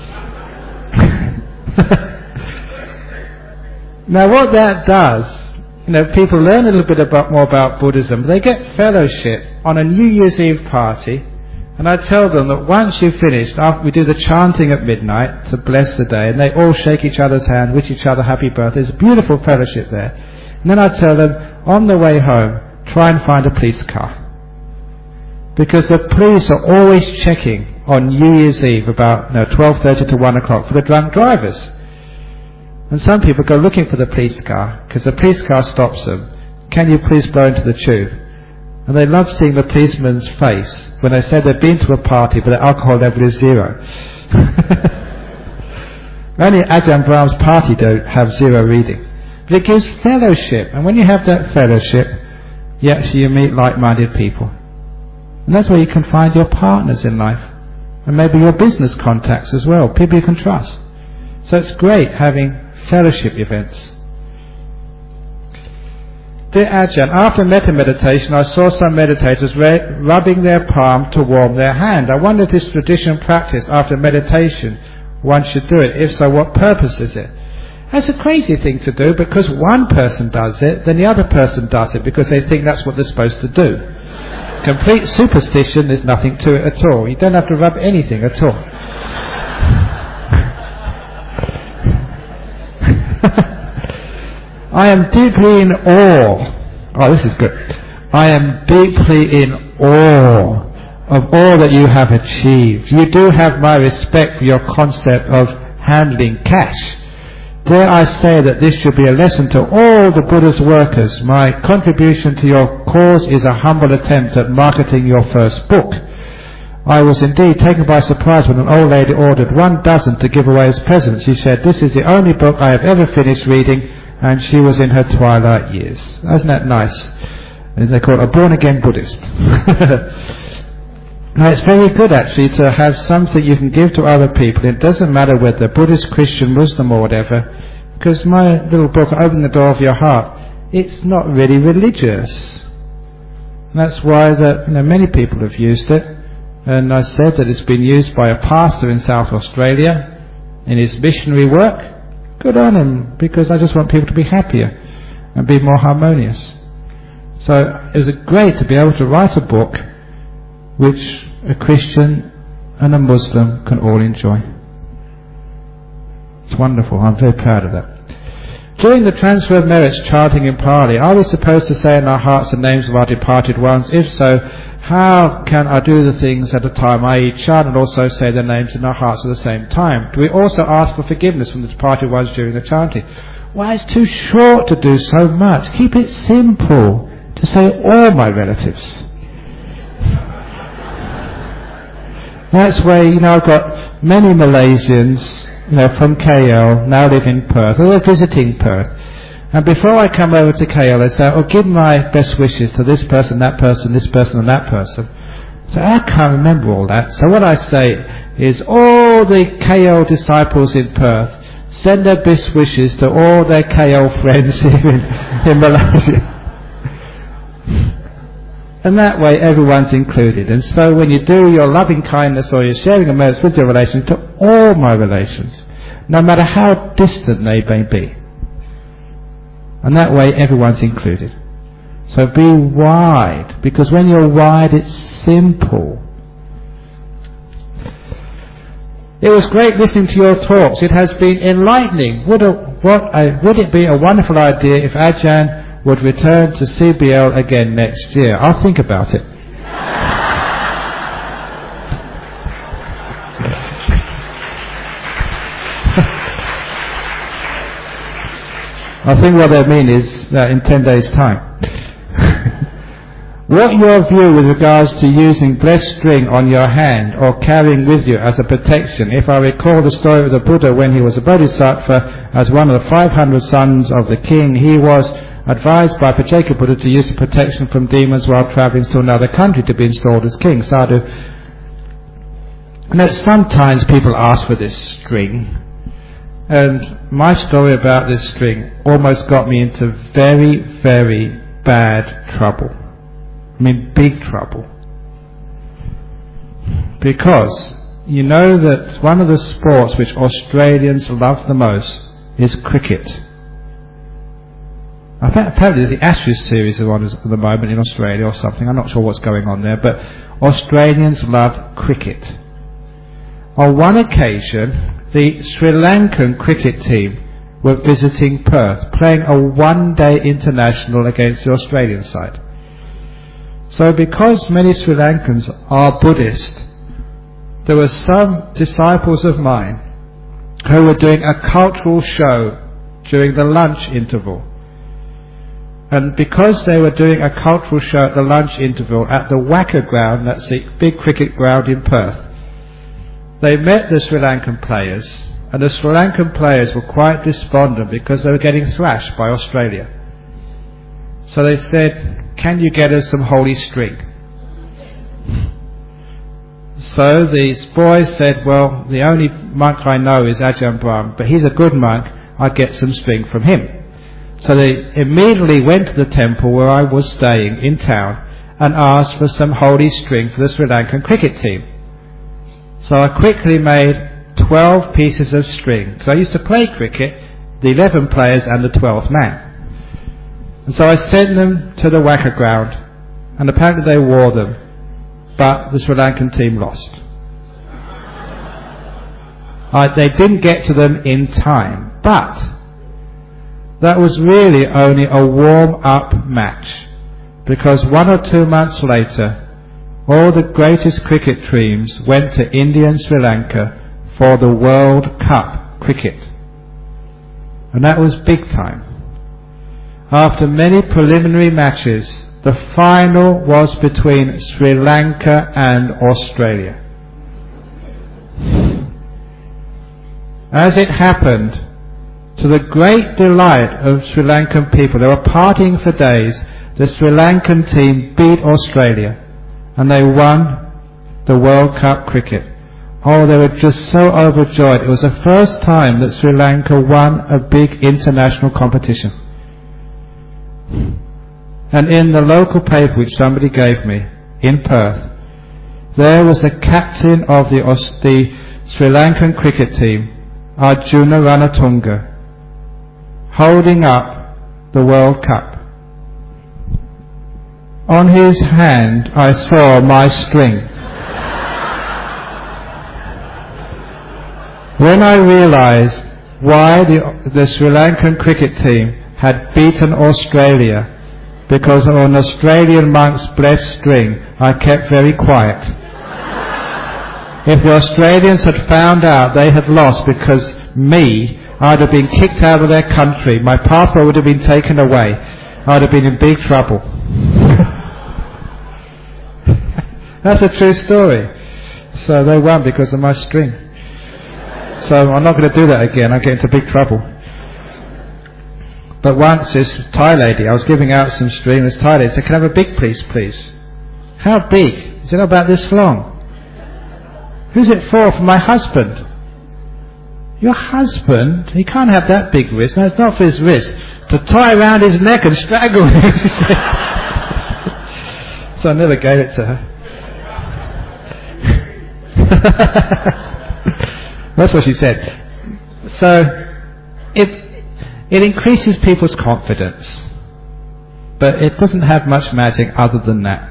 [SPEAKER 2] Now what that does, people learn a little bit more about Buddhism. They get fellowship on a New Year's Eve party. And I tell them that once you've finished, after we do the chanting at midnight to bless the day, and they all shake each other's hand, wish each other happy birthday. There's a beautiful fellowship there. And then I tell them, on the way home, try and find a police car. Because the police are always checking on New Year's Eve about 12:30 to 1 o'clock for the drunk drivers. And some people go looking for the police car, because the police car stops them. Can you please blow into the tube? And they love seeing the policeman's face when they say they've been to a party but the alcohol level is 0. Only Ajahn Brahm's party don't have 0 readings. But it gives fellowship. And when you have that fellowship, you meet like-minded people. And that's where you can find your partners in life. And maybe your business contacts as well, people you can trust. So it's great having fellowship events. Dear Ajahn, after meditation, I saw some meditators rubbing their palm to warm their hand. I wonder if this traditional practice after meditation one should do it? If so, what purpose is it? That's a crazy thing to do, because one person does it, then the other person does it because they think that's what they're supposed to do. Complete superstition, there's nothing to it at all. You don't have to rub anything at all. I am deeply in awe. Oh, this is good. I am deeply in awe of all that you have achieved. You do have my respect for your concept of handling cash. Dare I say that this should be a lesson to all the Buddha's workers. My contribution to your cause is a humble attempt at marketing your first book. I was indeed taken by surprise when an old lady ordered 12 to give away as presents. She said, "This is the only book I have ever finished reading," and she was in her twilight years. Isn't that nice? And they call it a born-again Buddhist. Now, it's very good actually to have something you can give to other people. It doesn't matter whether Buddhist, Christian, Muslim or whatever, because my little book, Open the Door of Your Heart, it's not really religious. And that's why many people have used it. And I said that it's been used by a pastor in South Australia in his missionary work. Good on him, because I just want people to be happier and be more harmonious. So it was great to be able to write a book which a Christian and a Muslim can all enjoy. It's wonderful. I'm very proud of that. During the transfer of merits chanting in Pali, are we supposed to say in our hearts the names of our departed ones? If so, how can I do the things at a time, i.e. chant and also say their names in our hearts at the same time? Do we also ask for forgiveness from the departed ones during the chanting? Why, it's too short to do so much. Keep it simple, to say all my relatives. That's where, I've got many Malaysians, from KL, now live in Perth, or they're visiting Perth. And before I come over to KL, they say, give my best wishes to this person, that person, this person and that person. So I can't remember all that. So what I say is, all the KL disciples in Perth, send their best wishes to all their KL friends here in Malaysia. And that way everyone's included. And so when you do your loving kindness or you're sharing a merits with your relations, to all my relations, no matter how distant they may be. And that way everyone's included. So be wide, because when you're wide it's simple. It was great listening to your talks. It has been enlightening. Would it be a wonderful idea if Ajahn would return to CBL again next year? I'll think about it. I think what they mean is that in 10 days' time. What your view with regards to using blessed string on your hand or carrying with you as a protection? If I recall the story of the Buddha when he was a bodhisattva, as one of the 500 sons of the king, he was advised by Pacceka Buddha to use the protection from demons while travelling to another country to be installed as king. Sadhu. Now, sometimes people ask for this string, and my story about this string almost got me into very, very bad trouble. I mean, big trouble. Because you know that one of the sports which Australians love the most is cricket. Apparently there's the Ashes series on at the moment in Australia or something. I'm not sure what's going on there, but Australians love cricket. On one occasion, the Sri Lankan cricket team were visiting Perth, playing a one-day international against the Australian side. So because many Sri Lankans are Buddhist, there were some disciples of mine who were doing a cultural show during the lunch interval. And because they were doing a cultural show at the lunch interval at the Wacker ground, that's the big cricket ground in Perth, they met the Sri Lankan players, and the Sri Lankan players were quite despondent because they were getting thrashed by Australia. So they said, "Can you get us some holy string?" So these boys said, "Well, the only monk I know is Ajahn Brahm, but he's a good monk, I'll get some string from him." So they immediately went to the temple where I was staying in town and asked for some holy string for the Sri Lankan cricket team. So I quickly made 12 pieces of string. Because I used to play cricket, the 11 players and the 12th man. And so I sent them to the WACA ground, and apparently they wore them, but the Sri Lankan team lost. They didn't get to them in time, but that was really only a warm-up match, because 1 or 2 months later, all the greatest cricket teams went to India and Sri Lanka for the World Cup cricket. And that was big time. After many preliminary matches, the final was between Sri Lanka and Australia. As it happened, to the great delight of Sri Lankan people, they were partying for days, the Sri Lankan team beat Australia and they won the World Cup cricket. Oh, they were just so overjoyed. It was the first time that Sri Lanka won a big international competition. And in the local paper which somebody gave me in Perth, there was the captain of the Sri Lankan cricket team, Arjuna Ranatunga, holding up the World Cup. On his hand I saw my string. When I realized why the Sri Lankan cricket team had beaten Australia, because of an Australian monk's blessed string, I kept very quiet. If the Australians had found out they had lost because I'd have been kicked out of their country, my passport would have been taken away, I'd have been in big trouble. That's a true story. So they won because of my string. So I'm not going to do that again, I'll get into big trouble. But once this Thai lady, I was giving out some string, this Thai lady said, "Can I have a big piece, please?" "How big?" He said, "About this long." "Who's it for?" "For my husband." "Your husband? He can't have that big wrist." "No, it's not for his wrist. To tie around his neck and strangle him." So I never gave it to her. That's what she said. So it increases people's confidence, but it doesn't have much magic other than that.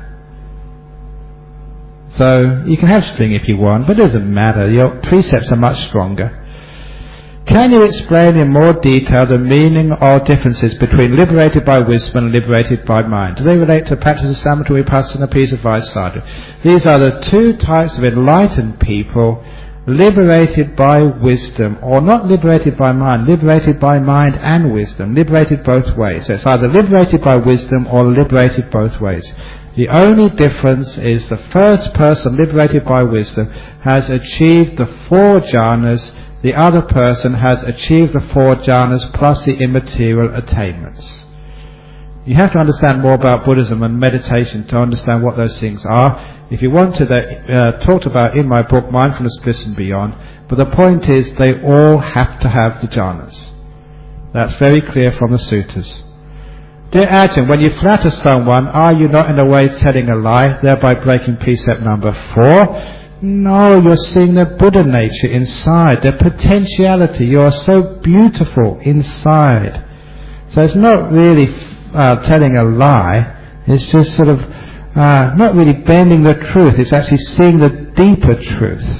[SPEAKER 2] So you can have string if you want, but it doesn't matter. Your precepts are much stronger. Can you explain in more detail the meaning or differences between liberated by wisdom and liberated by mind? Do they relate to practice of samatha, vipassana, peace, advice, sadhu? These are the two types of enlightened people, liberated by wisdom, or not liberated by mind, liberated by mind and wisdom, liberated both ways. So it's either liberated by wisdom or liberated both ways. The only difference is the first person, liberated by wisdom, has achieved the 4 jhanas. The other person has achieved the 4 jhanas plus the immaterial attainments. You have to understand more about Buddhism and meditation to understand what those things are. If you want to, they're talked about in my book, Mindfulness, Bliss and Beyond. But the point is, they all have to have the jhanas. That's very clear from the suttas. Dear Ajahn, when you flatter someone, are you not in a way telling a lie, thereby breaking precept number 4? No, you're seeing their Buddha nature inside, their potentiality. You are so beautiful inside. So it's not really telling a lie. It's just sort of not really bending the truth. It's actually seeing the deeper truth.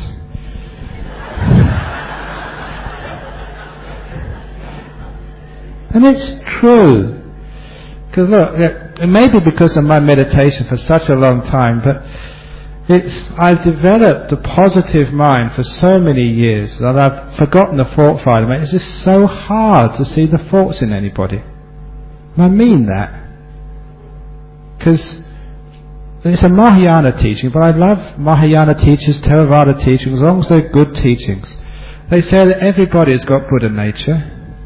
[SPEAKER 2] And it's true. Because look, it may be because of my meditation for such a long time, but I've developed a positive mind for so many years that I've forgotten the fault finding. It's just so hard to see the faults in anybody. And I mean that. Because it's a Mahayana teaching, but I love Mahayana teachers, Theravada teachings, as long as they're good teachings. They say that everybody has got Buddha nature.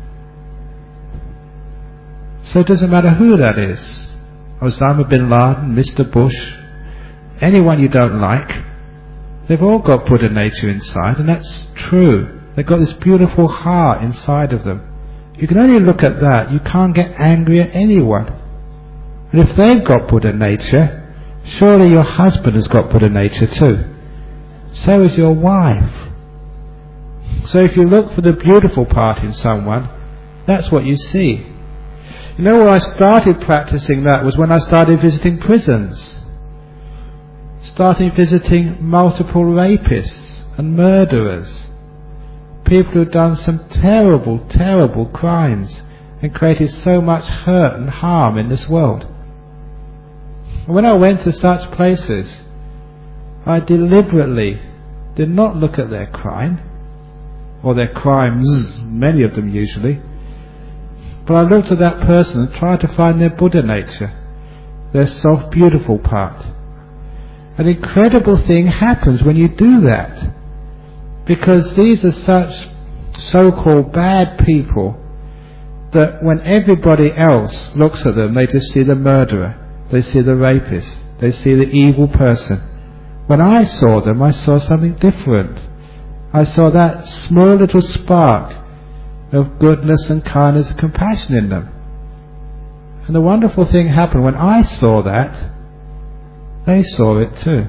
[SPEAKER 2] So it doesn't matter who that is. Osama bin Laden, Mr. Bush, anyone you don't like, they've all got Buddha nature inside, and that's true. They've got this beautiful heart inside of them. You can only look at that. You can't get angry at anyone. And if they've got Buddha nature, surely your husband has got Buddha nature too. So is your wife. So if you look for the beautiful part in someone, that's what you see. You know where I started practicing that was when I started visiting prisons. Started visiting multiple rapists and murderers. People who've done some terrible, terrible crimes and created so much hurt and harm in this world. And when I went to such places, I deliberately did not look at their crime, or their crimes, many of them usually, but I looked at that person and tried to find their Buddha nature, their soft, beautiful part. An incredible thing happens when you do that, because these are such so-called bad people that when everybody else looks at them, they just see the murderer, they see the rapist, they see the evil person. When I saw them, I saw something different. I saw that small little spark of goodness and kindness and compassion in them. And the wonderful thing happened when I saw that, they saw it too.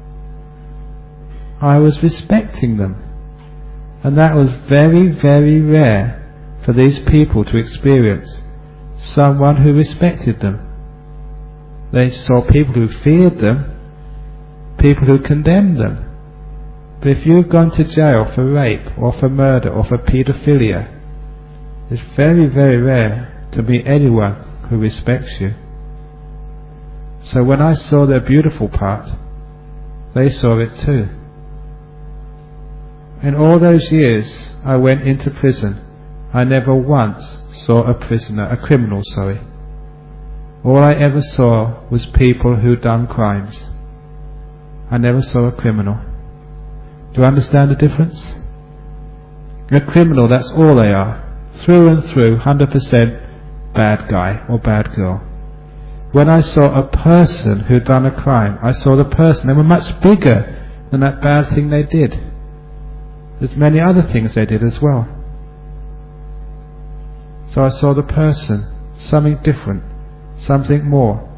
[SPEAKER 2] I was respecting them. And that was very, very rare for these people to experience. Someone who respected them. They saw people who feared them, people who condemned them. But if you've gone to jail for rape or for murder or for paedophilia, it's very, very rare to meet anyone who respects you. So when I saw their beautiful part, they saw it too. In all those years I went into prison, I never once saw a criminal. All I ever saw was people who'd done crimes. I never saw a criminal. Do you understand the difference? A criminal, that's all they are. Through and through, 100% bad guy or bad girl. When I saw a person who'd done a crime, I saw the person. They were much bigger than that bad thing they did. There's many other things they did as well. So I saw the person, something different, something more.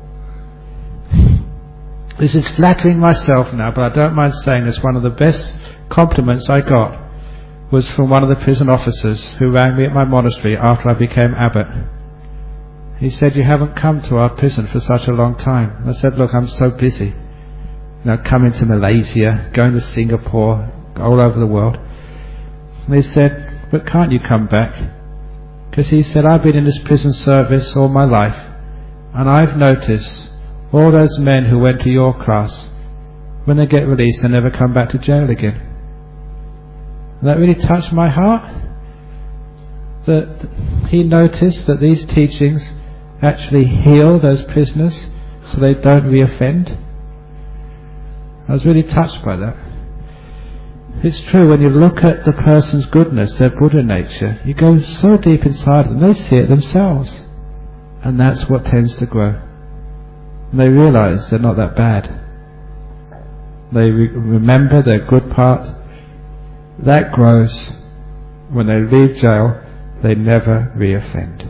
[SPEAKER 2] This is flattering myself now, but I don't mind saying this. One of the best compliments I got was from one of the prison officers who rang me at my monastery after I became abbot. He said, "You haven't come to our prison for such a long time." I said, "Look, I'm so busy. Coming to Malaysia, going to Singapore, all over the world." And he said, "But can't you come back?" Because he said, "I've been in this prison service all my life, and I've noticed all those men who went to your class, when they get released, they never come back to jail again." And that really touched my heart, that he noticed that these teachings actually heal those prisoners so they don't reoffend. I was really touched by that. It's true, when you look at the person's goodness, their Buddha nature, you go so deep inside them, they see it themselves. And that's what tends to grow. And they realize they're not that bad. They remember their good part. That grows. When they leave jail, they never reoffend.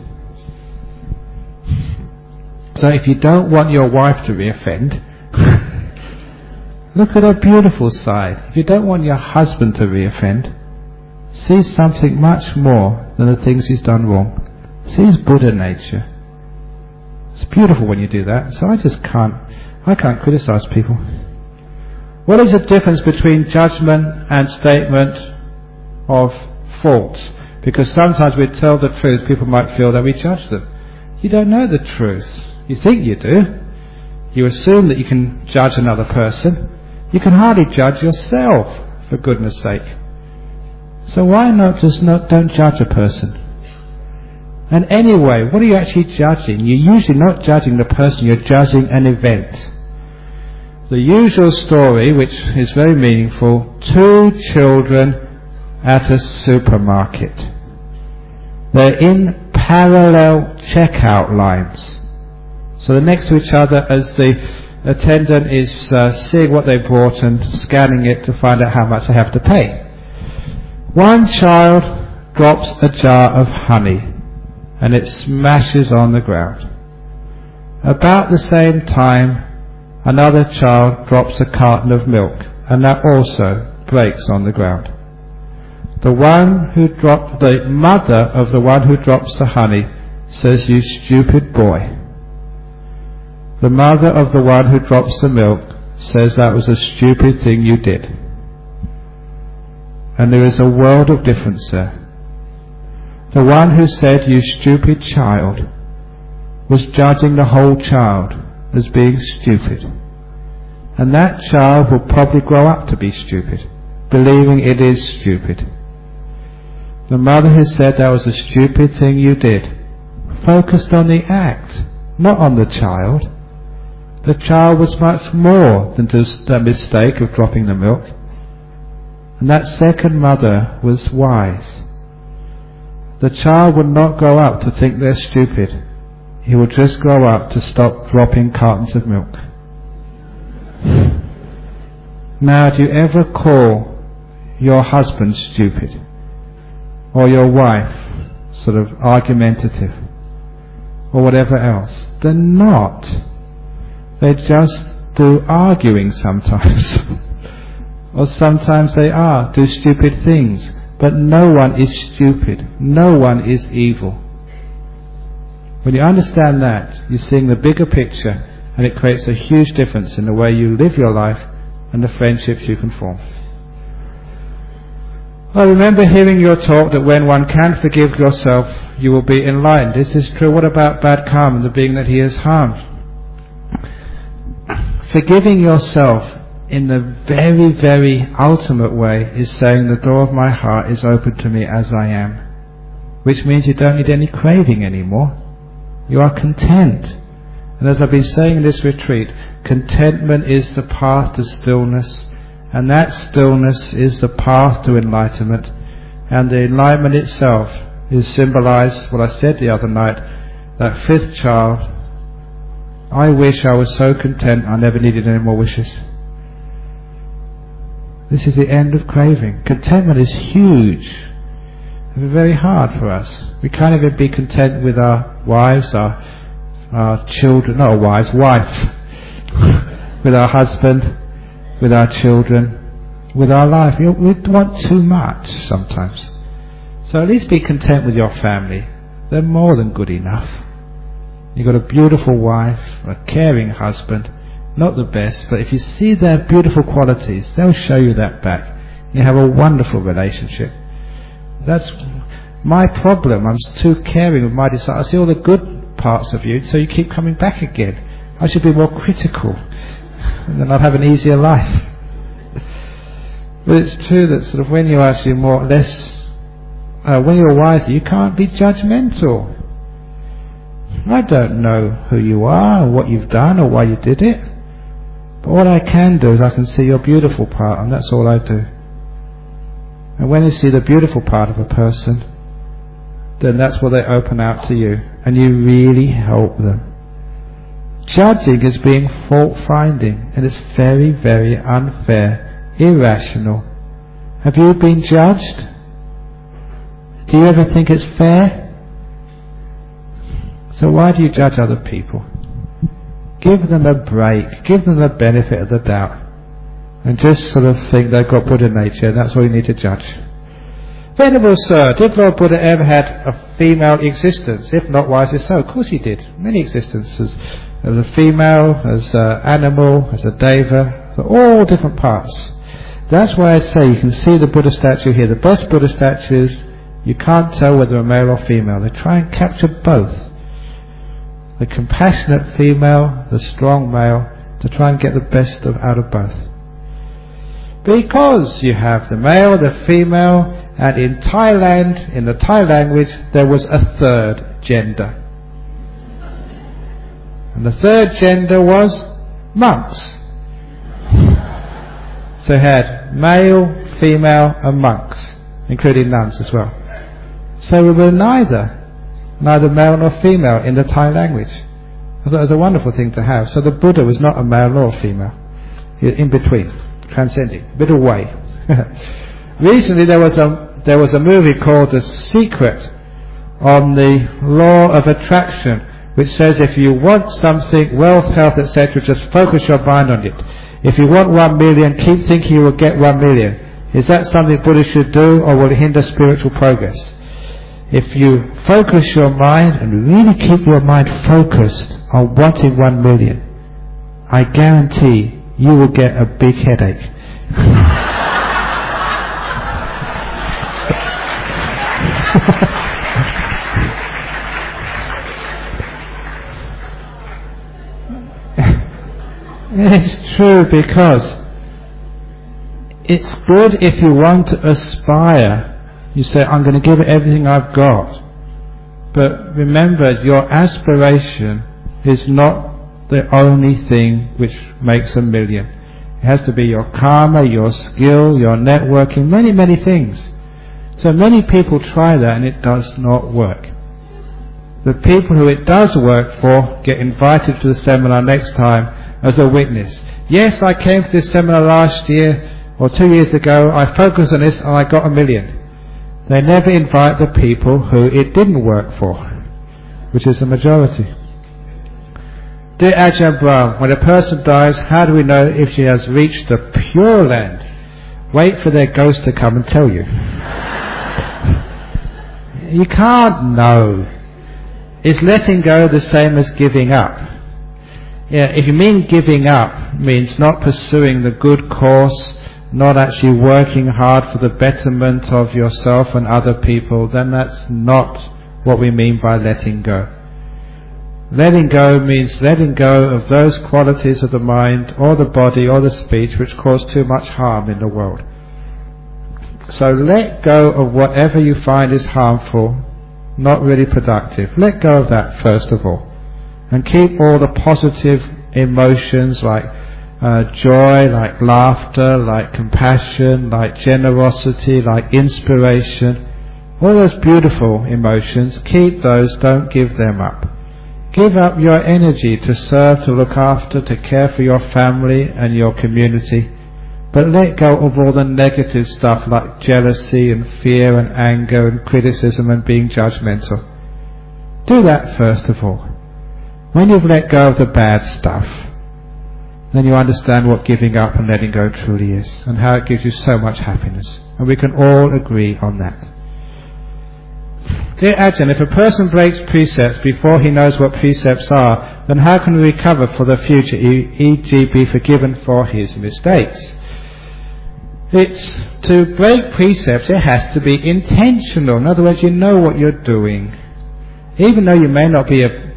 [SPEAKER 2] So if you don't want your wife to reoffend, look at her beautiful side. If you don't want your husband to reoffend, see something much more than the things he's done wrong. See his Buddha nature. It's beautiful when you do that. So I can't criticize people. What is the difference between judgment and statement of faults? Because sometimes we tell the truth, people might feel that we judge them. You don't know the truth. You think you do. You assume that you can judge another person. You can hardly judge yourself, for goodness sake. So why not don't judge a person? And anyway, what are you actually judging? You're usually not judging the person, you're judging an event. The usual story, which is very meaningful, 2 children at a supermarket. They're in parallel checkout lines. So they're next to each other as the attendant is seeing what they brought and scanning it to find out how much they have to pay. One child drops a jar of honey and it smashes on the ground. About the same time, another child drops a carton of milk and that also breaks on the ground. The mother of the one who drops the honey says, "You stupid boy." The mother of the one who drops the milk says, "That was a stupid thing you did." And there is a world of difference there. The one who said, "You stupid child," was judging the whole child as being stupid. And that child will probably grow up to be stupid, believing it is stupid. The mother who said, "That was a stupid thing you did," focused on the act, not on the child. The child was much more than just the mistake of dropping the milk. And that second mother was wise. The child will not grow up to think they're stupid. He will just grow up to stop dropping cartons of milk. Now, do you ever call your husband stupid? Or your wife sort of argumentative? Or whatever else? They're not. They just do arguing sometimes. Or sometimes they do stupid things. But no one is stupid. No one is evil. When you understand that, you're seeing the bigger picture, and it creates a huge difference in the way you live your life and the friendships you can form. I remember hearing your talk that when one can forgive yourself, you will be enlightened. This is true. What about bad karma and the being that he has harmed? Forgiving yourself in the very, very ultimate way is saying, "The door of my heart is open to me as I am," which means you don't need any craving anymore. You are content. And as I've been saying in this retreat, contentment is the path to stillness, and that stillness is the path to enlightenment, and the enlightenment itself is symbolized, what I said the other night, that fifth child. I wish I was so content I never needed any more wishes. This is the end of craving. Contentment is huge. It's very hard for us. We can't even be content with our wives, our children, not our wives, wife, with our husband, with our children, with our life. We want too much sometimes. So at least be content with your family. They're more than good enough. You've got a beautiful wife, a caring husband, not the best, but if you see their beautiful qualities, they'll show you that back. You have a wonderful relationship. That's my problem. I'm too caring with my desire. I see all the good parts of you, so you keep coming back again. I should be more critical, and then I'd have an easier life. But it's true that sort of when you're actually more or less, when you're wiser, you can't be judgmental. I don't know who you are, or what you've done, or why you did it. But what I can do is I can see your beautiful part, and that's all I do. And when you see the beautiful part of a person, then that's what they open out to you, and you really help them. Judging is being fault-finding, and it's very, very unfair, irrational. Have you been judged? Do you ever think it's fair? So why do you judge other people? Give them a break, give them the benefit of the doubt, and just sort of think they've got Buddha nature, and that's all you need to judge. Venerable Sir, did Lord Buddha ever had a female existence? If not, why is it so? Of course he did. Many existences. As a female, as an animal, as a deva, for all different parts. That's why I say you can see the Buddha statue here. The best Buddha statues, you can't tell whether a male or female. They try and capture both. The compassionate female, the strong male, to try and get the best out of both. Because you have the male, the female, and in Thailand, in the Thai language, there was a third gender. And the third gender was monks. So you had male, female, and monks, including nuns as well. So we were neither male nor female in the Thai language. I thought it was a wonderful thing to have. So the Buddha was not a male nor a female. In between, transcending, middle way. Recently there was a movie called The Secret on the law of attraction, which says if you want something, wealth, health, etc., just focus your mind on it. If you want 1 million, keep thinking you will get 1 million. Is that something Buddha should do, or will it hinder spiritual progress? If you focus your mind and really keep your mind focused on wanting 1 million, I guarantee you will get a big headache. It's true, because it's good if you want to aspire. You say, I'm going to give it everything I've got. But remember, your aspiration is not the only thing which makes 1 million. It has to be your karma, your skill, your networking, many, many things. So many people try that and it does not work. The people who it does work for get invited to the seminar next time as a witness. Yes, I came to this seminar last year or 2 years ago, I focused on this and I got 1 million. They never invite the people who it didn't work for, which is the majority. Dear Ajahn Brahm, when a person dies, how do we know if she has reached the Pure Land? Wait for their ghost to come and tell you. You can't know. Is letting go the same as giving up? Yeah, if you mean giving up, means not pursuing the good course, not actually working hard for the betterment of yourself and other people, then that's not what we mean by letting go. Letting go means letting go of those qualities of the mind or the body or the speech which cause too much harm in the world. So let go of whatever you find is harmful, not really productive. Let go of that first of all. And keep all the positive emotions like joy, like laughter, like compassion, like generosity, like inspiration. All those beautiful emotions, keep those, don't give them up. Give up your energy to serve, to look after, to care for your family and your community. But let go of all the negative stuff like jealousy and fear and anger and criticism and being judgmental. Do that first of all. When you've let go of the bad stuff, then you understand what giving up and letting go truly is, and how it gives you so much happiness. And we can all agree on that. Dear Ajahn, if a person breaks precepts before he knows what precepts are, then how can we recover for the future, e.g. be forgiven for his mistakes? It's to break precepts, it has to be intentional. In other words, you know what you're doing. Even though you may not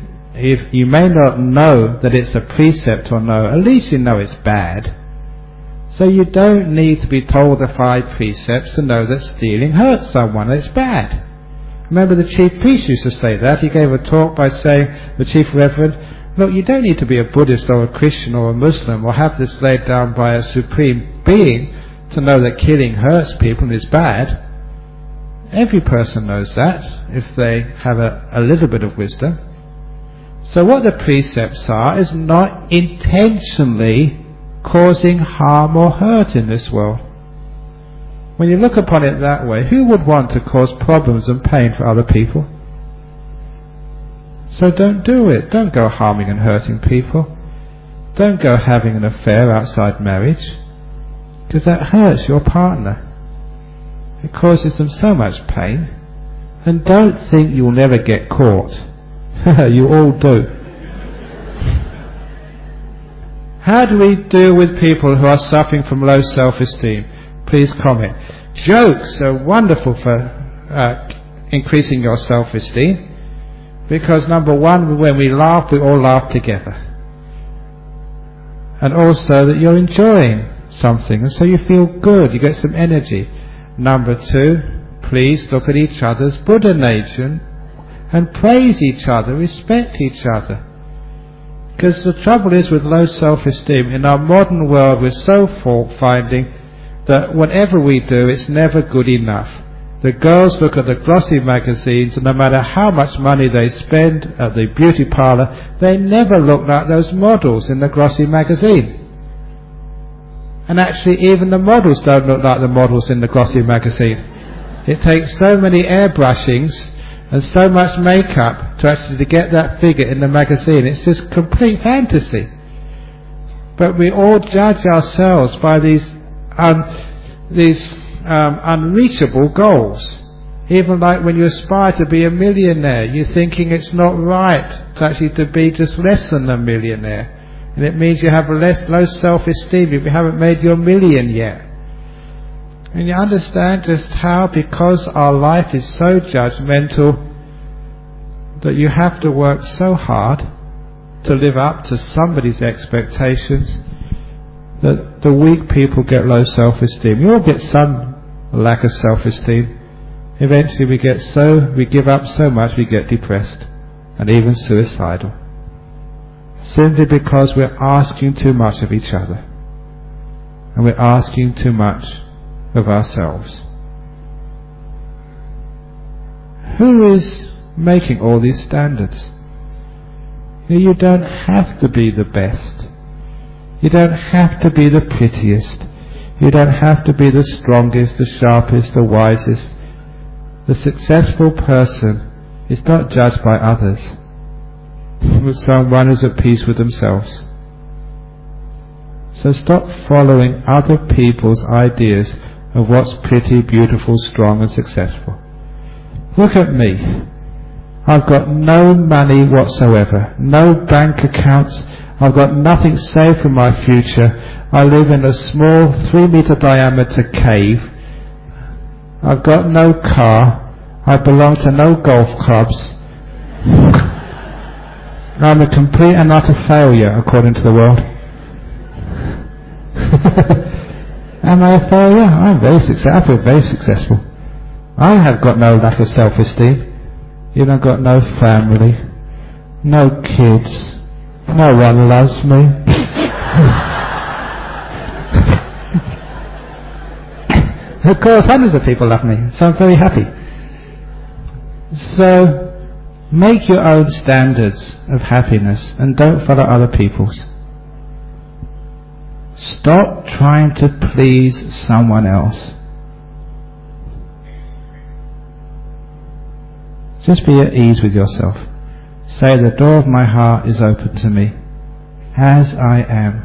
[SPEAKER 2] know that it's a precept or no, at least you know it's bad. So you don't need to be told the 5 precepts to know that stealing hurts someone, it's bad. Remember the chief priest used to say that. He gave a talk by saying, the chief reverend, look, you don't need to be a Buddhist or a Christian or a Muslim or have this laid down by a supreme being to know that killing hurts people and is bad. Every person knows that if they have a little bit of wisdom. So what the precepts are is not intentionally causing harm or hurt in this world. When you look upon it that way, who would want to cause problems and pain for other people? So don't do it. Don't go harming and hurting people. Don't go having an affair outside marriage, because that hurts your partner. It causes them so much pain. And don't think you'll never get caught. You all do. How do we deal with people who are suffering from low self-esteem? Please comment. Jokes are wonderful for increasing your self-esteem, because number one, when we laugh, we all laugh together, and also that you're enjoying something, and so you feel good, you get some energy. Number two, please look at each other's Buddha nature and praise each other, respect each other. Because the trouble is with low self-esteem, in our modern world we're so fault-finding that whatever we do, it's never good enough. The girls look at the glossy magazines, and no matter how much money they spend at the beauty parlour, they never look like those models in the glossy magazine. And actually even the models don't look like the models in the glossy magazine. It takes so many airbrushings and so much makeup to get that figure in the magazine. It's just complete fantasy. But we all judge ourselves by these unreachable goals. Even like when you aspire to be a millionaire, you're thinking it's not right to actually to be just less than a millionaire. And it means you have low self-esteem if you haven't made your million yet. And you understand just how, because our life is so judgmental, that you have to work so hard to live up to somebody's expectations, that the weak people get low self-esteem. You all get some lack of self-esteem. Eventually we give up so much we get depressed and even suicidal. Simply because we're asking too much of each other. And we're asking too much of ourselves. Who is making all these standards? You don't have to be the best. You don't have to be the prettiest. You don't have to be the strongest, the sharpest, the wisest. The successful person is not judged by others, but someone who's at peace with themselves. So stop following other people's ideas of what's pretty, beautiful, strong and successful. Look at me. I've got no money whatsoever, no bank accounts, I've got nothing saved for my future. I live in a small 3-meter diameter cave. I've got no car. I belong to no golf clubs. I'm a complete and utter failure according to the world. Am I a failure? I'm very successful. I feel very successful. I have got no lack of self-esteem. You know, I've got no family, no kids, no one loves me. Of course, hundreds of people love me, so I'm very happy. So, make your own standards of happiness and don't follow other people's. Stop trying to please someone else. Just be at ease with yourself. Say, the door of my heart is open to me, as I am.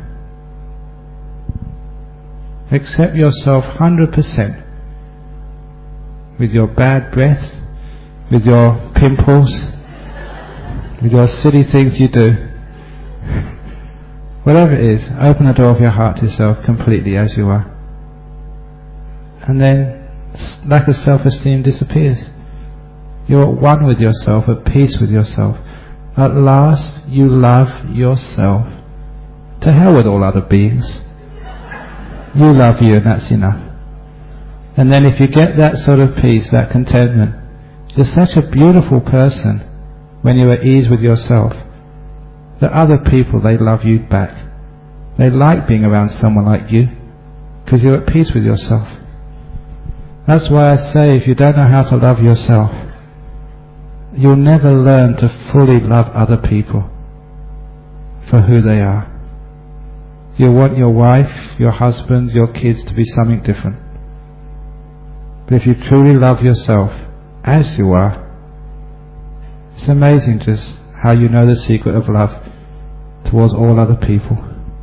[SPEAKER 2] Accept yourself 100%, with your bad breath, with your pimples, with your silly things you do. Whatever it is, open the door of your heart to yourself completely as you are. And then lack of self-esteem disappears. You're at one with yourself, at peace with yourself. At last you love yourself. To hell with all other beings. You love you, and that's enough. And then if you get that sort of peace, that contentment, you're such a beautiful person when you're at ease with yourself, that other people, they love you back. They like being around someone like you, because you're at peace with yourself. That's why I say, if you don't know how to love yourself, you'll never learn to fully love other people for who they are. You want your wife, your husband, your kids to be something different. But if you truly love yourself as you are, it's amazing just how you know the secret of love towards all other people.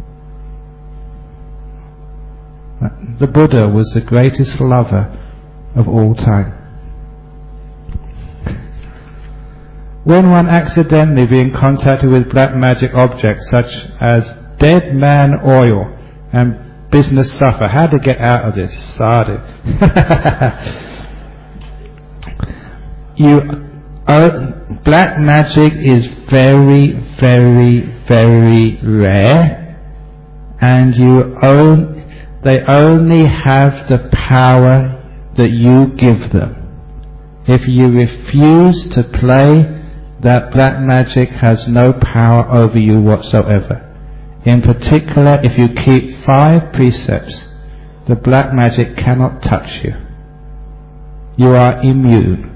[SPEAKER 2] The Buddha was the greatest lover of all time. When one accidentally be in contact with black magic objects such as dead man oil and business suffer, how to get out of this? Sadhu. Black magic is very, very, very rare, and they only have the power that you give them. If you refuse to play, that black magic has no power over you whatsoever. In particular, if you keep 5 precepts, the black magic cannot touch you. You are immune.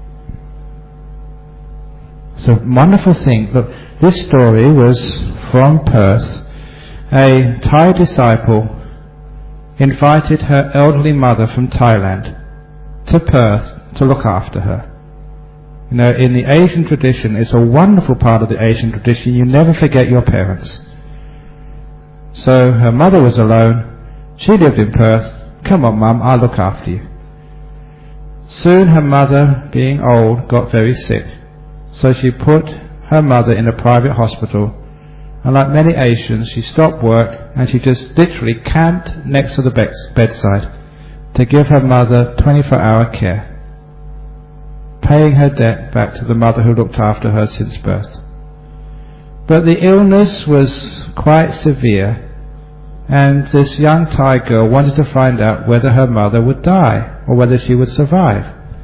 [SPEAKER 2] It's a wonderful thing. Look, this story was from Perth. A Thai disciple invited her elderly mother from Thailand to Perth to look after her. You know, in the Asian tradition, it's a wonderful part of the Asian tradition, you never forget your parents. So her mother was alone, she lived in Perth, "Come on, Mum, I'll look after you." Soon her mother, being old, got very sick. So she put her mother in a private hospital, and like many Asians, she stopped work and she just literally camped next to the bedside to give her mother 24-hour care, paying her debt back to the mother who looked after her since birth. But the illness was quite severe, and this young Thai girl wanted to find out whether her mother would die or whether she would survive.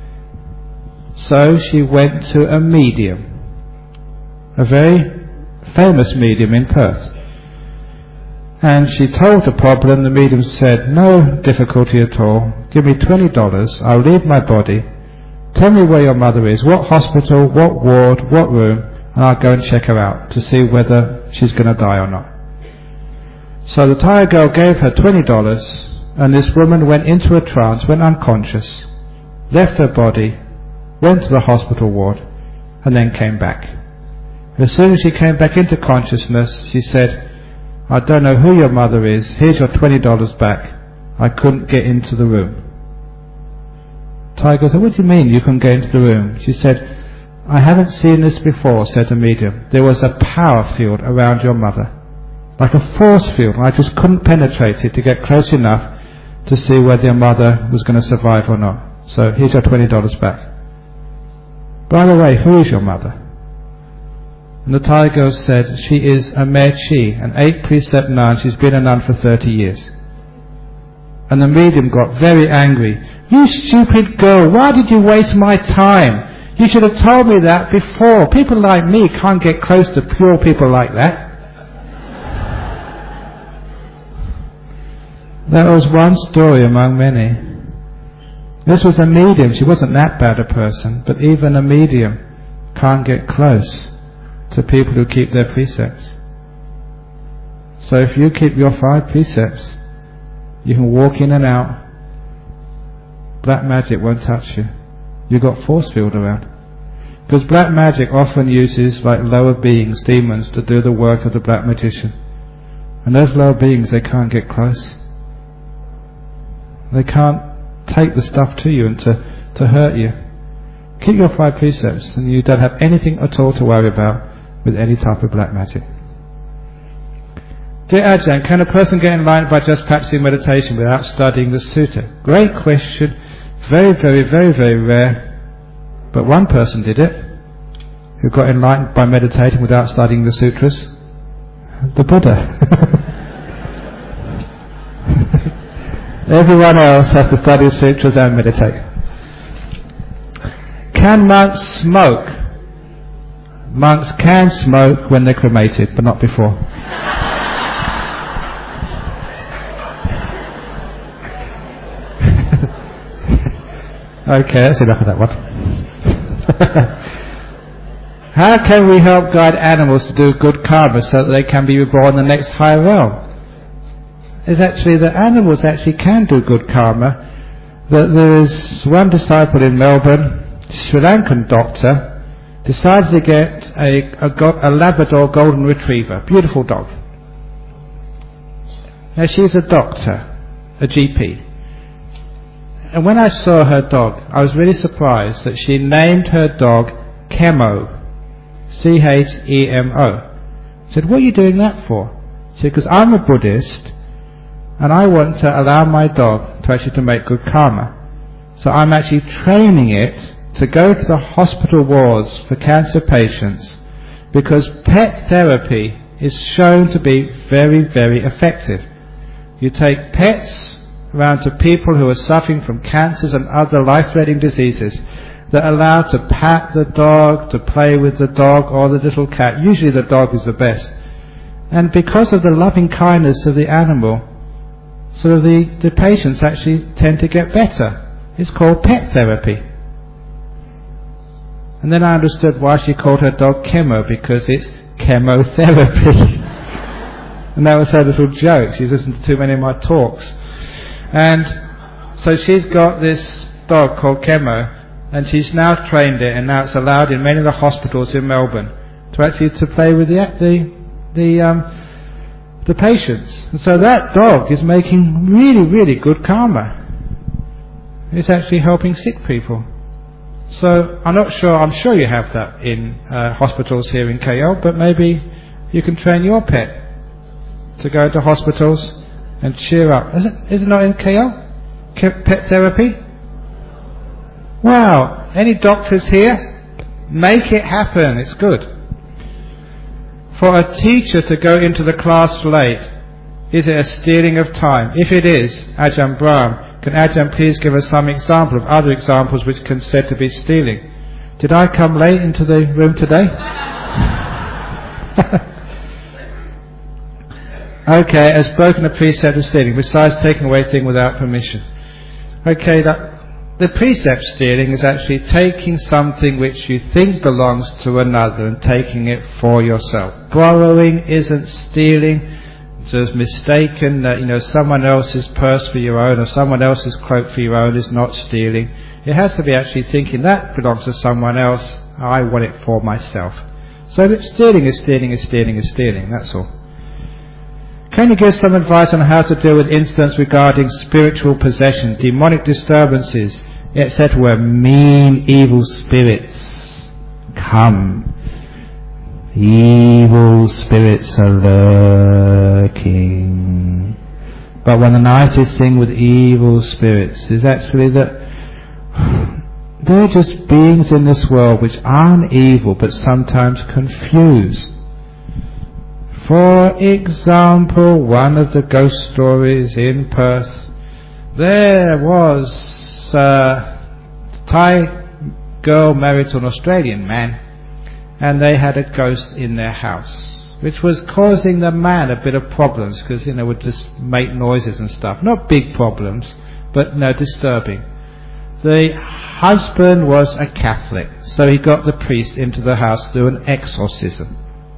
[SPEAKER 2] So she went to a medium, a very famous medium in Perth. And she told the problem. The medium said, "No difficulty at all. Give me $20. I'll leave my body. Tell me where your mother is, what hospital, what ward, what room, and I'll go and check her out to see whether she's going to die or not." So the Thai girl gave her $20, and this woman went into a trance, went unconscious, left her body, went to the hospital ward, and then came back. As soon as she came back into consciousness, she said, "I don't know who your mother is. Here's your $20 back. I couldn't get into the room." Thai girl said, "What do you mean you couldn't get into the room?" She said, "I haven't seen this before," said the medium. "There was a power field around your mother, like a force field. I just couldn't penetrate it to get close enough to see whether your mother was going to survive or not. So here's your $20 back. By the way, who is your mother?" And the Thai girl said, "She is a Meh Chi, an 8-precept nun. She's been a nun for 30 years. And the medium got very angry. "You stupid girl, why did you waste my time? You should have told me that before. People like me can't get close to pure people like that." That was one story among many. This was a medium. She wasn't that bad a person, but even a medium can't get close to people who keep their precepts. So if you keep your 5 precepts, you can walk in and out. Black magic won't touch you. You've got force field around. Because black magic often uses like lower beings, demons, to do the work of the black magician. And those lower beings, they can't get close. They can't take the stuff to you and to hurt you. Keep your 5 precepts and you don't have anything at all to worry about with any type of black magic. Dear Ajahn, can a person get enlightened by just practicing meditation without studying the sutta? Great question. Very, very, very, very rare. But one person did it, who got enlightened by meditating without studying the sutras. The Buddha. Everyone else has to study sutras and meditate. Can monks smoke? Monks can smoke when they're cremated, but not before. Okay, that's enough of that one. How can we help guide animals to do good karma so that they can be reborn in the next higher realm? Is actually that animals actually can do good karma. That there is one disciple in Melbourne, Sri Lankan doctor, decided to get a Labrador golden retriever, beautiful dog. Now she's a doctor, a GP. And when I saw her dog, I was really surprised that she named her dog Chemo, Chemo. I said, "What are you doing that for?" She said, "Because I'm a Buddhist and I want to allow my dog to make good karma. So I'm actually training it to go to the hospital wards for cancer patients because pet therapy is shown to be very, very effective. You take pets around to people who are suffering from cancers and other life-threatening diseases. They're allowed to pat the dog, to play with the dog or the little cat. Usually the dog is the best. And because of the loving kindness of the animal, sort of the patients actually tend to get better. It's called pet therapy." And then I understood why she called her dog Chemo, because it's chemotherapy. And that was her little joke. She's listened to too many of my talks. And so she's got this dog called Chemo, and she's now trained it, and now it's allowed in many of the hospitals in Melbourne to actually to play with the the patients. And so that dog is making really, really good karma. It's actually helping sick people. So I'm sure you have that in hospitals here in KL, but maybe you can train your pet to go to hospitals and cheer up. Is it not in KL? Pet therapy? Wow, any doctors here? Make it happen, it's good. For a teacher to go into the class late, is it a stealing of time? If it is, Ajahn Brahm, can Ajahn please give us some example of other examples which can be said to be stealing? Did I come late into the room today? Okay, has broken a precept of stealing, besides taking away a thing without permission. Okay, the precept stealing is actually taking something which you think belongs to another and taking it for yourself. Borrowing isn't stealing. Just mistaken that someone else's purse for your own or someone else's cloak for your own is not stealing. It has to be actually thinking that belongs to someone else. I want it for myself. So stealing is stealing is stealing is stealing. That's all. Can you give some advice on how to deal with incidents regarding spiritual possession, demonic disturbances, etc., where mean evil spirits come? Evil spirits are lurking. But one of the nicest thing with evil spirits is actually that they're just beings in this world which aren't evil but sometimes confused. For example, one of the ghost stories in Perth, there was a Thai girl married to an Australian man, and they had a ghost in their house, which was causing the man a bit of problems, because would just make noises and stuff. Not big problems, but disturbing. The husband was a Catholic, so he got the priest into the house to do an exorcism.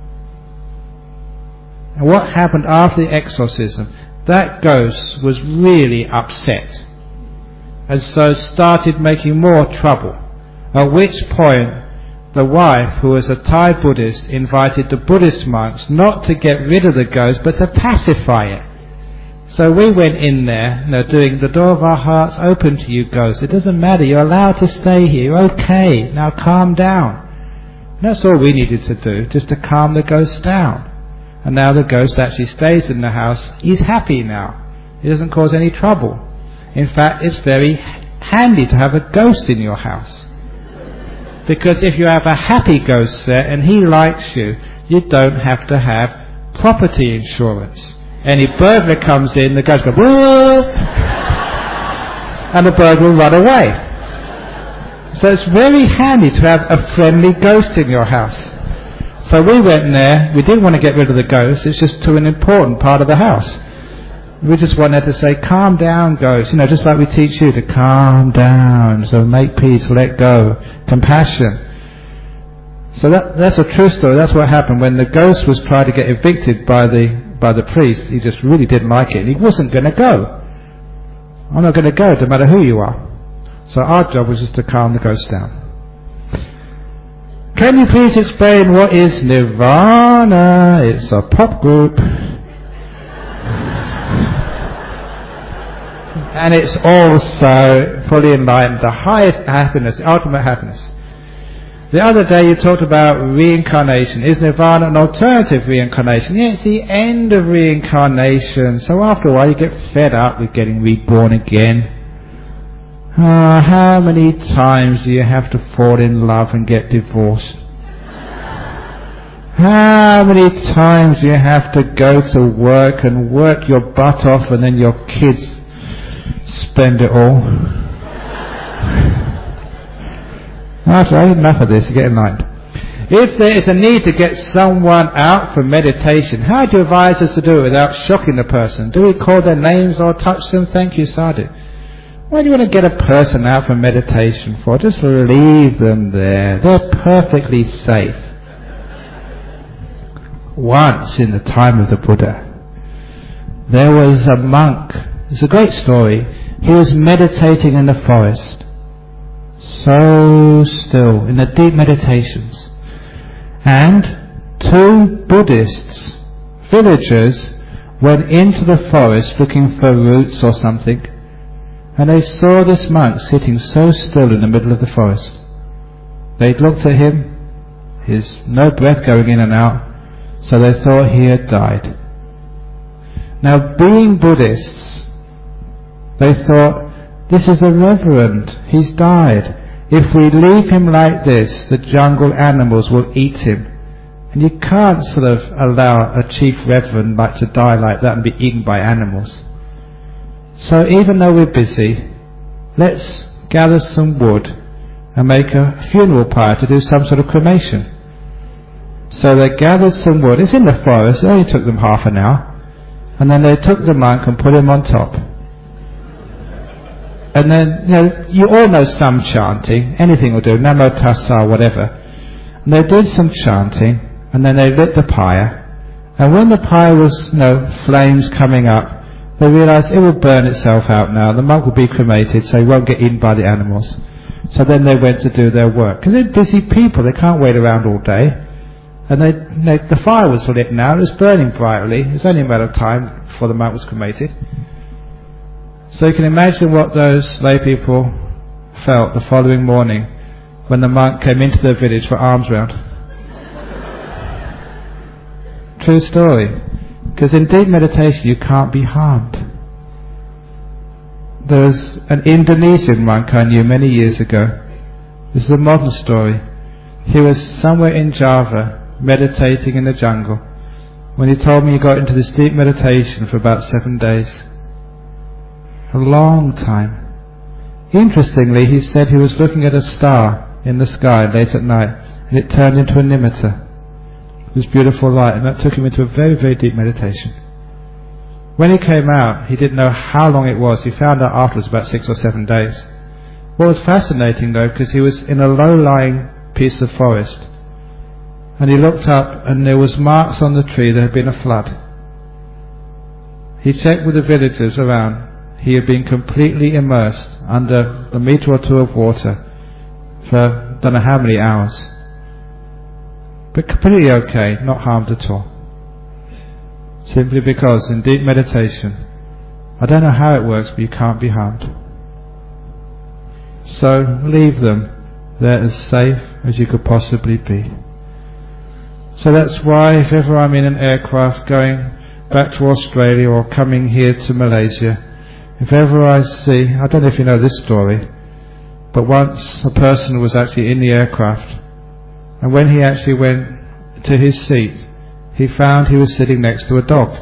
[SPEAKER 2] And what happened after the exorcism? That ghost was really upset, and so started making more trouble. At which point, the wife, who was a Thai Buddhist, invited the Buddhist monks not to get rid of the ghost, but to pacify it. So we went in there, doing the door of our hearts open to you, ghost. It doesn't matter, you're allowed to stay here, you're okay, now calm down. And that's all we needed to do, just to calm the ghost down. And now the ghost actually stays in the house. He's happy now. He doesn't cause any trouble. In fact, it's very handy to have a ghost in your house. Because if you have a happy ghost there and he likes you, you don't have to have property insurance. Any burglar comes in, the ghost goes, "Whoa!" and the burglar will run away. So it's very handy to have a friendly ghost in your house. So we went in there, we didn't want to get rid of the ghost, it's just to an important part of the house. We just wanted to say, calm down, ghost, just like we teach you to calm down, so make peace, let go, compassion. So that's a true story, that's what happened. When the ghost was trying to get evicted by the priest, he just really didn't like it, and he wasn't going to go. I'm not going to go, no matter who you are. So our job was just to calm the ghost down. Can you please explain what is Nirvana? It's a pop group. And it's also fully enlightened, the highest happiness, the ultimate happiness. The other day you talked about reincarnation. Is Nirvana an alternative reincarnation? Yeah, it's the end of reincarnation. So after a while you get fed up with getting reborn again. How many times do you have to fall in love and get divorced? How many times do you have to go to work and work your butt off and then your kids spend it all? After I had enough of this, get enlightened. If there is a need to get someone out for meditation, how do you advise us to do it without shocking the person? Do we call their names or touch them? Thank you, Sadhu. What do you want to get a person out for meditation for? Just leave them there. They're perfectly safe. Once in the time of the Buddha, there was a monk. It's a great story. He was meditating in the forest. So still, in the deep meditations. And two Buddhists, villagers, went into the forest looking for roots or something, and they saw this monk sitting so still in the middle of the forest. They looked at him, his no breath going in and out, so they thought he had died. Now, being Buddhists, they thought, this is a reverend, he's died. If we leave him like this, the jungle animals will eat him. And you can't sort of allow a chief reverend like to die like that and be eaten by animals. So even though we're busy, let's gather some wood and make a funeral pyre to do some sort of cremation. So they gathered some wood. It's in the forest. It only took them half an hour. And then they took the monk and put him on top. And then, you all know some chanting. Anything will do. Namo Tassa, whatever. And they did some chanting. And then they lit the pyre. And when the pyre was, flames coming up, they realised it will burn itself out now. The monk will be cremated, so he won't get eaten by the animals. So then they went to do their work. Because they're busy people. They can't wait around all day. And the fire was lit now. It was burning brightly. It was only a matter of time before the monk was cremated. So you can imagine what those lay people felt the following morning when the monk came into their village for alms round. True story. Because in deep meditation you can't be harmed. There was an Indonesian monk I knew many years ago. This is a modern story. He was somewhere in Java meditating in the jungle when he told me he got into this deep meditation for about 7 days. A long time. Interestingly, he said he was looking at a star in the sky late at night and it turned into a nimitta. This beautiful light, and that took him into a very, very deep meditation. When he came out, he didn't know how long it was. He found out afterwards about 6 or 7 days. What was fascinating though, because he was in a low-lying piece of forest, and he looked up and there was marks on the tree. There had been a flood. He checked with the villagers around. He had been completely immersed under a metre or two of water for don't know how many hours. But completely okay, not harmed at all. Simply because in deep meditation, I don't know how it works, but you can't be harmed. So leave them. They're as safe as you could possibly be. So that's why if ever I'm in an aircraft going back to Australia or coming here to Malaysia, if ever I see, I don't know if you know this story, but once a person was actually in the aircraft, and when he actually went to his seat, he found he was sitting next to a dog.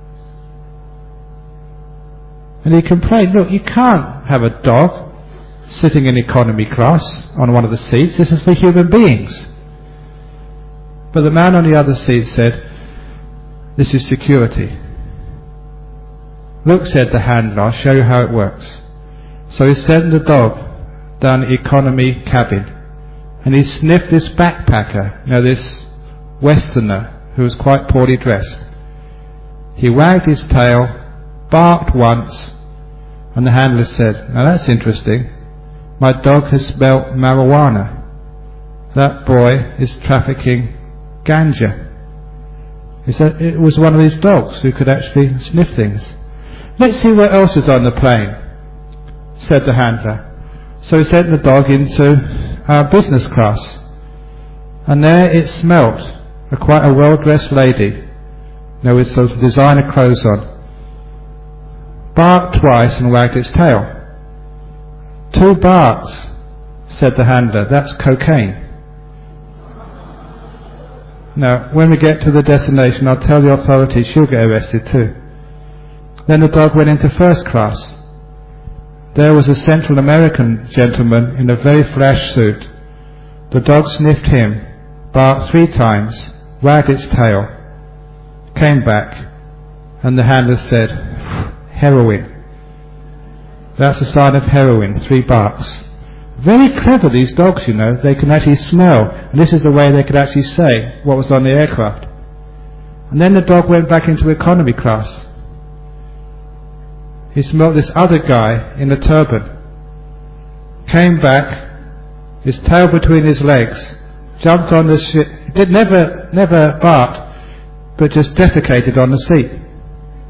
[SPEAKER 2] And he complained, look, you can't have a dog sitting in economy class on one of the seats. This is for human beings. But the man on the other seat said, this is security. Look, said the handler, I'll show you how it works. So he sent the dog down the economy cabin, and he sniffed this backpacker, this Westerner who was quite poorly dressed. He wagged his tail, barked once, and the handler said, now that's interesting. My dog has smelt marijuana. That boy is trafficking ganja. He said it was one of these dogs who could actually sniff things. Let's see what else is on the plane, said the handler. So he sent the dog into business class, and there it smelt quite a well-dressed lady, with some designer clothes on. Barked twice and wagged its tail. 2 barks, said the handler, that's cocaine. Now, when we get to the destination, I'll tell the authorities, she'll get arrested too. Then the dog went into first class. There was a Central American gentleman in a very flash suit. The dog sniffed him, barked 3 times, wagged its tail, came back, and the handler said, heroin. That's a sign of heroin, 3 barks. Very clever, these dogs, they can actually smell, and this is the way they could actually say what was on the aircraft. And then the dog went back into economy class. He smelt this other guy in a turban, came back, his tail between his legs, jumped on the ship, never barked, but just defecated on the seat.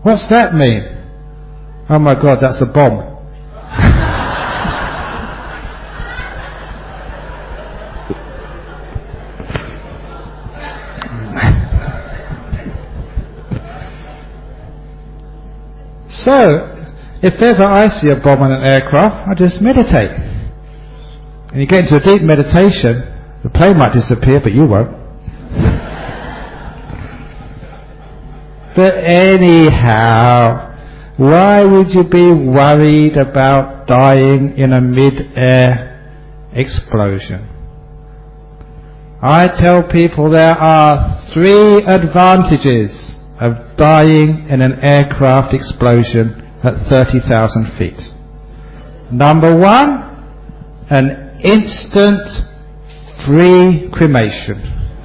[SPEAKER 2] What's that mean? Oh my God, that's a bomb. So, if ever I see a bomb on an aircraft, I just meditate. And you get into a deep meditation, the plane might disappear, but you won't. But anyhow, why would you be worried about dying in a mid-air explosion? I tell people there are 3 advantages of dying in an aircraft explosion at 30,000 feet. Number 1, an instant free cremation.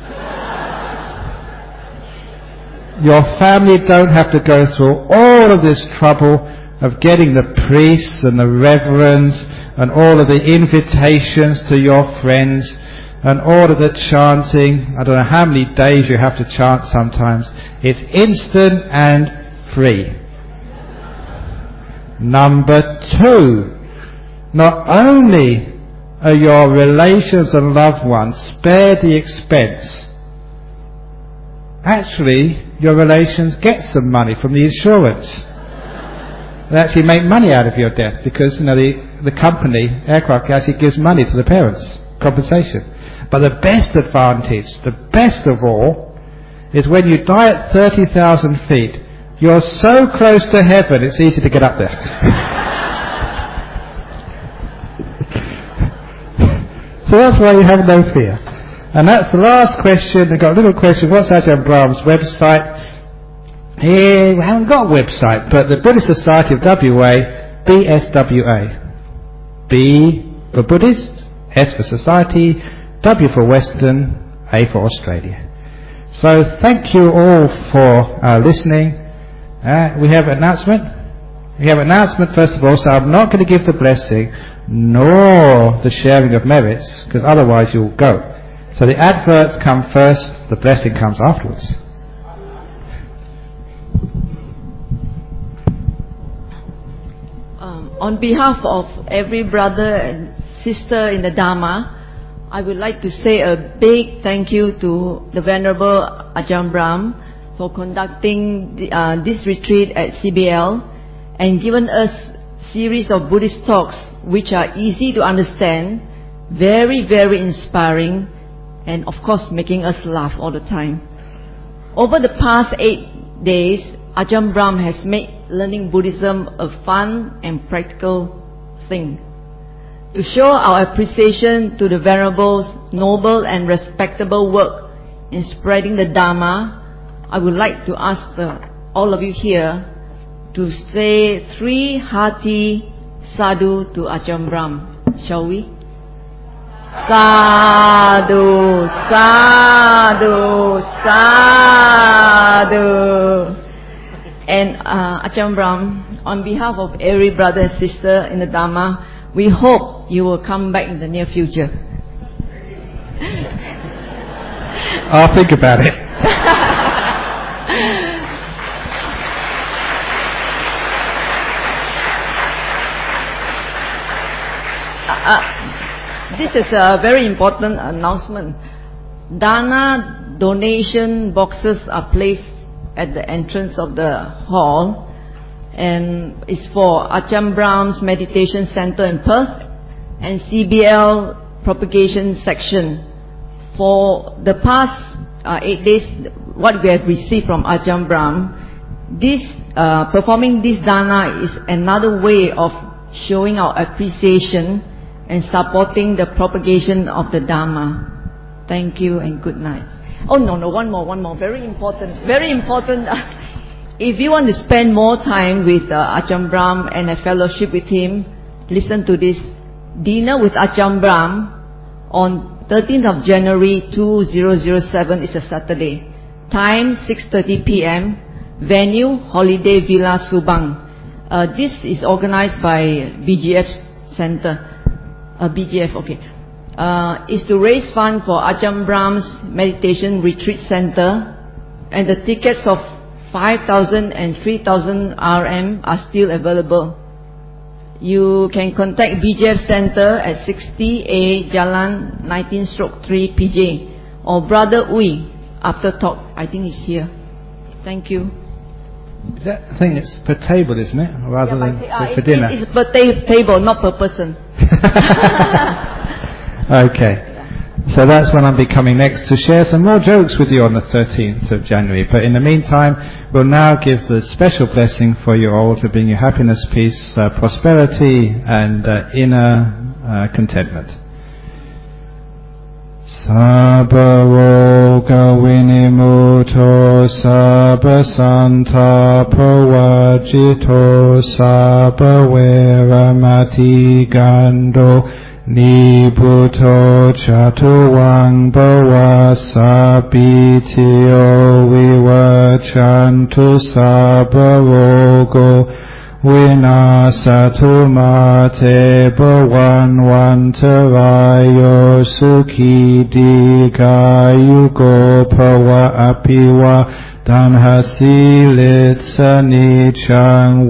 [SPEAKER 2] Your family don't have to go through all of this trouble of getting the priests and the reverends and all of the invitations to your friends and all of the chanting. I don't know how many days you have to chant sometimes. It's instant and free. Number 2, not only are your relations and loved ones spared the expense, actually your relations get some money from the insurance. They actually make money out of your death because the company, aircraft, actually gives money to the parents, compensation. But the best advantage, the best of all, is when you die at 30,000 feet, you're so close to heaven it's easy to get up there. So that's why you have no fear. And that's the last question. I've got a little question. What's Ajahn Brahm's website? We haven't got a website, but the Buddhist Society of WA, BSWA. B for Buddhist, S for Society, W for Western, A for Australia. So thank you all for listening. We have an announcement. We have an announcement first of all, so I'm not going to give the blessing nor the sharing of merits, because otherwise you'll go. So the adverts come first, the blessing comes afterwards.
[SPEAKER 1] On behalf of every brother and sister in the Dharma, I would like to say a big thank you to the Venerable Ajahn Brahm for conducting this retreat at CBL and given us series of Buddhist talks which are easy to understand, very, very inspiring, and of course making us laugh all the time. Over the past 8 days, Ajahn Brahm has made learning Buddhism a fun and practical thing. To show our appreciation to the Venerable's noble and respectable work in spreading the Dharma, I would like to ask all of you here to say 3 hearty sadhu to Ajahn Brahm. Shall we? Sadhu, sadhu, sadhu. And Ajahn Brahm, on behalf of every brother and sister in the Dharma, we hope you will come back in the near future.
[SPEAKER 2] I'll think about it.
[SPEAKER 1] This is a very important announcement. Dana donation boxes are placed at the entrance of the hall, and it's for Ajahn Brahm's Meditation Center in Perth and CBL Propagation Section. For the past 8 days, what we have received from Ajahn Brahm, this performing this dana is another way of showing our appreciation and supporting the propagation of the Dharma. Thank you and good night. Oh no, one more, very important. If you want to spend more time with Ajahn Brahm and a fellowship with him, listen to this. Dinner with Ajahn Brahm on 13th of January 2007 is a Saturday. Time 6:30 p.m. Venue Holiday Villa Subang. This is organized by BGF Center. BGF, okay. Is to raise funds for Ajahn Brahm's Meditation Retreat Center, and the tickets of 5,000 and 3,000 RM are still available. You can contact BGF Center at 60A Jalan 19/3 PJ or Brother Ui after talk. I think he's here. Thank you.
[SPEAKER 2] I think it's per table, isn't it? Rather than for dinner.
[SPEAKER 1] It's per table, not per person.
[SPEAKER 2] Okay. So that's when I'll be coming next to share some more jokes with you on the 13th of January. But in the meantime, we'll now give the special blessing for you all to bring you happiness, peace, prosperity, and inner contentment. Sabba roga vinimuto, sabba santa pavajito, sabba veramati gando, Nibuto chatuwang bhawasappitio vivachantu sabbarogo vinasatu mate bhavanvantarayo sukhi dikayugo bhava apiva danhasi litsani chang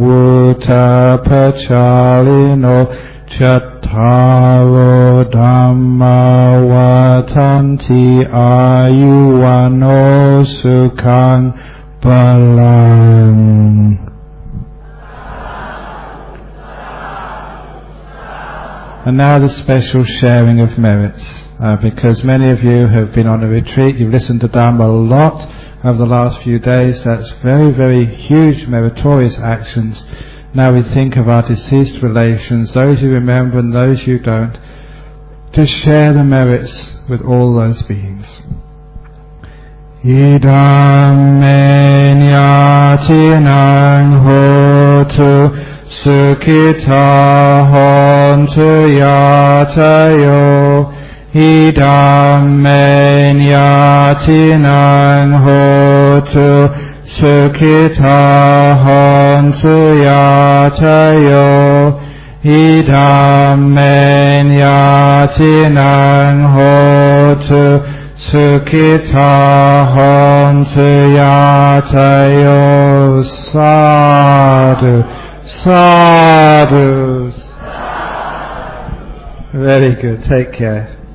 [SPEAKER 2] vutapachalino Chattaro Dhamma Vatanti Ayuwano Sukhang Balang. And now the special sharing of merits, because many of you have been on a retreat, you've listened to Dhamma a lot over the last few days. That's very, very huge meritorious actions. Now we think of our deceased relations, those you remember and those you don't, to share the merits with all those beings. Idam menyatinang hotu sukhita hontu yatayo. Idam menyatinang hotu Sukhita hontu yatayo. Idam menyatinang hotu Sukhita hontu yatayo. Sadhu, sadhu. Very good. Take care.